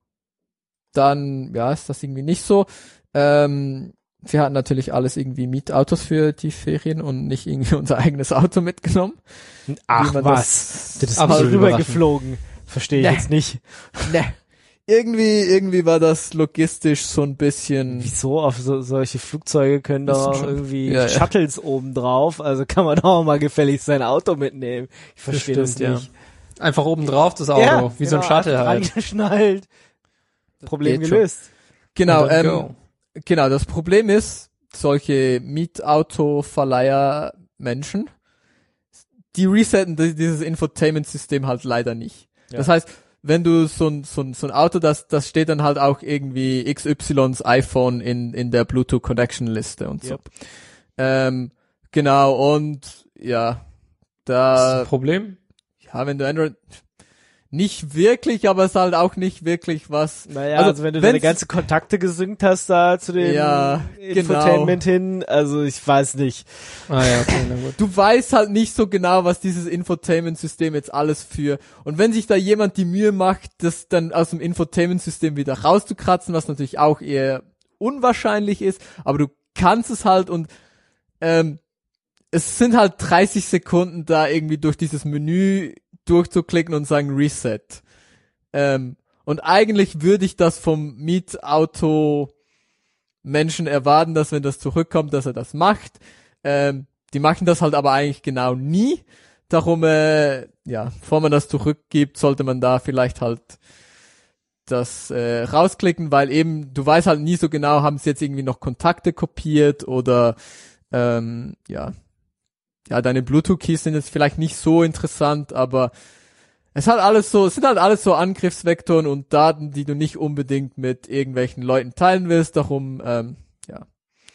Speaker 3: dann ja, ist das irgendwie nicht so. Ähm, wir hatten natürlich alles irgendwie Mietautos für die Ferien und nicht irgendwie unser eigenes Auto mitgenommen.
Speaker 2: Ach
Speaker 3: Wie man
Speaker 2: was, das ist
Speaker 4: absolut
Speaker 2: mal rübergeflogen. Verstehe ich
Speaker 3: Nee.
Speaker 2: jetzt nicht.
Speaker 3: Ne. Irgendwie, irgendwie war das logistisch so ein bisschen.
Speaker 2: Wieso? Auf so, solche Flugzeuge können
Speaker 3: Das
Speaker 2: doch
Speaker 3: sind
Speaker 2: auch
Speaker 3: schon-
Speaker 2: irgendwie
Speaker 3: ja, ja.
Speaker 2: Shuttles oben drauf, also kann man doch auch mal gefällig sein Auto mitnehmen. Ich verstehe das,
Speaker 4: stimmt,
Speaker 2: nicht.
Speaker 4: ja. Einfach oben drauf das Auto, wie so ein
Speaker 2: genau,
Speaker 4: Shuttle
Speaker 2: einfach
Speaker 4: halt.
Speaker 2: Angeschnallt. Problem
Speaker 3: geht schon.
Speaker 2: gelöst.
Speaker 3: Genau,
Speaker 4: Und dann
Speaker 3: ähm,
Speaker 4: go.
Speaker 3: genau, das Problem ist, solche Mietauto-Verleiher Menschen, die resetten di- dieses Infotainment-System halt leider nicht.
Speaker 2: Ja.
Speaker 3: Das heißt, wenn du so ein, so ein, so ein Auto, das, das steht dann halt auch irgendwie X Ys iPhone in, in der Bluetooth-Connection-Liste und so.
Speaker 2: Yep.
Speaker 3: Ähm, genau, und ja,
Speaker 4: Das ist
Speaker 3: da,
Speaker 4: ein Problem.
Speaker 3: ja, wenn du Android, nicht wirklich, aber es ist halt auch nicht wirklich was.
Speaker 2: Naja, also,
Speaker 3: Also,
Speaker 2: wenn du deine
Speaker 3: wenn's-
Speaker 2: ganze Kontakte gesynkt hast da zu dem
Speaker 3: Ja,
Speaker 2: Infotainment hin, also ich weiß nicht.
Speaker 4: Ah ja, okay, na gut.
Speaker 3: Du weißt halt nicht so genau, was dieses Infotainment-System jetzt alles für. Und wenn sich da jemand die Mühe macht, das dann aus dem Infotainment-System wieder rauszukratzen, was natürlich auch eher unwahrscheinlich ist, aber du kannst es halt und ähm, es sind halt dreißig Sekunden da irgendwie durch dieses Menü durchzuklicken und sagen Reset. Ähm, und eigentlich würde ich das vom Mietauto Menschen erwarten, dass wenn das zurückkommt, dass er das macht. Ähm, die machen das halt aber eigentlich genau nie. Darum, äh, ja, bevor man das zurückgibt, sollte man da vielleicht halt das äh, rausklicken, weil eben, du weißt halt nie so genau, haben sie jetzt irgendwie noch Kontakte kopiert oder ähm, ja, ja, deine Bluetooth-Keys sind jetzt vielleicht nicht so interessant, aber es hat alles so, es sind halt alles so Angriffsvektoren und Daten, die du nicht unbedingt mit irgendwelchen Leuten teilen willst. Darum, ähm, ja,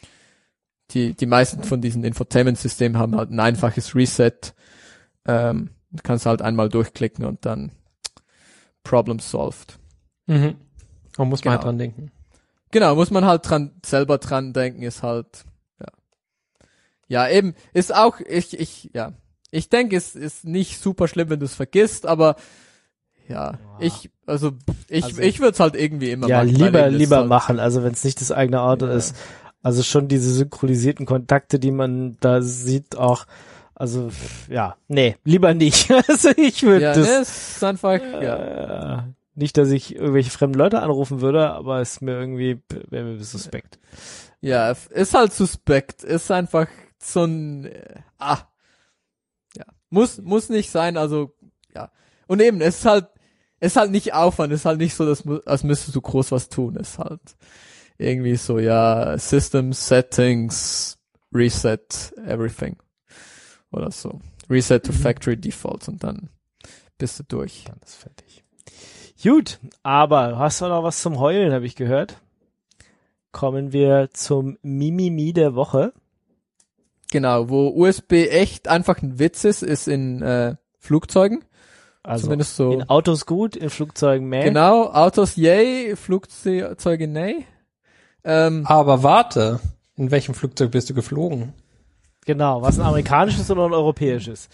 Speaker 3: die die meisten von diesen Infotainment-Systemen haben halt ein einfaches Reset. Ähm, du kannst halt einmal durchklicken und dann Problem solved.
Speaker 4: Mhm. Da muss man
Speaker 3: Genau.
Speaker 4: halt dran denken.
Speaker 3: Genau, muss man halt dran selber dran denken, ist halt, ja. Ja, eben, ist auch, ich, ich, ja. ich denke, es ist nicht super schlimm, wenn du es vergisst, aber ja,
Speaker 2: Ja.
Speaker 3: ich, also ich,
Speaker 2: Also-
Speaker 3: ich würde es halt irgendwie immer
Speaker 2: Ja,
Speaker 3: machen. weil
Speaker 2: lieber,
Speaker 3: eben das
Speaker 2: lieber
Speaker 3: halt,
Speaker 2: machen, also wenn es nicht das eigene Auto
Speaker 3: Ja.
Speaker 2: ist. Also schon diese synchronisierten Kontakte, die man da sieht, auch, also ja, nee, lieber nicht. Also ich würde
Speaker 3: Ja,
Speaker 2: das
Speaker 3: ne, es ist einfach, ja.
Speaker 2: äh, nicht, dass ich irgendwelche fremden Leute anrufen würde, aber es ist mir irgendwie, wäre mir suspekt.
Speaker 3: Ja, ist halt suspekt, ist einfach so ein, äh, ah, ja, muss, muss nicht sein, also, ja. Und eben, es ist halt, es ist halt nicht Aufwand, es ist halt nicht so, dass, mu- als müsstest du groß was tun, es ist halt irgendwie so, ja, System Settings, Reset, everything. Oder so. Reset to
Speaker 2: Mhm.
Speaker 3: Factory Defaults und dann bist du durch.
Speaker 2: Dann ist fertig. Gut, aber hast du noch was zum Heulen, habe ich gehört. Kommen wir zum Mimimi der Woche.
Speaker 3: Genau, wo U S B echt einfach ein Witz ist, ist in äh, Flugzeugen.
Speaker 2: Also
Speaker 3: Zumindest so.
Speaker 2: in Autos gut, in Flugzeugen mehr.
Speaker 3: Genau, Autos yay, Flugzeuge nay. Ähm,
Speaker 4: Aber warte, in welchem Flugzeug bist du geflogen?
Speaker 2: Genau, was ein amerikanisches oder ein europäisches?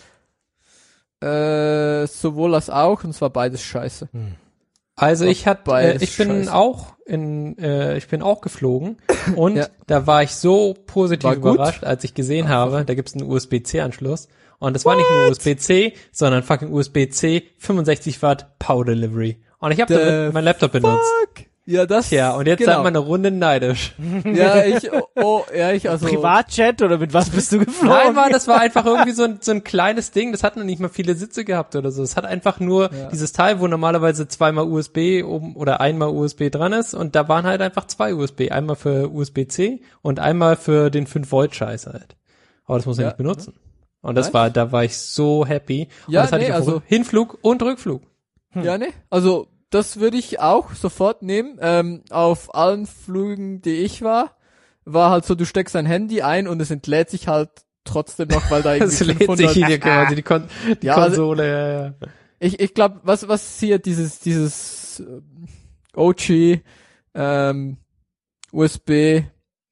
Speaker 3: äh, sowohl als auch, und zwar beides scheiße.
Speaker 4: Also ich hatte, äh,
Speaker 3: beides
Speaker 4: ich bin
Speaker 3: scheiße.
Speaker 4: auch in, äh, ich bin auch geflogen und
Speaker 3: Ja.
Speaker 4: da war ich so positiv
Speaker 3: War gut?
Speaker 4: überrascht, als ich gesehen habe, da gibt's einen U S B C Anschluss und das war nicht nur U S B C, sondern fucking U S B C fünfundsechzig Watt Power Delivery und ich habe
Speaker 3: The
Speaker 4: damit meinen Laptop benutzt.
Speaker 3: Fuck! Ja, das.
Speaker 4: Tja, und jetzt
Speaker 3: genau.
Speaker 4: seid mal eine Runde neidisch.
Speaker 3: Ja, ich, oh, oh, ja, ich, also.
Speaker 2: Privatjet oder mit was bist du geflogen?
Speaker 4: Nein, Mann, das war einfach irgendwie so ein, so ein kleines Ding, das hat noch nicht mal viele Sitze gehabt oder so. Es hat einfach nur
Speaker 3: Ja.
Speaker 4: dieses Teil, wo normalerweise zweimal U S B oben oder einmal U S B dran ist und da waren halt einfach zwei U S B. Einmal für U S B C und einmal für den fünf Volt Scheiß halt. Aber das muss man
Speaker 3: Ja.
Speaker 4: nicht benutzen. Und das
Speaker 3: Nice.
Speaker 4: war, da war ich so happy. Und
Speaker 3: Ja,
Speaker 4: das hatte
Speaker 3: nee,
Speaker 4: ich auf
Speaker 3: also-
Speaker 4: Hinflug und Rückflug.
Speaker 3: Ja, ne? Also, das würde ich auch sofort nehmen. Ähm, auf allen Flügen, die ich war, war halt so, du steckst dein Handy ein und es entlädt sich halt trotzdem noch, weil da
Speaker 4: Das
Speaker 3: irgendwie
Speaker 4: lädt sich
Speaker 3: fünfhundert
Speaker 4: hier quasi die, Kon die
Speaker 3: Ja, also-
Speaker 4: Konsole. Ja, ja.
Speaker 3: Ich, ich glaube, was, was hier dieses, dieses ähm, O G, ähm, U S B,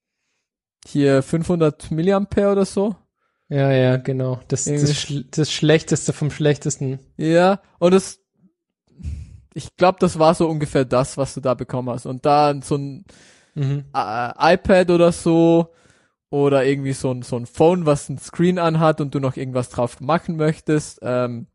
Speaker 3: hier fünfhundert Milliampere oder so.
Speaker 4: Ja, ja, genau. Das, das,
Speaker 3: Irgendwie-
Speaker 4: Schl das Schlechteste vom Schlechtesten.
Speaker 3: Ja, und das, ich glaube, das war so ungefähr das, was du da bekommen hast. Und dann so ein
Speaker 4: Mhm.
Speaker 3: äh, iPad oder so, oder irgendwie so ein, so ein Phone, was ein Screen anhat und du noch irgendwas drauf machen möchtest, ähm,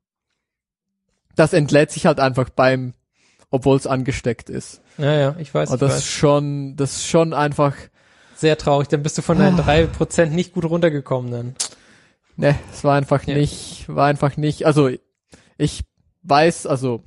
Speaker 3: das entlädt sich halt einfach beim, obwohl es angesteckt ist.
Speaker 4: Ja, ja, ich weiß,
Speaker 3: Und
Speaker 4: ich
Speaker 3: das
Speaker 4: weiß.
Speaker 3: ist schon, das ist schon einfach,
Speaker 4: Sehr traurig, dann bist du von deinen drei Prozent nicht gut runtergekommen dann.
Speaker 3: ne, es war einfach
Speaker 4: Ja.
Speaker 3: nicht, war einfach nicht, also ich weiß, also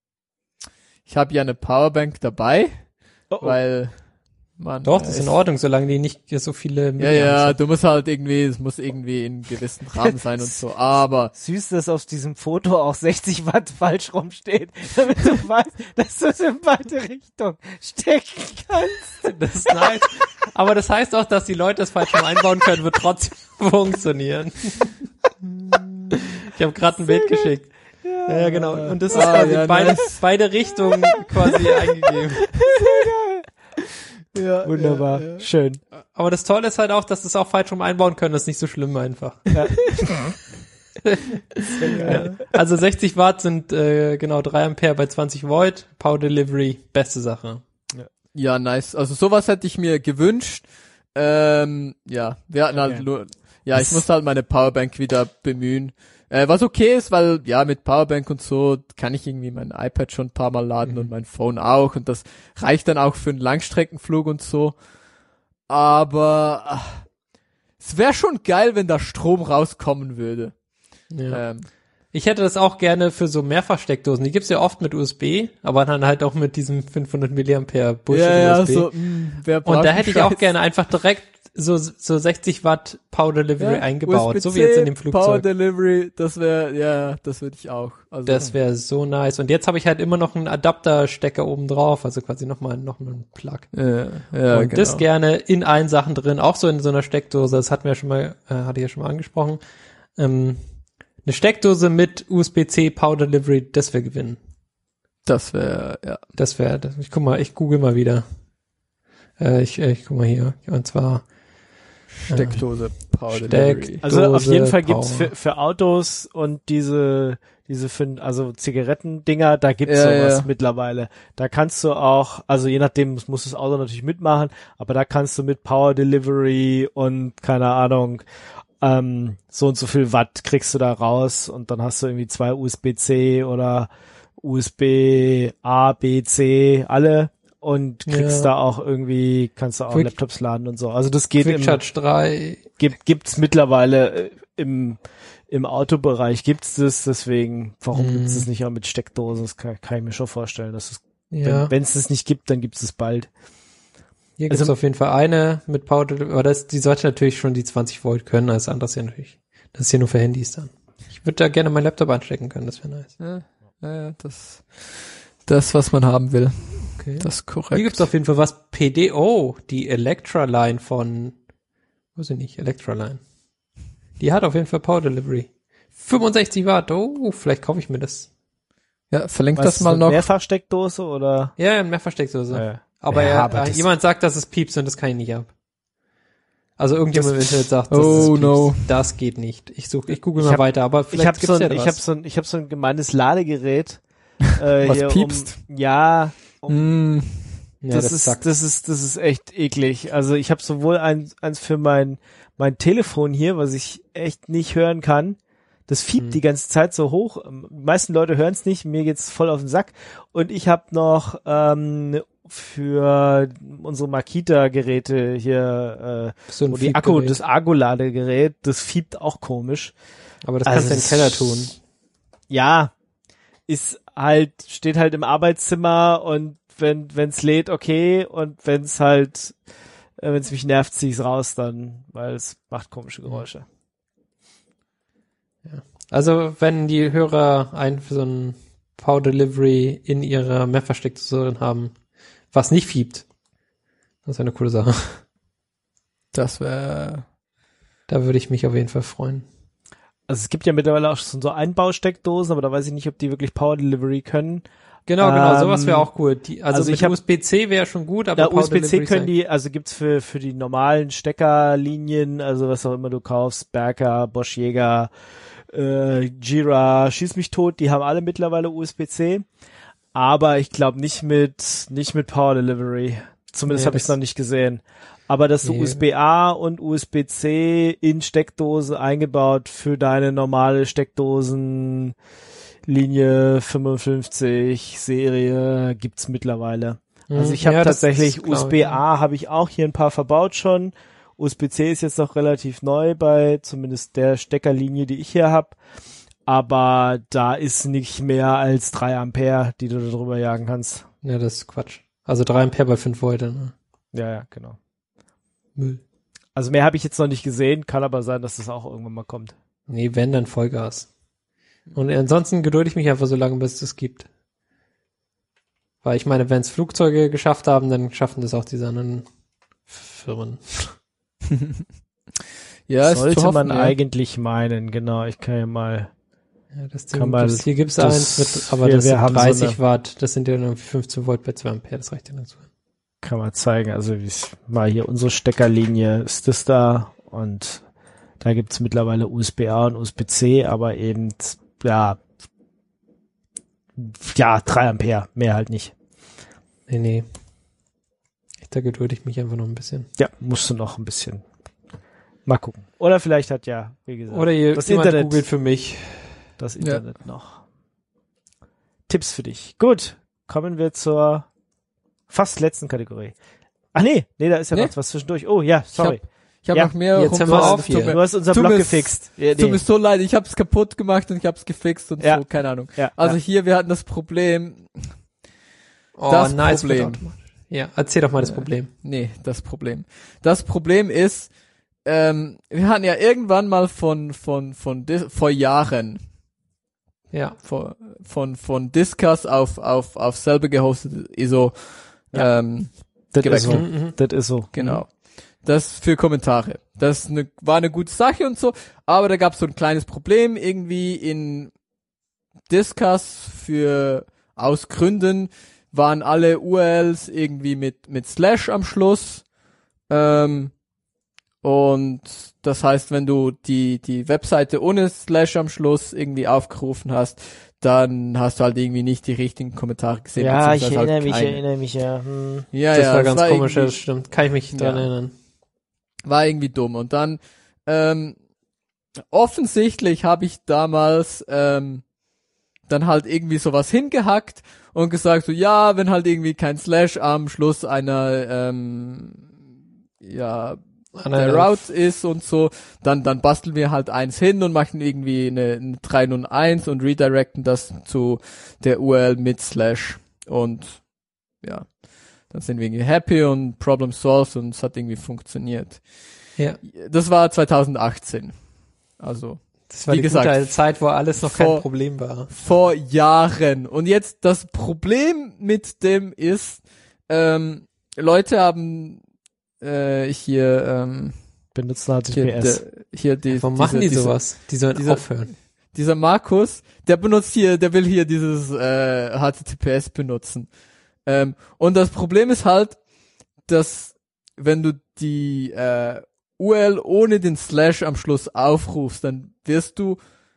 Speaker 3: ich habe ja eine Powerbank dabei,
Speaker 2: Oh, oh.
Speaker 3: weil man
Speaker 4: Doch, das ist in Ordnung, solange die nicht so viele
Speaker 3: Ja,
Speaker 4: Milliamps
Speaker 3: ja,
Speaker 4: hat.
Speaker 3: du musst halt irgendwie, es muss irgendwie in gewissen Rahmen sein und so, aber
Speaker 2: Süß, dass auf diesem Foto auch sechzig Watt falsch rumsteht, damit du weißt, dass du es in beide Richtungen stecken kannst.
Speaker 4: Das ist nice. Aber das heißt auch, dass die Leute das falsch rum einbauen können, wird trotzdem funktionieren. Ich habe gerade ein Bild geschickt. Ja, ja, genau. Und das ist
Speaker 3: Ah,
Speaker 4: quasi
Speaker 3: ja,
Speaker 4: beide,
Speaker 3: nice.
Speaker 4: beide Richtungen quasi eingegeben.
Speaker 3: ja,
Speaker 2: Wunderbar,
Speaker 3: Ja, ja.
Speaker 2: schön.
Speaker 4: Aber das Tolle ist halt auch, dass sie es auch falsch rum einbauen können. Das ist nicht so schlimm einfach.
Speaker 2: Ja.
Speaker 4: Ja. Also sechzig Watt sind äh, genau drei Ampere bei zwanzig Volt. Power Delivery, beste Sache.
Speaker 3: Ja, nice. Also sowas hätte ich mir gewünscht. Ähm, ja, wir hatten
Speaker 2: Okay.
Speaker 3: halt nur, ja, ich musste halt meine Powerbank wieder bemühen. Äh, was okay ist, weil ja, mit Powerbank und so kann ich irgendwie mein iPad schon ein paar Mal laden
Speaker 4: Mhm.
Speaker 3: und mein Phone auch und das reicht dann auch für einen Langstreckenflug und so. Aber ach, es wäre schon geil, wenn da Strom rauskommen würde.
Speaker 4: Ja.
Speaker 3: Ähm,
Speaker 4: Ich hätte das auch gerne für so Mehrfachsteckdosen. Die gibt's ja oft mit U S B, aber dann halt auch mit diesem fünfhundert Milliampere Bullshit
Speaker 3: ja, ja,
Speaker 4: U S B.
Speaker 3: so, mh, wer braucht
Speaker 4: Und da
Speaker 3: den
Speaker 4: hätte ich auch
Speaker 3: Scheiß?
Speaker 4: gerne einfach direkt so so sechzig Watt Power Delivery
Speaker 3: Ja,
Speaker 4: eingebaut,
Speaker 3: U S B C,
Speaker 4: so wie jetzt in dem
Speaker 3: Power
Speaker 4: Flugzeug.
Speaker 3: Delivery, das wäre, ja, das würde ich auch. Also,
Speaker 4: Das wäre so nice. Und jetzt habe ich halt immer noch einen Adapterstecker oben drauf, also quasi nochmal noch mal einen Plug.
Speaker 3: ja, ja,
Speaker 4: Und
Speaker 3: genau.
Speaker 4: das gerne in allen Sachen drin, auch so in so einer Steckdose, das hatten wir ja schon mal, äh, hatte ich ja schon mal angesprochen. Ähm, eine Steckdose mit U S B C Power Delivery, das wäre gewinnen.
Speaker 3: Das wäre, ja.
Speaker 4: Das wäre, ich guck mal, ich google mal wieder. Äh, ich, äh, ich guck mal hier. Und zwar
Speaker 3: Steckdose. Power Delivery.
Speaker 2: Also auf jeden Fall
Speaker 4: Power.
Speaker 2: gibt's für, für Autos und diese diese für, also Zigarettendinger, da gibt's
Speaker 3: Ja,
Speaker 2: sowas
Speaker 3: ja.
Speaker 2: mittlerweile. Da kannst du auch, also je nachdem muss das Auto natürlich mitmachen, aber da kannst du mit Power Delivery und keine Ahnung, ähm, so und so viel Watt kriegst du da raus und dann hast du irgendwie zwei U S B-C oder U S B-A, B, C, alle und kriegst
Speaker 4: Ja.
Speaker 2: da auch irgendwie, kannst du auch
Speaker 4: Quick-
Speaker 2: Laptops laden und so. Also das geht
Speaker 4: Quick
Speaker 2: im,
Speaker 4: Charge drei.
Speaker 2: gibt gibt's mittlerweile äh, im im Autobereich gibt's das, deswegen warum
Speaker 4: Mhm.
Speaker 2: gibt's das nicht auch mit Steckdosen? Das kann, kann ich mir schon vorstellen, dass es
Speaker 4: Ja.
Speaker 2: wenn es das nicht gibt, dann gibt's es bald.
Speaker 4: Hier gibt's
Speaker 2: Also-
Speaker 4: auf jeden Fall eine mit Power Delivery, aber das, die sollte natürlich schon die zwanzig Volt können, als anderes ja natürlich. Das ist hier nur für Handys dann. Ich würde da gerne meinen Laptop anstecken können, das wäre nice.
Speaker 3: Ja, ja, ja, das, das, was man haben will.
Speaker 4: Okay.
Speaker 3: Das ist
Speaker 4: Hier
Speaker 3: korrekt.
Speaker 4: gibt's auf jeden Fall was P D O, die Electra-Line von, weiß ich nicht, Electra-Line. Die hat auf jeden Fall Power Delivery. fünfundsechzig Watt, oh, vielleicht kaufe ich mir das.
Speaker 3: Ja, verlinkt
Speaker 2: Was,
Speaker 3: das mal
Speaker 2: so
Speaker 3: noch.
Speaker 2: Mehrfachsteckdose oder?
Speaker 4: Ja, ein Mehrversteckdose.
Speaker 2: Ja.
Speaker 4: Aber,
Speaker 2: Ja,
Speaker 4: er,
Speaker 2: aber
Speaker 4: äh,
Speaker 2: das-
Speaker 4: jemand sagt, dass es piepst und das kann ich nicht ab. Also irgendjemand im Internet sagt, dass
Speaker 3: Oh,
Speaker 4: es piepst.
Speaker 3: no.
Speaker 4: Das geht nicht. Ich suche, ich google
Speaker 2: Ich
Speaker 4: mal
Speaker 2: hab-
Speaker 4: weiter, aber
Speaker 2: Ich
Speaker 4: vielleicht
Speaker 2: habe
Speaker 4: gibt's
Speaker 2: so ein,
Speaker 4: ja da
Speaker 2: ich
Speaker 4: was.
Speaker 2: habe so ein, ich habe so ein gemeines Ladegerät. Äh,
Speaker 3: Was
Speaker 2: hier,
Speaker 3: piepst?
Speaker 2: Um, ja, um,
Speaker 3: Mm,
Speaker 4: ja,
Speaker 2: das,
Speaker 4: das
Speaker 2: ist,
Speaker 4: sagt.
Speaker 2: das ist, das ist echt eklig. Also ich habe sowohl eins, eins für mein, mein Telefon hier, was ich echt nicht hören kann. Das fiebt
Speaker 4: Hm.
Speaker 2: die ganze Zeit so hoch. Die meisten Leute hören es nicht. Mir geht's voll auf den Sack. Und ich habe noch ähm, für unsere Makita-Geräte hier, äh,
Speaker 4: so ein
Speaker 2: wo die Akku,
Speaker 4: Fiebgerät.
Speaker 2: das Akku-Ladegerät, das fiebt auch komisch.
Speaker 4: Aber das
Speaker 2: Also
Speaker 4: kannst du in den
Speaker 2: es-
Speaker 4: Keller tun.
Speaker 2: Ja, ist halt, steht halt im Arbeitszimmer und wenn wenn's lädt, okay, und wenn's halt, äh, wenn's mich nervt, zieh ich's raus dann, weil es macht komische Geräusche.
Speaker 4: Also wenn die Hörer ein für so ein Power Delivery in ihrer Mehrversteckdose haben, was nicht fiebt, das ist eine coole Sache.
Speaker 3: das wäre,
Speaker 4: Da würde ich mich auf jeden Fall freuen.
Speaker 2: Also es gibt ja mittlerweile auch schon so Einbausteckdosen, aber da weiß ich nicht, ob die wirklich Power Delivery können.
Speaker 4: Genau, genau,
Speaker 2: Ähm,
Speaker 4: sowas wäre auch cool. Die, also,
Speaker 2: also
Speaker 4: mit
Speaker 2: ich hab-
Speaker 4: U S B C wäre schon gut, aber
Speaker 2: Ja,
Speaker 4: Power
Speaker 2: U S B C
Speaker 4: Delivery
Speaker 2: können
Speaker 4: sei-
Speaker 2: die, also gibt's für für die normalen Steckerlinien, also was auch immer du kaufst, Berker, Bosch Jäger, äh, Jira, schieß mich tot, die haben alle mittlerweile U S B C, aber ich glaube nicht mit nicht mit Power Delivery. Zumindest
Speaker 4: Nee,
Speaker 2: habe ich es
Speaker 4: das-
Speaker 2: noch nicht gesehen. Aber dass du
Speaker 4: Nee.
Speaker 2: U S B A und U S B C in Steckdose eingebaut für deine normale Steckdosenlinie fünfundfünfzig Serie gibt's mittlerweile. Also
Speaker 4: Mhm.
Speaker 2: ich habe
Speaker 4: Ja, das
Speaker 2: tatsächlich
Speaker 4: ist, glaub ich,
Speaker 2: U S B A habe ich auch hier ein paar verbaut schon. U S B C ist jetzt noch relativ neu bei zumindest der Steckerlinie, die ich hier habe. Aber da ist nicht mehr als drei Ampere, die du da drüber jagen kannst.
Speaker 4: Ja, das ist Quatsch. Also drei Ampere bei fünf Volt, ne?
Speaker 2: Ja, ja, genau.
Speaker 4: Müll.
Speaker 2: Also mehr habe ich jetzt noch nicht gesehen, kann aber sein, dass das auch irgendwann mal kommt.
Speaker 4: Nee, wenn, dann Vollgas. Und ansonsten gedulde ich mich einfach so lange, bis es das gibt. Weil ich meine, wenn es Flugzeuge geschafft haben, dann schaffen das auch diese anderen Firmen.
Speaker 3: ja, ist
Speaker 2: Sollte
Speaker 3: zu hoffen,
Speaker 2: man
Speaker 3: ja.
Speaker 2: eigentlich meinen, genau. Ich kann ja mal.
Speaker 4: Ja, das
Speaker 2: Kann
Speaker 4: Ding,
Speaker 2: man-
Speaker 4: das, hier gibt's
Speaker 2: das-
Speaker 4: eins mit, aber
Speaker 2: wir-
Speaker 4: das
Speaker 2: wir
Speaker 4: sind
Speaker 2: haben so
Speaker 4: dreißig
Speaker 2: eine-
Speaker 4: Watt, das sind ja nur fünfzehn Volt bei zwei Ampere, das reicht ja dazu.
Speaker 2: Kann man zeigen. Also wie es- mal hier unsere Steckerlinie ist das da und da gibt's mittlerweile U S B A und U S B C, aber eben ja ja drei Ampere, mehr halt nicht.
Speaker 4: Nee, nee. Ich, da gedulde ich mich einfach noch ein bisschen.
Speaker 2: Ja, musst du noch ein bisschen mal gucken. Oder vielleicht hat ja, wie gesagt,
Speaker 4: Oder ihr,
Speaker 2: das
Speaker 4: jemand
Speaker 2: Internet,
Speaker 4: googelt für mich.
Speaker 2: das
Speaker 3: Ja.
Speaker 2: Internet noch. Tipps für dich. Gut, kommen wir zur fast letzten Kategorie. Ach nee, nee, da ist ja
Speaker 3: Nee.
Speaker 2: noch was zwischendurch. Oh ja, sorry.
Speaker 3: Ich habe
Speaker 2: Ja,
Speaker 3: noch mehr
Speaker 4: jetzt hören
Speaker 2: Du
Speaker 4: wir
Speaker 3: rumfahren.
Speaker 4: auf
Speaker 2: hast,
Speaker 4: hier.
Speaker 2: du hast unser
Speaker 3: Tu
Speaker 2: Blog
Speaker 3: mir's-
Speaker 2: gefixt. Ja,
Speaker 3: Tut
Speaker 2: nee.
Speaker 3: mir so leid, ich hab's kaputt gemacht und ich hab's gefixt und
Speaker 2: Ja.
Speaker 3: so, keine Ahnung.
Speaker 2: Ja,
Speaker 3: Also
Speaker 2: ja.
Speaker 3: hier, wir hatten das Problem,
Speaker 4: Oh,
Speaker 3: Das
Speaker 4: nice,
Speaker 3: Problem.
Speaker 4: wird automatisch. Ja, erzähl doch mal das Problem.
Speaker 3: nee, das Problem. Das Problem ist, ähm, wir hatten ja irgendwann mal von, von, von, Dis- vor Jahren,
Speaker 4: Ja.
Speaker 3: von, von, von Discuss auf, auf, auf selber gehostet I S O,
Speaker 2: Ja.
Speaker 3: ähm,
Speaker 2: das ist so.
Speaker 3: gewechselt.
Speaker 4: Mhm, mhm.
Speaker 2: Das ist so.
Speaker 3: Genau. Das für Kommentare. Das ne, war eine gute Sache und so, aber da gab es so ein kleines Problem irgendwie in Discuss für aus Gründen waren alle U R Ls irgendwie mit mit Slash am Schluss ähm, Und das heißt, wenn du die die Webseite ohne Slash am Schluss irgendwie aufgerufen hast, dann hast du halt irgendwie nicht die richtigen Kommentare gesehen.
Speaker 2: Ja, ich
Speaker 3: beziehungsweise
Speaker 2: erinnere
Speaker 3: halt
Speaker 2: mich,
Speaker 3: keine.
Speaker 2: erinnere mich, ja. Hm.
Speaker 3: Ja,
Speaker 4: das
Speaker 3: ja,
Speaker 4: war ganz
Speaker 3: war
Speaker 4: komisch,
Speaker 3: irgendwie-
Speaker 4: das stimmt. Kann ich mich dran
Speaker 3: Ja.
Speaker 4: erinnern.
Speaker 3: War irgendwie dumm. Und dann ähm, offensichtlich habe ich damals ähm, dann halt irgendwie sowas hingehackt und gesagt so, ja, wenn halt irgendwie kein Slash am Schluss einer ähm, ja der Route ist und so, dann dann basteln wir halt eins hin und machen irgendwie eine, eine drei null eins und redirecten das zu der U R L mit Slash und ja, dann sind wir irgendwie happy und Problem solved und es hat irgendwie funktioniert.
Speaker 4: Ja.
Speaker 3: Das war zwanzig achtzehn. Also
Speaker 4: Das war
Speaker 3: Wie
Speaker 4: die
Speaker 3: gesagt,
Speaker 4: gute alte Zeit, wo alles noch
Speaker 3: vor-
Speaker 4: kein Problem war.
Speaker 3: vor Jahren. Und jetzt das Problem mit dem ist, ähm, Leute haben äh, hier ähm,
Speaker 2: Benutzen H T T
Speaker 3: hier,
Speaker 2: P S.
Speaker 3: de, hier die,
Speaker 4: Warum
Speaker 3: diese,
Speaker 4: machen die
Speaker 3: diese,
Speaker 4: sowas? Die sollen
Speaker 3: diese-
Speaker 4: aufhören.
Speaker 3: Dieser Markus, der benutzt hier, der will hier dieses äh, H T T P S benutzen. Ähm, und das Problem ist halt, dass wenn du die äh, U R L ohne den Slash am Schluss aufrufst, dann wirst du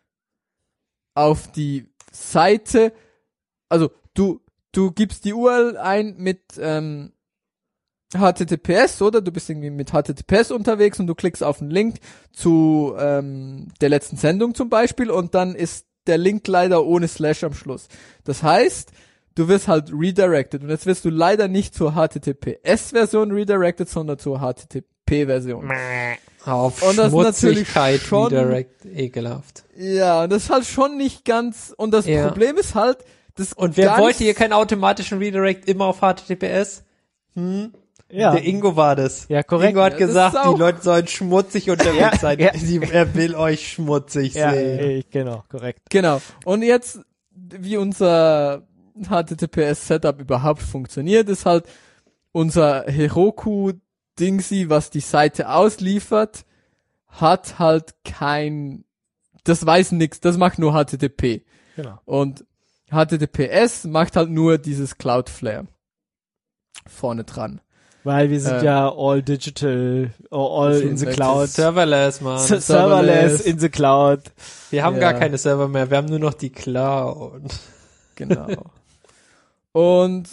Speaker 3: auf die Seite, also du du gibst die U R L ein mit ähm, H T T P S, oder? Du bist irgendwie mit H T T P S unterwegs und du klickst auf einen Link zu ähm, der letzten Sendung zum Beispiel und dann ist der Link leider ohne Slash am Schluss. Das heißt, du wirst halt redirected und jetzt wirst du leider nicht zur H T T P S-Version redirected, sondern zur H T T P-Version.
Speaker 4: Auf
Speaker 3: Und das ist natürlich
Speaker 4: Schmutzigkeit
Speaker 3: schon-
Speaker 4: direkt ekelhaft.
Speaker 3: Ja, und das ist halt schon nicht ganz, und das
Speaker 4: Ja.
Speaker 3: Problem ist halt, das
Speaker 4: Und wer
Speaker 3: gar
Speaker 4: wollte hier
Speaker 3: nicht-
Speaker 4: keinen automatischen Redirect immer auf H T T P S? Hm?
Speaker 2: Ja.
Speaker 4: Der Ingo war das.
Speaker 2: Ja, korrekt.
Speaker 4: Ingo hat
Speaker 3: Ja, das
Speaker 4: gesagt,
Speaker 3: ist auch-
Speaker 4: die Leute sollen schmutzig unterwegs
Speaker 2: Ja,
Speaker 4: sein.
Speaker 2: ja.
Speaker 4: Sie, er will euch schmutzig
Speaker 2: Ja,
Speaker 4: sehen.
Speaker 2: ich, genau, korrekt.
Speaker 3: Genau. Und jetzt, wie unser H T T P S-Setup überhaupt funktioniert, ist halt unser Heroku-Dingsy, was die Seite ausliefert, hat halt kein, das weiß nix, das macht nur H T T P.
Speaker 2: Genau.
Speaker 3: Und H T T P S macht halt nur dieses Cloudflare vorne dran.
Speaker 2: Weil wir sind
Speaker 3: Ähm,
Speaker 2: ja all digital, all
Speaker 3: das
Speaker 2: in the
Speaker 3: ist
Speaker 2: cloud.
Speaker 4: Serverless, man.
Speaker 2: S- Serverless
Speaker 3: Serverless.
Speaker 2: in the cloud.
Speaker 4: Wir haben
Speaker 3: Ja.
Speaker 4: gar keine Server mehr, wir haben nur noch die Cloud.
Speaker 3: Genau. Und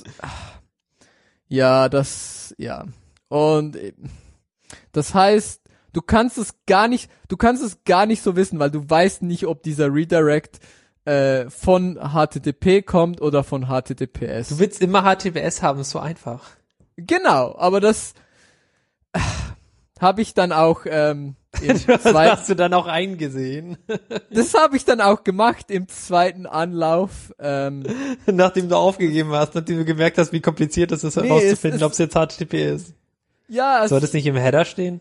Speaker 3: ja, das, ja. Und äh, das heißt, du kannst es gar nicht, du kannst es gar nicht so wissen, weil du weißt nicht, ob dieser Redirect äh, von H T T P kommt oder von H T T P S.
Speaker 4: Du willst immer H T T P S haben, ist so einfach.
Speaker 3: Genau, aber das äh, habe ich dann auch ähm, im
Speaker 4: Das
Speaker 3: zweiten,
Speaker 4: hast du dann auch eingesehen.
Speaker 3: das habe ich dann auch gemacht im zweiten Anlauf. Ähm,
Speaker 4: Nachdem du aufgegeben hast, nachdem du gemerkt hast, wie kompliziert es ist,
Speaker 3: Nee,
Speaker 4: herauszufinden,
Speaker 3: es ist-
Speaker 4: ob es jetzt H T T P ist.
Speaker 3: ja, es,
Speaker 4: Soll das nicht im Header stehen?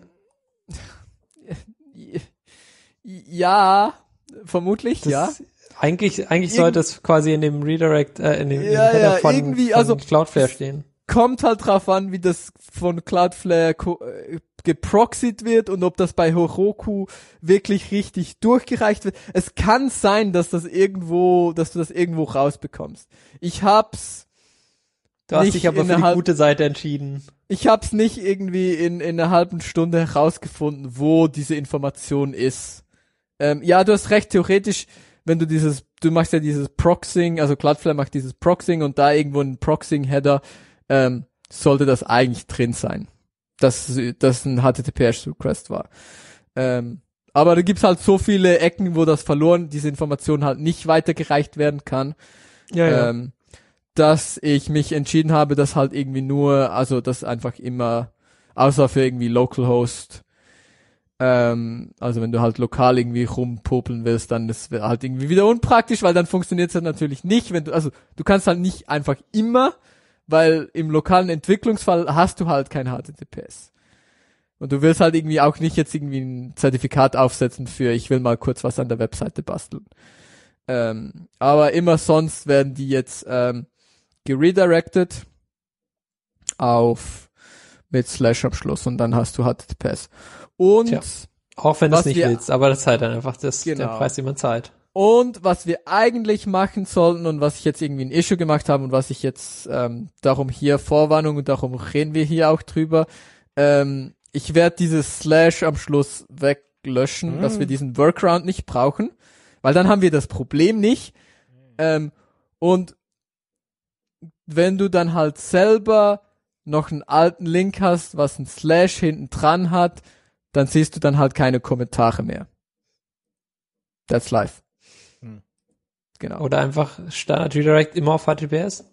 Speaker 3: ja, vermutlich,
Speaker 4: Das
Speaker 3: ja.
Speaker 4: Eigentlich, eigentlich
Speaker 3: Irgend-
Speaker 4: sollte es quasi in dem Redirect, äh, in dem,
Speaker 3: Ja,
Speaker 4: im Header
Speaker 3: ja,
Speaker 4: von,
Speaker 3: irgendwie,
Speaker 4: von
Speaker 3: also-
Speaker 4: Cloudflare stehen.
Speaker 3: Kommt halt drauf an, wie das von Cloudflare ko- äh, geproxied wird und ob das bei Heroku wirklich richtig durchgereicht wird. Es kann sein, dass das irgendwo, dass du das irgendwo rausbekommst. Ich hab's,
Speaker 4: Du hast
Speaker 3: nicht
Speaker 4: dich aber für die
Speaker 3: innerhalb-
Speaker 4: gute Seite entschieden.
Speaker 3: ich hab's nicht irgendwie in, in einer halben Stunde herausgefunden, wo diese Information ist. Ähm, ja, du hast recht, theoretisch, wenn du dieses, du machst ja dieses Proxing, also Cloudflare macht dieses Proxing und da irgendwo ein Proxing-Header, ähm, sollte das eigentlich drin sein, dass das ein H T T P S-Request war. Ähm, aber da gibt's halt so viele Ecken, wo das verloren, diese Information halt nicht weitergereicht werden kann,
Speaker 4: Ja,
Speaker 3: ähm, dass ich mich entschieden habe, dass halt irgendwie nur, also das einfach immer, außer für irgendwie Localhost, ähm, also wenn du halt lokal irgendwie rumpopeln willst, dann ist es halt irgendwie wieder unpraktisch, weil dann funktioniert es halt natürlich nicht, wenn du, also du kannst halt nicht einfach immer, weil im lokalen Entwicklungsfall hast du halt kein H T T P S. Und du willst halt irgendwie auch nicht jetzt irgendwie ein Zertifikat aufsetzen für, ich will mal kurz was an der Webseite basteln. Ähm, aber immer sonst werden die jetzt ähm, geredirected auf mit Slash am Schluss und dann hast du H T T P S. Und
Speaker 4: Tja. Auch wenn du es
Speaker 3: Was
Speaker 4: nicht
Speaker 3: wir-
Speaker 4: willst, aber das ist halt dann einfach das, der
Speaker 3: Genau.
Speaker 4: Preis, den man zahlt.
Speaker 3: Und was wir eigentlich machen sollten und was ich jetzt irgendwie ein Issue gemacht habe und was ich jetzt, ähm, darum hier Vorwarnung und darum reden wir hier auch drüber, ähm, ich werde dieses Slash am Schluss weglöschen,
Speaker 2: Mm.
Speaker 3: dass wir diesen Workaround nicht brauchen, weil dann haben wir das Problem nicht. Ähm, und wenn du dann halt selber noch einen alten Link hast, was ein Slash hinten dran hat, dann siehst du dann halt keine Kommentare mehr. That's life.
Speaker 2: Hm.
Speaker 3: Genau.
Speaker 4: Oder einfach Standard Redirect immer auf H T T P S?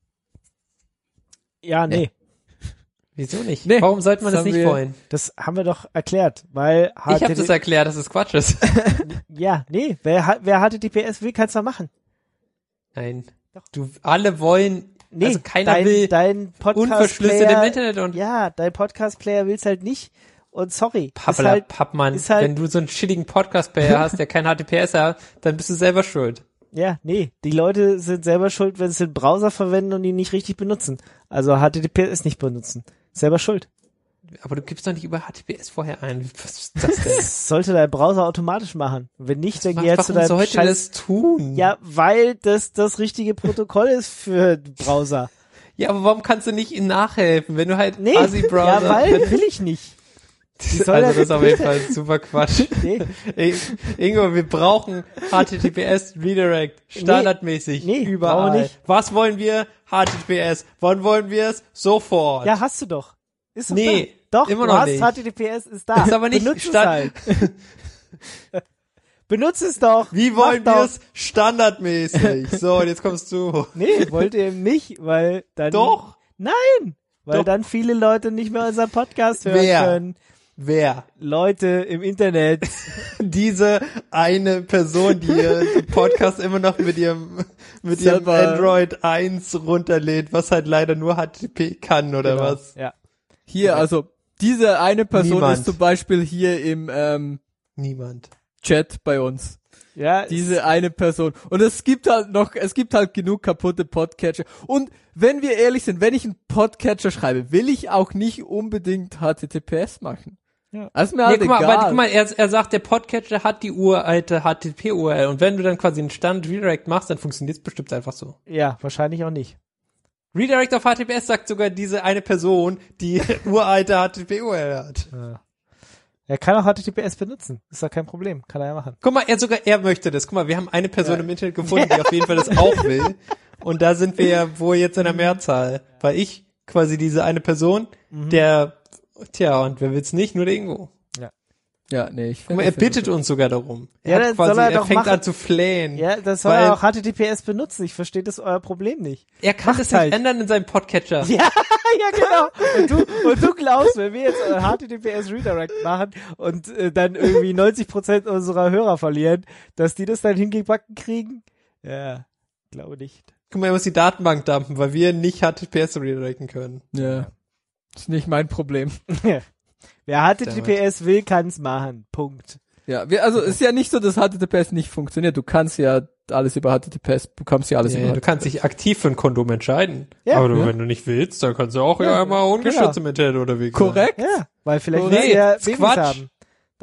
Speaker 2: Ja, nee.
Speaker 3: Nee.
Speaker 4: Wieso nicht?
Speaker 3: Nee,
Speaker 4: Warum sollte man
Speaker 3: das
Speaker 4: das
Speaker 3: haben
Speaker 4: nicht
Speaker 3: wir-
Speaker 4: wollen?
Speaker 2: Das haben wir doch erklärt, weil H T T P...
Speaker 4: Ich habe das erklärt, dass es Quatsch ist.
Speaker 2: Ja, nee, wer, ha- wer H T T P S will, kann's doch machen.
Speaker 4: Nein. Du, alle wollen,
Speaker 2: Nee,
Speaker 4: also keiner
Speaker 2: dein,
Speaker 4: will
Speaker 2: dein
Speaker 4: unverschlüsselt im
Speaker 2: Podcast-Player,
Speaker 4: Internet und
Speaker 2: ja, dein Podcast-Player will's halt nicht. Und sorry, ist
Speaker 4: Pappela,
Speaker 2: halt,
Speaker 4: Pappmann,
Speaker 2: ist halt-
Speaker 4: wenn du so einen shittigen Podcast-Player hast, der kein H T T P S hat, dann bist du selber schuld.
Speaker 2: ja, nee, die Leute sind selber schuld, wenn sie den Browser verwenden und ihn nicht richtig benutzen. Also H T T P S nicht benutzen. Selber schuld.
Speaker 4: Aber du gibst doch nicht über H T T P S vorher ein. Was ist das denn?
Speaker 2: Das sollte dein Browser automatisch machen. Wenn nicht, dann geh jetzt zu
Speaker 4: Warum
Speaker 2: deinem
Speaker 4: sollte
Speaker 2: Scheiß...
Speaker 4: das tun?
Speaker 2: Ja, weil das das richtige Protokoll ist für den Browser.
Speaker 4: Ja, aber warum kannst du nicht ihnen nachhelfen, wenn du halt
Speaker 2: Nee,
Speaker 4: Asi-Browser...
Speaker 2: ja, weil will ich nicht. soll
Speaker 4: also
Speaker 2: das
Speaker 4: das ist auf jeden Fall super Quatsch.
Speaker 2: Nee,
Speaker 4: Ey, Ingo, wir brauchen H T T P S Redirect standardmäßig
Speaker 2: Nee, nee,
Speaker 4: überall.
Speaker 2: brauchen wir nicht.
Speaker 4: Was wollen wir? H T T P S. Wann wollen wir es? Sofort.
Speaker 2: ja, hast du doch. Ist doch
Speaker 4: Nee,
Speaker 2: da. Doch,
Speaker 4: immer
Speaker 2: du
Speaker 4: noch
Speaker 2: hast
Speaker 4: nicht.
Speaker 2: H T T P S ist da.
Speaker 4: Ist aber nicht
Speaker 2: Benutz es
Speaker 4: stand-
Speaker 2: halt. Benutz es doch.
Speaker 4: Wie
Speaker 2: Mach
Speaker 4: wollen
Speaker 2: doch.
Speaker 4: wir es standardmäßig? So, und jetzt kommst du.
Speaker 2: Nee, wollt ihr eben nicht, weil dann...
Speaker 4: Doch.
Speaker 2: Nein, weil
Speaker 4: Doch.
Speaker 2: dann viele Leute nicht mehr unseren Podcast hören
Speaker 4: Wer?
Speaker 2: können.
Speaker 4: Wer?
Speaker 2: Leute im Internet.
Speaker 4: Diese eine Person, die ihren Podcast immer noch mit ihrem, mit ihrem
Speaker 3: Selber-
Speaker 4: Android eins runterlädt, was halt leider nur H T T P kann, oder
Speaker 2: Genau.
Speaker 4: was?
Speaker 2: Ja.
Speaker 3: Hier, also, diese eine Person
Speaker 4: Niemand.
Speaker 3: ist zum Beispiel hier im ähm,
Speaker 4: Niemand.
Speaker 3: Chat bei uns.
Speaker 2: Ja,
Speaker 3: Diese eine Person. Und es gibt halt noch, es gibt halt genug kaputte Podcatcher. Und wenn wir ehrlich sind, wenn ich einen Podcatcher schreibe, will ich auch nicht unbedingt H T T P S machen.
Speaker 2: Ja.
Speaker 3: Das ist mir
Speaker 4: Nee,
Speaker 3: halt
Speaker 4: guck mal,
Speaker 3: egal.
Speaker 4: aber guck mal, er, er sagt, der Podcatcher hat die uralte H T T P U R L und wenn du dann quasi einen Standard Redirect machst, dann funktioniert es bestimmt einfach so.
Speaker 2: ja, wahrscheinlich auch nicht.
Speaker 4: Redirect auf H T T P S sagt sogar diese eine Person, die uralte H T T P U R L hat.
Speaker 2: Ja. Er kann auch H T T P S benutzen. Ist doch kein Problem. Kann er ja machen.
Speaker 4: Guck mal, er sogar, er möchte das. Guck mal, wir haben eine Person
Speaker 2: Ja.
Speaker 4: im Internet gefunden, die auf jeden Fall das auch will. Und da sind wir ja wohl jetzt in der Mehrzahl. Weil ich quasi diese eine Person, der, tja, und wer will's nicht? Nur der Ingo.
Speaker 3: ja, nee, ich
Speaker 4: Guck mal, er bittet uns sogar darum. Er,
Speaker 2: Ja,
Speaker 4: hat
Speaker 2: dann
Speaker 4: quasi,
Speaker 2: soll er
Speaker 4: er
Speaker 2: doch
Speaker 4: fängt
Speaker 2: machen.
Speaker 4: an zu flehen.
Speaker 2: Ja, das soll
Speaker 4: Weil-
Speaker 2: er auch H T T P S benutzen. Ich verstehe das euer Problem nicht.
Speaker 4: Er kann
Speaker 2: Macht
Speaker 4: das nicht
Speaker 2: halt.
Speaker 4: ändern in seinem Podcatcher.
Speaker 2: Ja, ja, genau. Und du, und du glaubst, wenn wir jetzt äh, H T T P S Redirect machen und äh, dann irgendwie neunzig Prozent unserer Hörer verlieren, dass die das dann hingebacken kriegen? Ja, glaube nicht.
Speaker 4: Guck mal, er muss die Datenbank dumpen, weil wir nicht H T T P S redirecten können.
Speaker 3: Ja. Ist nicht mein Problem.
Speaker 2: Wer H T T P S will, kann's machen. Punkt.
Speaker 3: Ja, wir, also ist ja nicht so, dass H T T P S nicht funktioniert. Du kannst ja alles über H T T P S, bekommst ja alles
Speaker 4: Ja,
Speaker 3: über
Speaker 4: du kannst dich aktiv für ein Kondom entscheiden.
Speaker 2: Ja.
Speaker 4: Aber du,
Speaker 3: Ja.
Speaker 4: wenn du nicht willst, dann kannst du auch
Speaker 2: Ja,
Speaker 4: ja mal ungeschützt
Speaker 2: genau.
Speaker 4: im Internet unterwegs sein.
Speaker 3: Korrekt.
Speaker 2: Ja, weil vielleicht
Speaker 4: Nee,
Speaker 2: willst du ja
Speaker 4: ist
Speaker 2: Babys
Speaker 4: Quatsch.
Speaker 2: haben.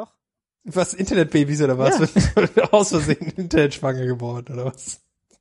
Speaker 4: Was, Internetbabys oder was?
Speaker 2: Ja.
Speaker 4: Wird aus Versehen Internet schwanger geworden oder was?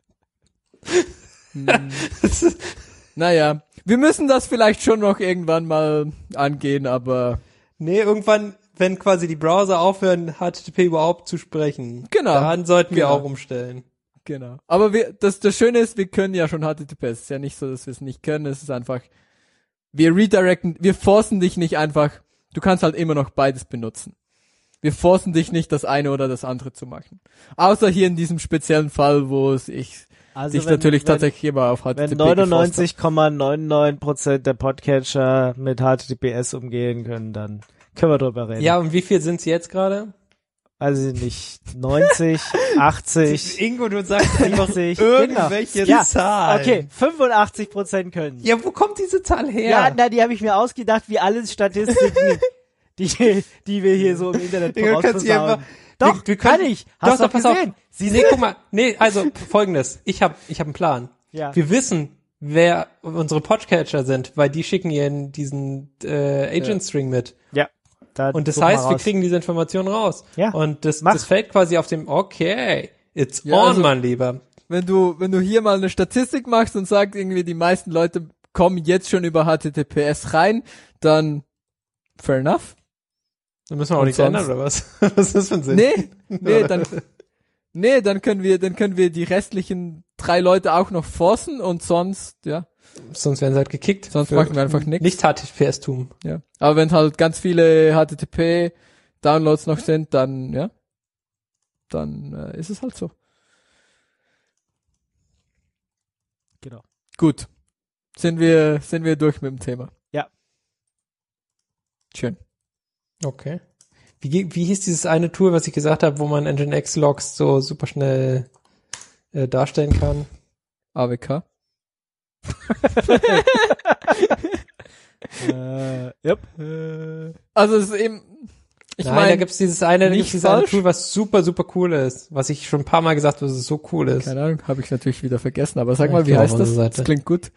Speaker 3: Hm. Naja, wir müssen das vielleicht schon noch irgendwann mal angehen, aber
Speaker 4: Nee, irgendwann, wenn quasi die Browser aufhören, H T T P überhaupt zu sprechen.
Speaker 3: Genau.
Speaker 4: Dann sollten wir
Speaker 3: Genau.
Speaker 4: auch umstellen.
Speaker 3: genau. Aber wir, das, das Schöne ist, wir können ja schon H T T P S. Es ist ja nicht so, dass wir es nicht können. Es ist einfach, wir redirecten, wir forcen dich nicht einfach, du kannst halt immer noch beides benutzen. Wir forcen dich nicht, das eine oder das andere zu machen. Außer hier in diesem speziellen Fall, wo es ich
Speaker 2: Also
Speaker 3: dich
Speaker 2: wenn-
Speaker 3: natürlich
Speaker 2: wenn,
Speaker 3: tatsächlich immer auf H T T P
Speaker 2: Wenn
Speaker 3: geforst
Speaker 2: neunundneunzig Komma neunundneunzig Prozent der Podcatcher mit H T T P S umgehen können, dann können wir drüber reden.
Speaker 4: Ja, und wie viel sind's jetzt gerade?
Speaker 2: Also nicht neunzig, achtzig,
Speaker 4: Ingo, du sagst einfach
Speaker 2: siebzig,
Speaker 4: irgendwelche
Speaker 2: genau. Ja,
Speaker 4: Zahlen.
Speaker 2: okay, fünfundachtzig Prozent können.
Speaker 4: Ja, wo kommt diese Zahl her?
Speaker 2: Ja, na, die habe ich mir ausgedacht, wie alle Statistiken, die, die wir hier so im Internet
Speaker 4: Ingo, kannst du
Speaker 2: vorausposaunen.
Speaker 4: einfach,
Speaker 2: Doch,
Speaker 4: wir, wir
Speaker 2: kann
Speaker 4: können,
Speaker 2: ich. Hast
Speaker 4: doch,
Speaker 2: du
Speaker 4: pass
Speaker 2: gesehen?
Speaker 4: auf. Sie, nee, guck mal. Nee, also folgendes. Ich habe ich hab einen Plan.
Speaker 2: Ja.
Speaker 4: Wir wissen, wer unsere Podcatcher sind, weil die schicken ihren diesen äh, Agent-String mit.
Speaker 2: Ja. Dann
Speaker 4: Und das
Speaker 2: such mal
Speaker 4: heißt, wir
Speaker 2: raus.
Speaker 4: kriegen diese Informationen raus.
Speaker 2: Ja.
Speaker 4: Und das,
Speaker 2: Mach.
Speaker 4: das fällt quasi auf dem, okay, it's
Speaker 3: Ja,
Speaker 4: on,
Speaker 3: also-
Speaker 4: mein Lieber.
Speaker 3: Wenn du, wenn du hier mal eine Statistik machst und sagst, irgendwie die meisten Leute kommen jetzt schon über H T T P S rein, dann fair enough.
Speaker 4: Dann müssen wir auch
Speaker 3: Und
Speaker 4: nichts
Speaker 3: sonst-
Speaker 4: ändern, oder was? Was ist das für ein Sinn?
Speaker 3: Nee, nee, dann, nee, dann können wir, dann können wir die restlichen drei Leute auch noch forcen und sonst, ja,
Speaker 4: Sonst werden sie halt gekickt.
Speaker 3: sonst
Speaker 4: Für
Speaker 3: machen wir einfach nichts.
Speaker 4: Nicht H T T P S-Tum.
Speaker 3: Ja. Aber wenn halt ganz viele H T T P-Downloads noch sind, dann, ja, dann äh, ist es halt so.
Speaker 2: Genau.
Speaker 3: Gut. Sind wir, sind wir durch mit dem Thema.
Speaker 2: Ja.
Speaker 3: Schön.
Speaker 4: Okay. Wie, ge- wie hieß dieses eine Tool, was ich gesagt habe, wo man Nginx-Logs so super schnell äh, darstellen kann?
Speaker 3: A W K.
Speaker 2: äh, yep.
Speaker 3: Also es ist eben, ich
Speaker 4: Nein,
Speaker 3: meine,
Speaker 4: da gibt's dieses eine, da
Speaker 3: nicht
Speaker 4: gibt's dieses eine
Speaker 3: falsch.
Speaker 4: Tool, was super, super cool ist. Was ich schon ein paar Mal gesagt habe, dass es so cool ist.
Speaker 3: keine Ahnung, habe ich natürlich wieder vergessen, aber sag
Speaker 4: Ja,
Speaker 3: mal,
Speaker 4: ich
Speaker 3: wie
Speaker 4: geh
Speaker 3: heißt
Speaker 4: auf
Speaker 3: das?
Speaker 4: unsere Seite.
Speaker 3: Das klingt gut.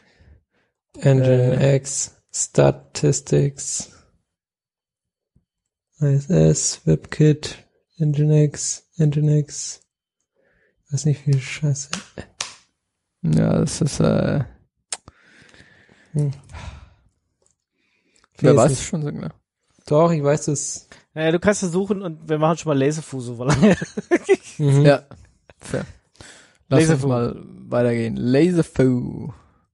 Speaker 4: Nginx, Statistics, I S S, WebKit, Nginx, Nginx, weiß nicht, wie scheiße.
Speaker 3: Ja, das ist, äh,
Speaker 4: Hm.
Speaker 3: wer
Speaker 4: Weiß
Speaker 3: weiß
Speaker 4: nicht.
Speaker 3: es schon so genau.
Speaker 4: Doch, ich weiß es.
Speaker 2: Naja, du kannst es suchen und wir machen schon mal Laserfu so lange.
Speaker 4: Mhm.
Speaker 3: Ja, fair. Lass uns
Speaker 2: Laserfu.
Speaker 3: mal weitergehen. Laserfu.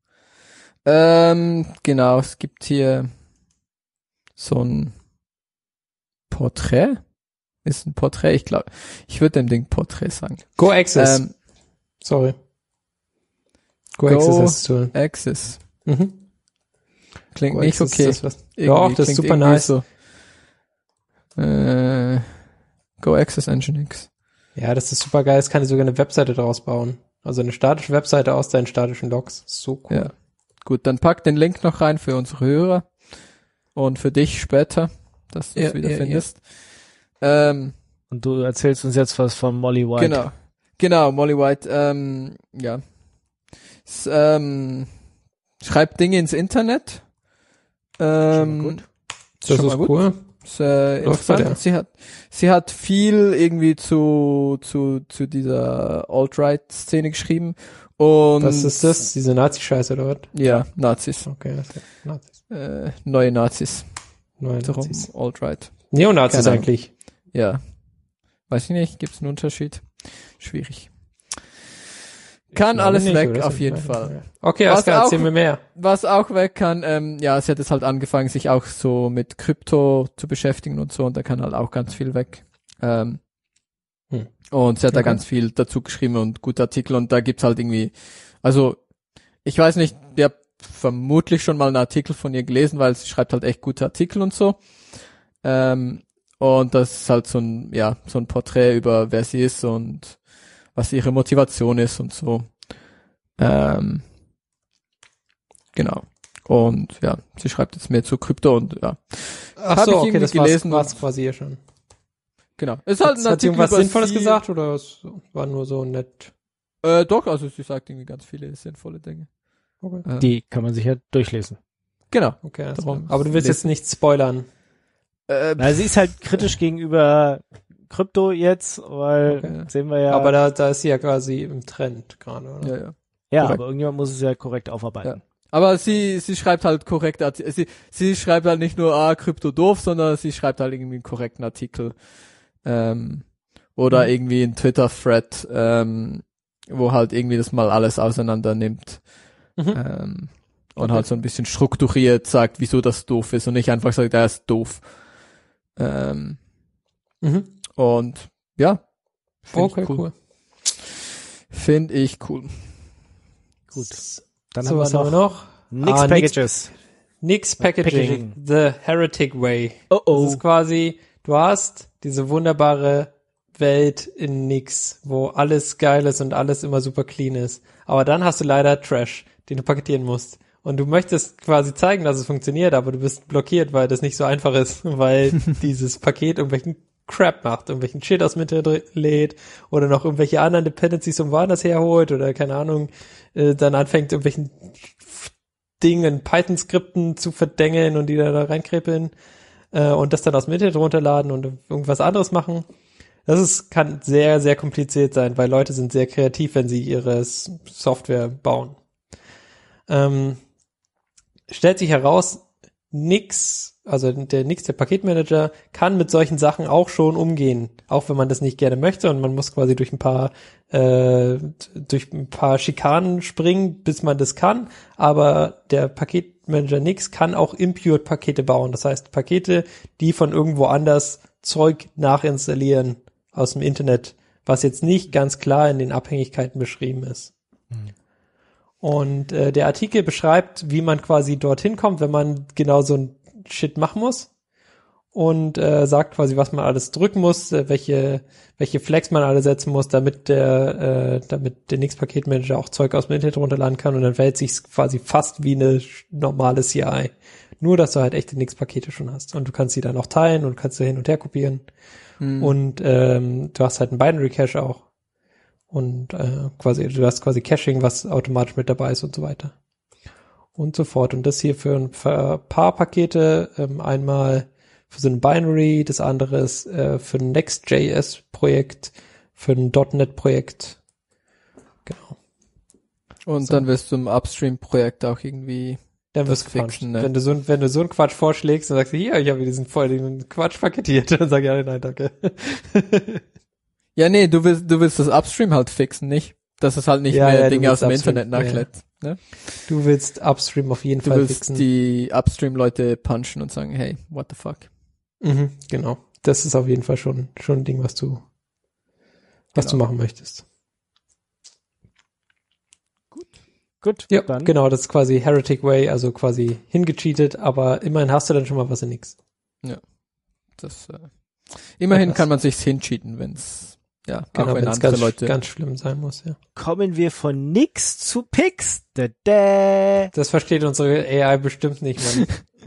Speaker 3: Ähm, genau, es gibt hier so ein Porträt. Ist ein Porträt, ich glaube, ich würde dem Ding Porträt sagen.
Speaker 4: Go Access.
Speaker 3: Ähm,
Speaker 4: Sorry. Go,
Speaker 3: Go-
Speaker 4: Access heißt das Tool.
Speaker 3: Access.
Speaker 4: Mhm.
Speaker 3: Klingt
Speaker 4: Go
Speaker 3: nicht
Speaker 4: Access
Speaker 3: okay.
Speaker 4: ist das, was,
Speaker 3: Irgendwie
Speaker 4: doch, das ist
Speaker 3: klingt
Speaker 4: super
Speaker 3: irgendwie
Speaker 4: nice.
Speaker 3: So. Äh, Go Access Nginx.
Speaker 4: Ja, das ist super geil. Es kann dir sogar eine Webseite daraus bauen. Also eine statische Webseite aus deinen statischen Logs. So cool.
Speaker 3: Ja. Gut, dann pack den Link noch rein für unsere Hörer und für dich später, dass du es
Speaker 4: Ja,
Speaker 3: wieder
Speaker 4: ja,
Speaker 3: findest. Ähm,
Speaker 2: Und du erzählst uns jetzt was von Molly White.
Speaker 3: genau. Genau, Molly White, ähm, ja. S, ähm, schreibt Dinge ins Internet. Ähm,
Speaker 2: gut.
Speaker 4: Das
Speaker 3: schon
Speaker 4: ist
Speaker 3: mal gut.
Speaker 4: cool.
Speaker 3: Ist, äh,
Speaker 4: Läuft bei der.
Speaker 3: interessant. Sie hat, sie hat viel irgendwie zu, zu, zu dieser Alt-Right-Szene geschrieben. Und
Speaker 4: Was ist das? Diese Nazi-Scheiße oder was?
Speaker 3: Ja, Nazis.
Speaker 4: Okay, das ist Nazis.
Speaker 3: Äh, neue Nazis.
Speaker 4: Neue
Speaker 3: Darum,
Speaker 4: Nazis.
Speaker 3: Alt-Right.
Speaker 4: Neonazis
Speaker 3: Keine Ahnung.
Speaker 4: eigentlich.
Speaker 3: Ja. Weiß ich nicht, gibt es einen Unterschied? Schwierig. Kann
Speaker 4: Glaube
Speaker 3: alles
Speaker 4: nicht,
Speaker 3: weg,
Speaker 4: oder?
Speaker 3: auf jeden
Speaker 4: Ja.
Speaker 3: Fall.
Speaker 4: Okay,
Speaker 3: Was
Speaker 4: Oskar, erzähl
Speaker 3: auch-
Speaker 4: mir mehr.
Speaker 3: Was auch weg kann, ähm, ja, sie hat jetzt halt angefangen, sich auch so mit Krypto zu beschäftigen und so, und da kann halt auch ganz viel weg. Ähm,
Speaker 4: Hm.
Speaker 3: Und sie hat da
Speaker 4: Okay.
Speaker 3: ganz viel dazu geschrieben und gute Artikel, und da gibt's halt irgendwie, also, ich weiß nicht, ihr habt vermutlich schon mal einen Artikel von ihr gelesen, weil sie schreibt halt echt gute Artikel und so. Ähm, und das ist halt so ein, ja, so ein Porträt über wer sie ist und was ihre Motivation ist und so. Ähm, genau. Und ja, sie schreibt jetzt mehr zu Krypto und ja,
Speaker 4: Ach
Speaker 3: Hab
Speaker 4: so,
Speaker 3: ich
Speaker 4: okay,
Speaker 3: irgendwie
Speaker 4: das
Speaker 3: gelesen
Speaker 4: war's, war's
Speaker 3: und-
Speaker 4: quasi hier schon.
Speaker 3: genau. Ist halt
Speaker 4: Hat,
Speaker 3: ein
Speaker 4: hat sie
Speaker 3: Artikel
Speaker 4: irgendwas
Speaker 3: über
Speaker 4: Sinnvolles
Speaker 3: sie-
Speaker 4: gesagt oder es war nur so nett?
Speaker 3: Äh, doch, also sie sagt irgendwie ganz viele sinnvolle Dinge.
Speaker 4: Okay.
Speaker 3: Ähm,
Speaker 2: Die kann man sich ja durchlesen.
Speaker 3: Genau.
Speaker 4: Okay, alles
Speaker 3: Darum
Speaker 4: klar. Aber du willst jetzt
Speaker 3: lesen.
Speaker 4: nicht spoilern.
Speaker 3: Äh,
Speaker 2: Na, sie ist halt kritisch gegenüber Krypto jetzt, weil
Speaker 4: Okay.
Speaker 2: sehen wir ja.
Speaker 4: Aber da, da ist sie ja quasi im Trend gerade, oder?
Speaker 3: ja, ja.
Speaker 2: ja,
Speaker 3: korrekt.
Speaker 2: aber irgendjemand muss es ja korrekt aufarbeiten.
Speaker 3: Aber sie, sie schreibt halt korrekt, Arti- sie, sie schreibt halt nicht nur, ah, Krypto doof, sondern sie schreibt halt irgendwie einen korrekten Artikel. Ähm, oder
Speaker 4: Mhm.
Speaker 3: irgendwie einen Twitter-Thread, ähm, wo halt irgendwie das mal alles auseinander nimmt.
Speaker 4: Mhm.
Speaker 3: Ähm, und
Speaker 4: Okay.
Speaker 3: halt so ein bisschen strukturiert sagt, wieso das doof ist und nicht einfach sagt, er ist doof. Ähm,
Speaker 4: Mhm.
Speaker 3: und ja. find
Speaker 4: Okay,
Speaker 3: ich
Speaker 4: cool.
Speaker 3: Finde ich cool.
Speaker 2: Gut. Dann
Speaker 4: so,
Speaker 2: haben
Speaker 4: was
Speaker 2: wir
Speaker 4: haben wir
Speaker 2: noch
Speaker 4: noch?
Speaker 2: Nix
Speaker 4: Ah, nix-
Speaker 2: Packages.
Speaker 4: Nix Packaging,
Speaker 2: Packaging.
Speaker 4: The Heretic Way.
Speaker 2: Oh oh.
Speaker 4: Das ist quasi, du hast diese wunderbare Welt in Nix, wo alles geil ist und alles immer super clean ist. Aber dann hast du leider Trash, den du paketieren musst. Und du möchtest quasi zeigen, dass es funktioniert, aber du bist blockiert, weil das nicht so einfach ist, weil dieses Paket irgendwelchen Crap macht, irgendwelchen Shit aus Mitte dr- lädt oder noch irgendwelche anderen Dependencies vom woanders herholt oder keine Ahnung, äh, dann anfängt irgendwelchen Dingen, Python-Skripten zu verdengeln und die da, da reinkrepeln äh, und das dann aus dem Internet runterladen und irgendwas anderes machen. Das ist, kann sehr, sehr kompliziert sein, weil Leute sind sehr kreativ, wenn sie ihre S- Software bauen. Ähm, stellt sich heraus, Nix also der Nix, der Paketmanager, kann mit solchen Sachen auch schon umgehen, auch wenn man das nicht gerne möchte und man muss quasi durch ein paar äh, durch ein paar Schikanen springen, bis man das kann, aber der Paketmanager Nix kann auch impured Pakete bauen, das heißt Pakete, die von irgendwo anders Zeug nachinstallieren aus dem Internet, was jetzt nicht ganz klar in den Abhängigkeiten beschrieben ist. Hm. Und äh, der Artikel beschreibt, wie man quasi dorthin kommt, wenn man genau so ein Shit machen muss und äh, sagt quasi, was man alles drücken muss, äh, welche welche Flags man alle setzen muss, damit der äh, damit der Nix-Paketmanager auch Zeug aus dem Internet runterladen kann und dann verhält sich quasi fast wie eine normale C I. Nur, dass du halt echte Nix-Pakete schon hast und du kannst sie dann auch teilen und kannst sie hin und her kopieren hm. und ähm, du hast halt einen Binary-Cache auch. Und äh, quasi, du hast quasi Caching, was automatisch mit dabei ist und so weiter. Und so fort. Und das hier für ein paar Pakete, ähm, einmal für so ein Binary, das andere ist äh, für ein Next.js-Projekt, für ein .NET-Projekt. Genau.
Speaker 3: Und
Speaker 4: so.
Speaker 3: Dann wirst du im Upstream-Projekt auch irgendwie
Speaker 4: dann wirst du fixen, ne? Wenn du so, wenn du so einen Quatsch vorschlägst und sagst, hier, ich habe diesen vollen Quatsch paketiert, dann sag ich, ja, nein, danke.
Speaker 3: Ja, nee, du willst, du willst das Upstream halt fixen, nicht? Dass es halt nicht
Speaker 4: ja,
Speaker 3: mehr
Speaker 4: ja,
Speaker 3: Dinge aus dem
Speaker 4: Upstream,
Speaker 3: Internet nachlädt.
Speaker 4: Ja.
Speaker 3: Ne?
Speaker 4: Du willst Upstream auf jeden
Speaker 3: du
Speaker 4: Fall
Speaker 3: willst
Speaker 4: fixen.
Speaker 3: Die Upstream-Leute punchen und sagen, hey, what the fuck?
Speaker 4: Mhm, genau. Das ist auf jeden Fall schon, schon ein Ding, was du, was
Speaker 3: genau.
Speaker 4: du machen möchtest.
Speaker 2: Gut. Gut.
Speaker 4: Ja,
Speaker 2: dann.
Speaker 4: genau, das ist quasi Heretic Way, also quasi hingecheatet, aber immerhin hast du dann schon mal was in nix.
Speaker 3: Ja. Das, äh, immerhin
Speaker 4: Etwas.
Speaker 3: kann man sich's hincheaten, wenn's Ja,
Speaker 4: genau,
Speaker 3: auch wenn
Speaker 4: wenn es
Speaker 3: andere
Speaker 4: ganz,
Speaker 3: Leute
Speaker 4: ganz schlimm sein muss, ja.
Speaker 2: Kommen wir von nix zu Pix. Da, da.
Speaker 4: Das versteht unsere A I bestimmt nicht, Mann.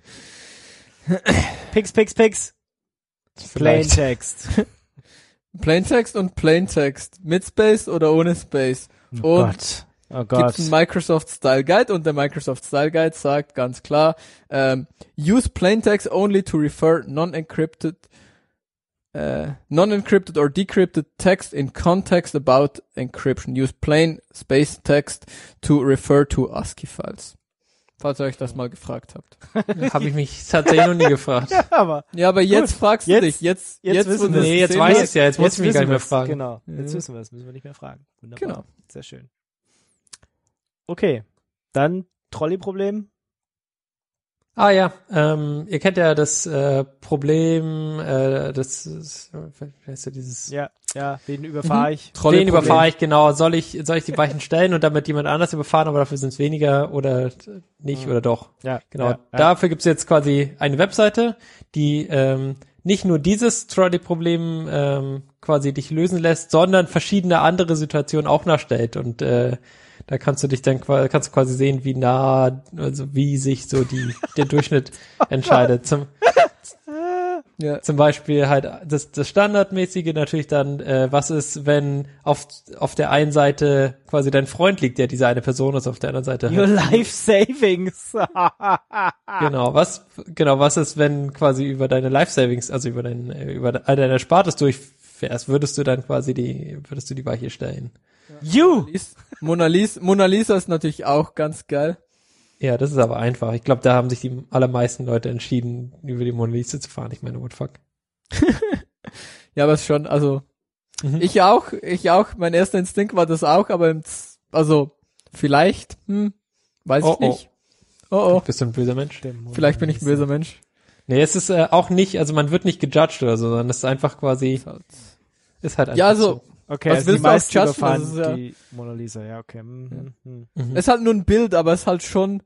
Speaker 2: Pix, Pix, Pix. Plaintext.
Speaker 3: Plaintext und Plaintext mit Space oder ohne Space.
Speaker 2: Oh
Speaker 3: und
Speaker 2: Gott. Oh Gott.
Speaker 3: gibt einen Microsoft Style Guide und der Microsoft Style Guide sagt ganz klar, ähm, use Plaintext only to refer non-encrypted Uh, non-encrypted or decrypted text in context about encryption. Use plain space text to refer to ASCII files. Falls ihr euch das mal gefragt habt.
Speaker 4: Habe ich mich tatsächlich noch nie gefragt.
Speaker 2: Ja, aber,
Speaker 3: ja, aber jetzt
Speaker 2: gut.
Speaker 3: fragst
Speaker 2: jetzt,
Speaker 3: du dich. Jetzt,
Speaker 2: jetzt,
Speaker 3: jetzt,
Speaker 2: wissen
Speaker 3: wo
Speaker 2: wir
Speaker 3: du
Speaker 4: Nee,
Speaker 3: es
Speaker 4: jetzt
Speaker 3: gesehen
Speaker 4: weiß
Speaker 3: hast.
Speaker 4: ich ja, jetzt muss ich mich gar nicht mehr fragen.
Speaker 2: Genau, jetzt
Speaker 3: Ja.
Speaker 2: wissen wir es, müssen wir nicht mehr fragen. Wunderbar.
Speaker 3: Genau.
Speaker 2: Sehr schön. Okay, dann Trolley-Problem.
Speaker 4: Ah ja, ähm, ihr kennt ja das äh, Problem, äh, das ist, wie heißt ja dieses,
Speaker 2: Ja, ja, wen überfahre ich?
Speaker 4: wen überfahre ich, genau, soll ich, soll ich die Weichen stellen und damit jemand anders überfahren, aber dafür sind es weniger oder nicht
Speaker 2: Mhm.
Speaker 4: oder doch.
Speaker 2: Ja,
Speaker 4: Genau,
Speaker 2: ja, ja.
Speaker 4: dafür gibt's jetzt quasi eine Webseite, die ähm, nicht nur dieses Trolley-Problem ähm, quasi dich lösen lässt, sondern verschiedene andere Situationen auch nachstellt und äh, da kannst du dich dann quasi, kannst du quasi sehen, wie nah, also wie sich so die der Durchschnitt entscheidet. Zum,
Speaker 3: Ja.
Speaker 4: zum Beispiel halt das, das Standardmäßige natürlich dann, äh, was ist, wenn auf auf der einen Seite quasi dein Freund liegt, der diese eine Person ist, auf der anderen Seite
Speaker 2: Your
Speaker 4: halt,
Speaker 2: life savings.
Speaker 4: genau, was genau, was ist, wenn quasi über deine Life Savings, also über dein äh, über deine Erspartes durchfährst, würdest du dann quasi die würdest du die Weiche stellen?
Speaker 2: You!
Speaker 3: Mona Lisa, Mona Lisa ist natürlich auch ganz geil.
Speaker 4: Ja, das ist aber einfach. Ich glaube, da haben sich die allermeisten Leute entschieden, über die Mona Lisa zu fahren. Ich meine, what fuck.
Speaker 3: Ja, aber es schon, also,
Speaker 4: Mhm.
Speaker 3: ich auch, ich auch, mein erster Instinkt war das auch, aber, im Z- also, vielleicht, hm, weiß
Speaker 4: Oh,
Speaker 3: ich nicht. Oh, oh,
Speaker 4: Bist du ein böser Mensch?
Speaker 3: vielleicht bin ich ein böser Mensch.
Speaker 4: Nee, es ist äh, auch nicht, also man wird nicht gejudged oder so, sondern es ist einfach quasi,
Speaker 3: Ist halt-
Speaker 4: ist halt einfach
Speaker 3: Ja, also,
Speaker 4: so.
Speaker 2: Okay,
Speaker 3: Was
Speaker 2: also die
Speaker 3: willst du
Speaker 2: meisten
Speaker 3: aus Judgen?
Speaker 2: überfahren
Speaker 3: Das ist ja-
Speaker 2: die Mona Lisa, ja, okay. Mhm. Mhm.
Speaker 4: Mhm.
Speaker 3: es ist halt nur ein Bild, aber es ist halt schon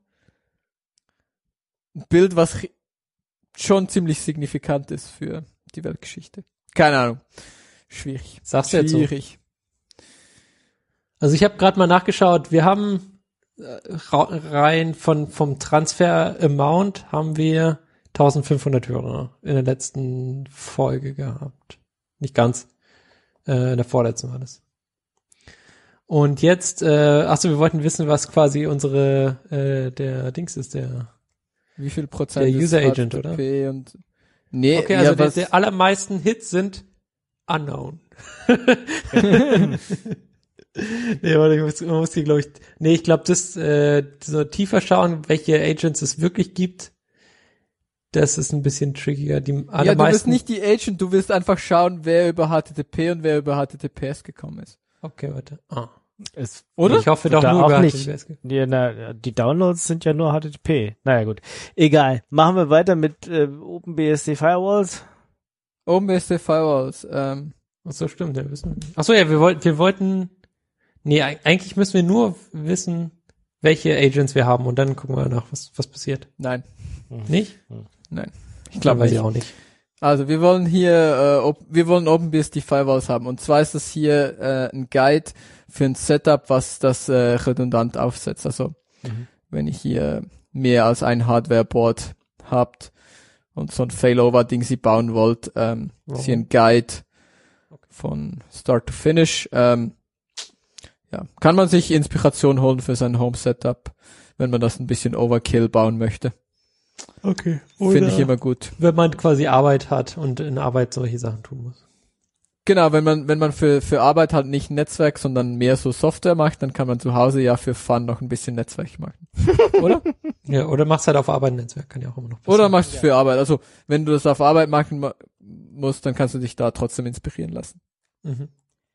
Speaker 3: ein Bild, was ri- schon ziemlich signifikant ist für die Weltgeschichte. Keine Ahnung. Schwierig.
Speaker 4: Sagst du jetzt so?
Speaker 3: Schwierig.
Speaker 4: Also ich habe gerade mal nachgeschaut, wir haben äh, ra- rein von vom Transfer-Amount haben wir eintausendfünfhundert Hörer in der letzten Folge gehabt. Nicht ganz. Äh, in der vorletzten war das. Und jetzt, äh, achso, wir wollten wissen, was quasi unsere, äh, der Dings ist, der,
Speaker 3: Wie viel Prozent
Speaker 4: der
Speaker 3: ist
Speaker 4: User
Speaker 3: H
Speaker 4: Agent,
Speaker 3: T T
Speaker 4: oder?
Speaker 3: P und nee,
Speaker 4: Okay,
Speaker 3: ja,
Speaker 4: also der,
Speaker 3: was,
Speaker 4: der allermeisten Hits sind unknown. Nee, warte, ich muss, man muss hier, glaube ich, nee, ich glaube, das, äh, so tiefer schauen, welche Agents es wirklich gibt, das ist ein bisschen trickiger. Die
Speaker 3: Ja, du
Speaker 4: allermeisten,
Speaker 3: willst nicht die Agent, du willst einfach schauen, wer über H T T P und wer über H T T P S gekommen ist.
Speaker 4: Okay, warte. Ah.
Speaker 2: Es,
Speaker 3: Oder?
Speaker 4: Ich hoffe
Speaker 2: Wird
Speaker 4: doch
Speaker 2: da
Speaker 4: nur
Speaker 2: auch
Speaker 4: über
Speaker 2: nicht.
Speaker 4: H T T P S.
Speaker 2: Die, na, die Downloads sind ja nur H T T P. Naja, gut. Egal. Machen wir weiter mit äh, OpenBSD Firewalls.
Speaker 3: OpenBSD Firewalls, ähm,
Speaker 4: Ach so, stimmt, ja, wissen wir. Ach so, ja, wir wollten, wir wollten, nee, eig- eigentlich müssen wir nur wissen, welche Agents wir haben und dann gucken wir nach, was, was passiert.
Speaker 3: nein,
Speaker 4: Nicht?
Speaker 3: nein. Ich
Speaker 4: Glaube
Speaker 3: glaube
Speaker 4: weiß
Speaker 3: nicht.
Speaker 4: ich auch nicht.
Speaker 3: Also wir wollen hier, äh, op- wir wollen OpenBSD Firewalls haben. Und zwar ist das hier äh, ein Guide für ein Setup, was das äh, redundant aufsetzt. Also
Speaker 2: Mhm.
Speaker 3: wenn ihr hier mehr als ein Hardware-Board habt und so ein Failover-Ding sie bauen wollt, ähm, ist hier ein Guide von Start to Finish. Ähm, ja, kann man sich Inspiration holen für sein Home-Setup, wenn man das ein bisschen Overkill bauen möchte.
Speaker 4: Okay.
Speaker 3: Finde ich immer gut.
Speaker 4: Wenn man quasi Arbeit hat und in Arbeit solche Sachen tun muss.
Speaker 3: Genau, wenn man, wenn man für, für Arbeit halt nicht Netzwerk, sondern mehr so Software macht, dann kann man zu Hause ja für Fun noch ein bisschen Netzwerk machen. Oder?
Speaker 4: Ja, oder machst halt auf Arbeit ein Netzwerk, kann ja auch immer noch passieren.
Speaker 3: Oder machst du es für Arbeit. Also, wenn du das auf Arbeit machen ma- musst, dann kannst du dich da trotzdem inspirieren lassen.
Speaker 4: Mhm.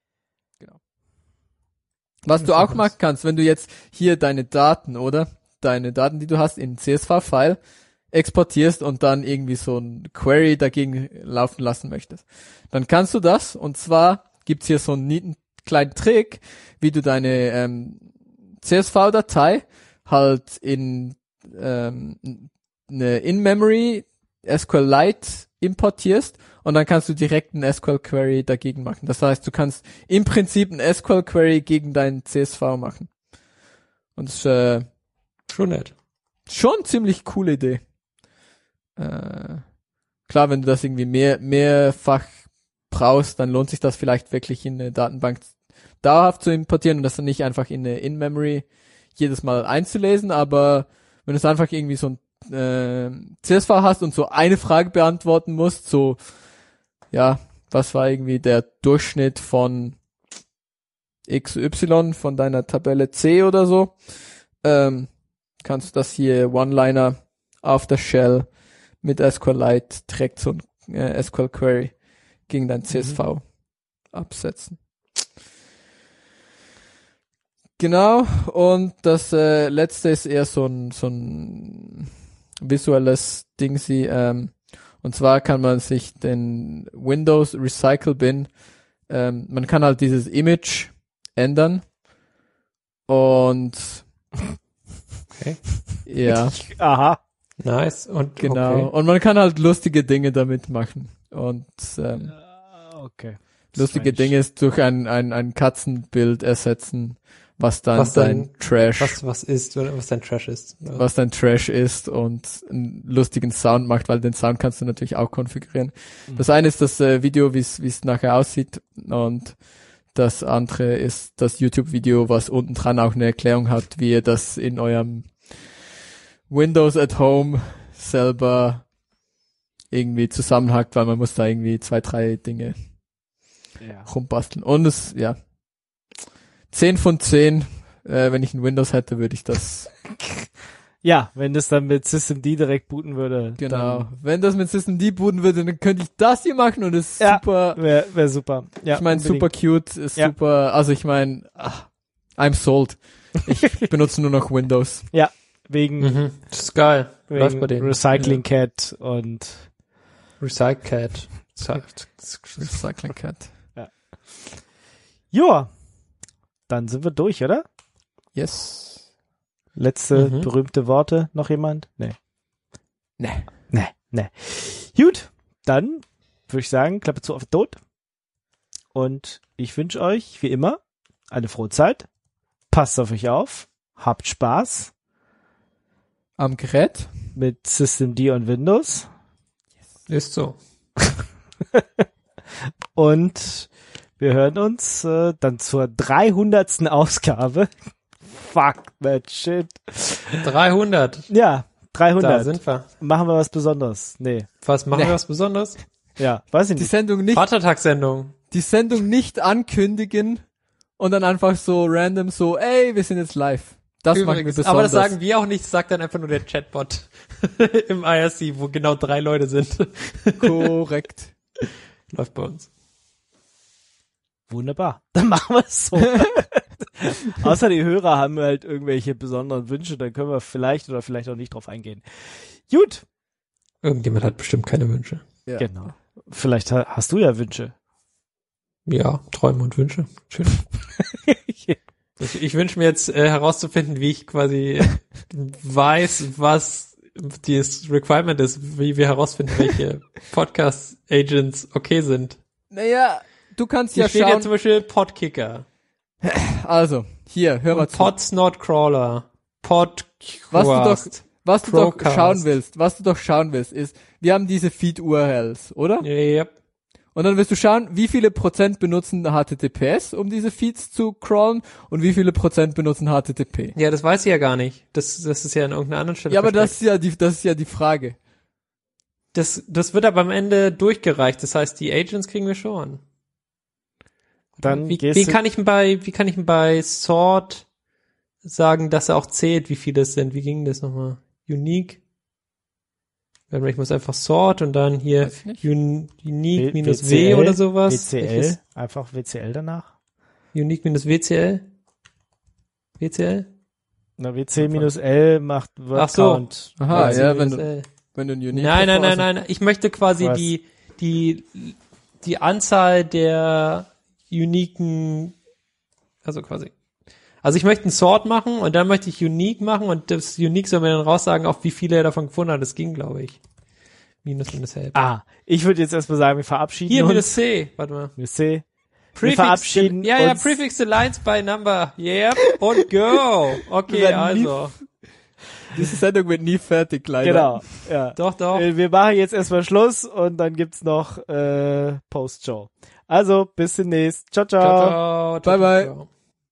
Speaker 3: Was du
Speaker 4: Das
Speaker 3: auch
Speaker 4: ist
Speaker 3: machen kannst, wenn du jetzt hier deine Daten, oder? Deine Daten, die du hast, in C S V-File exportierst und dann irgendwie so ein Query dagegen laufen lassen möchtest. Dann kannst du das, und zwar gibt's hier so einen netten kleinen Trick, wie du deine ähm, C S V-Datei halt in ähm, eine In-Memory SQLite importierst und dann kannst du direkt einen S Q L-Query dagegen machen. Das heißt, du kannst im Prinzip einen S Q L-Query gegen deinen C S V machen. Und das ist äh,
Speaker 4: Schon nett.
Speaker 3: schon ziemlich coole Idee. Äh, klar, wenn du das irgendwie mehr mehrfach brauchst, dann lohnt sich das vielleicht wirklich in eine Datenbank dauerhaft zu importieren und das dann nicht einfach in eine In-Memory jedes Mal einzulesen, aber wenn du es einfach irgendwie so ein äh, C S V hast und so eine Frage beantworten musst, so, ja, was war irgendwie der Durchschnitt von X Y von deiner Tabelle C oder so, ähm, kannst du das hier One-Liner auf der Shell mit SQLite direkt so ein äh, S Q L-Query gegen dein C S V mhm. absetzen. Genau, und das äh, letzte ist eher so ein so ein visuelles Ding, sie, ähm, und zwar kann man sich den Windows Recycle Bin, ähm, man kann halt dieses Image ändern und
Speaker 4: Okay.
Speaker 3: ja,
Speaker 2: Aha.
Speaker 4: Nice. Und
Speaker 3: genau,
Speaker 4: okay.
Speaker 3: und man kann halt lustige Dinge damit machen und ähm,
Speaker 2: Okay.
Speaker 3: lustige
Speaker 2: Strange.
Speaker 3: Dinge ist durch ein ein ein Katzenbild ersetzen, was dann
Speaker 4: Was
Speaker 3: dein
Speaker 4: dann-
Speaker 3: Trash
Speaker 4: Was, was ist, oder was dein Trash ist.
Speaker 3: was dein Trash ist und einen lustigen Sound macht, weil den Sound kannst du natürlich auch konfigurieren.
Speaker 2: Mhm.
Speaker 3: Das eine ist das äh, Video, wie es wie es nachher aussieht, und das andere ist das YouTube-Video, was unten dran auch eine Erklärung hat, wie ihr das in eurem Windows at Home selber irgendwie zusammenhackt, weil man muss da irgendwie zwei, drei Dinge
Speaker 2: Ja.
Speaker 3: rumbasteln. Und es, ja, zehn von zehn, äh, wenn ich ein Windows hätte, würde ich das.
Speaker 2: Ja, wenn das dann mit Systemd direkt booten würde.
Speaker 3: Genau. Wenn das mit Systemd booten würde, dann könnte ich das hier machen und es ist
Speaker 2: Ja,
Speaker 3: super.
Speaker 2: Wäre wär super. Ja,
Speaker 3: ich meine,
Speaker 2: unbedingt.
Speaker 3: super cute, ist
Speaker 2: Ja.
Speaker 3: super. Also ich meine, ach, I'm sold. Ich benutze nur noch Windows.
Speaker 2: Wegen,
Speaker 4: Mhm. Das ist geil. Läuft bei
Speaker 2: wegen
Speaker 4: denen.
Speaker 2: Recycling Cat und
Speaker 4: Recycled.
Speaker 3: Recycling Cat.
Speaker 2: ja, dann sind wir durch, oder?
Speaker 3: Yes.
Speaker 2: Letzte
Speaker 4: Mhm.
Speaker 2: berühmte Worte. Noch jemand? Nee.
Speaker 3: Nee.
Speaker 2: Nee, nee. Gut, dann würde ich sagen, Klappe zu auf Tod. Und ich wünsche euch, wie immer, eine frohe Zeit. Passt auf euch auf. Habt Spaß
Speaker 3: Am Gerät.
Speaker 2: mit Systemd und Windows.
Speaker 4: Ist so.
Speaker 2: Und wir hören uns äh, dann zur dreihundertsten Ausgabe. Fuck that shit.
Speaker 4: dreihundert.
Speaker 2: Ja, dreihundert.
Speaker 4: Da sind wir.
Speaker 2: Machen wir was Besonderes? Nee.
Speaker 4: Was, machen
Speaker 3: Nee.
Speaker 4: wir was Besonderes?
Speaker 2: Ja, weiß ich
Speaker 3: Die
Speaker 2: nicht.
Speaker 3: Sendung nicht,
Speaker 4: Vatertagssendung.
Speaker 3: die Sendung nicht ankündigen und dann einfach so random so, ey, wir sind jetzt live. Das macht mir
Speaker 4: Übrigens,
Speaker 3: besonders.
Speaker 4: aber das sagen wir auch nicht, das sagt dann einfach nur der Chatbot im I R C, wo genau drei Leute sind.
Speaker 3: Korrekt.
Speaker 4: Läuft bei uns.
Speaker 2: Wunderbar. Dann machen wir es so. Außer die Hörer haben halt irgendwelche besonderen Wünsche, dann können wir vielleicht oder vielleicht auch nicht drauf eingehen. Gut.
Speaker 4: Irgendjemand hat bestimmt keine Wünsche.
Speaker 3: Ja.
Speaker 2: Genau. Vielleicht ha- hast du ja Wünsche.
Speaker 4: Ja, Träume und Wünsche. Schön. Ich, ich wünsche mir jetzt äh, herauszufinden, wie ich quasi weiß, was das Requirement ist, wie wir herausfinden, welche Podcast-Agents okay sind.
Speaker 3: Naja, du kannst
Speaker 4: Hier
Speaker 3: ja
Speaker 4: steht ja
Speaker 3: schauen.
Speaker 4: zum Beispiel Podkicker,
Speaker 3: Also, hier, hör mal zu.
Speaker 4: Podsnotcrawler, Podcast.
Speaker 3: Was du doch, was du doch
Speaker 4: Procast.
Speaker 3: schauen willst, was du doch schauen willst, ist, wir haben diese Feed-U R Ls, oder?
Speaker 4: Yep.
Speaker 3: Und dann wirst du schauen, wie viele Prozent benutzen H T T P S, um diese Feeds zu crawlen, und wie viele Prozent benutzen H T T P.
Speaker 4: Ja, das weiß ich ja gar nicht. Das, das ist ja an irgendeiner anderen Stelle
Speaker 3: Ja, aber das
Speaker 4: versteckt.
Speaker 3: ist ja die, das ist ja die Frage.
Speaker 4: Das, das wird aber am Ende durchgereicht. Das heißt, die Agents kriegen wir schon.
Speaker 2: Dann
Speaker 4: Wie,
Speaker 2: gehst
Speaker 4: wie
Speaker 2: du,
Speaker 4: kann ich denn bei, wie kann ich denn bei Sort sagen, dass er auch zählt, wie viele es sind? Wie ging das nochmal? Unique? Ich muss einfach Sort und dann hier
Speaker 3: Weiß ich nicht.
Speaker 4: un, Unique
Speaker 2: W-
Speaker 4: minus
Speaker 2: W
Speaker 4: W
Speaker 2: C L,
Speaker 4: oder sowas.
Speaker 2: W C L,
Speaker 4: Welches?
Speaker 2: einfach W C L danach.
Speaker 4: Unique minus W C L? W C L?
Speaker 2: Na, W C minus L macht Word
Speaker 4: Ach so.
Speaker 2: Count.
Speaker 3: Aha,
Speaker 4: W C
Speaker 3: ja, wenn
Speaker 4: minus
Speaker 3: du,
Speaker 4: L.
Speaker 3: wenn du ein Unique
Speaker 4: Nein, nein,
Speaker 3: davor
Speaker 4: nein, nein. Ich möchte quasi
Speaker 2: Was?
Speaker 4: die, die, die Anzahl der uniken, also quasi. Also ich möchte einen Sort machen und dann möchte ich Unique machen und das Unique soll mir dann raussagen, auf wie viele er davon gefunden hat. Das ging, glaube ich. Minus minus Help.
Speaker 2: Ah, ich würde jetzt erstmal sagen, wir verabschieden
Speaker 4: Hier,
Speaker 2: uns.
Speaker 4: minus C. Warte mal.
Speaker 2: Minus C.
Speaker 4: Prefix
Speaker 2: verabschieden
Speaker 4: the, ja, ja,
Speaker 2: uns.
Speaker 4: prefix the lines by number. Yep. Und go. Okay,
Speaker 3: werden
Speaker 4: also.
Speaker 3: Diese Sendung wird nie fertig, leider.
Speaker 2: Genau, ja.
Speaker 4: Doch, doch.
Speaker 2: Äh, Wir machen jetzt erstmal Schluss und dann gibt's noch äh, Post-Show. Also, bis demnächst. Ciao, ciao.
Speaker 4: Ciao, ciao.
Speaker 3: Bye, bye.
Speaker 4: Ciao.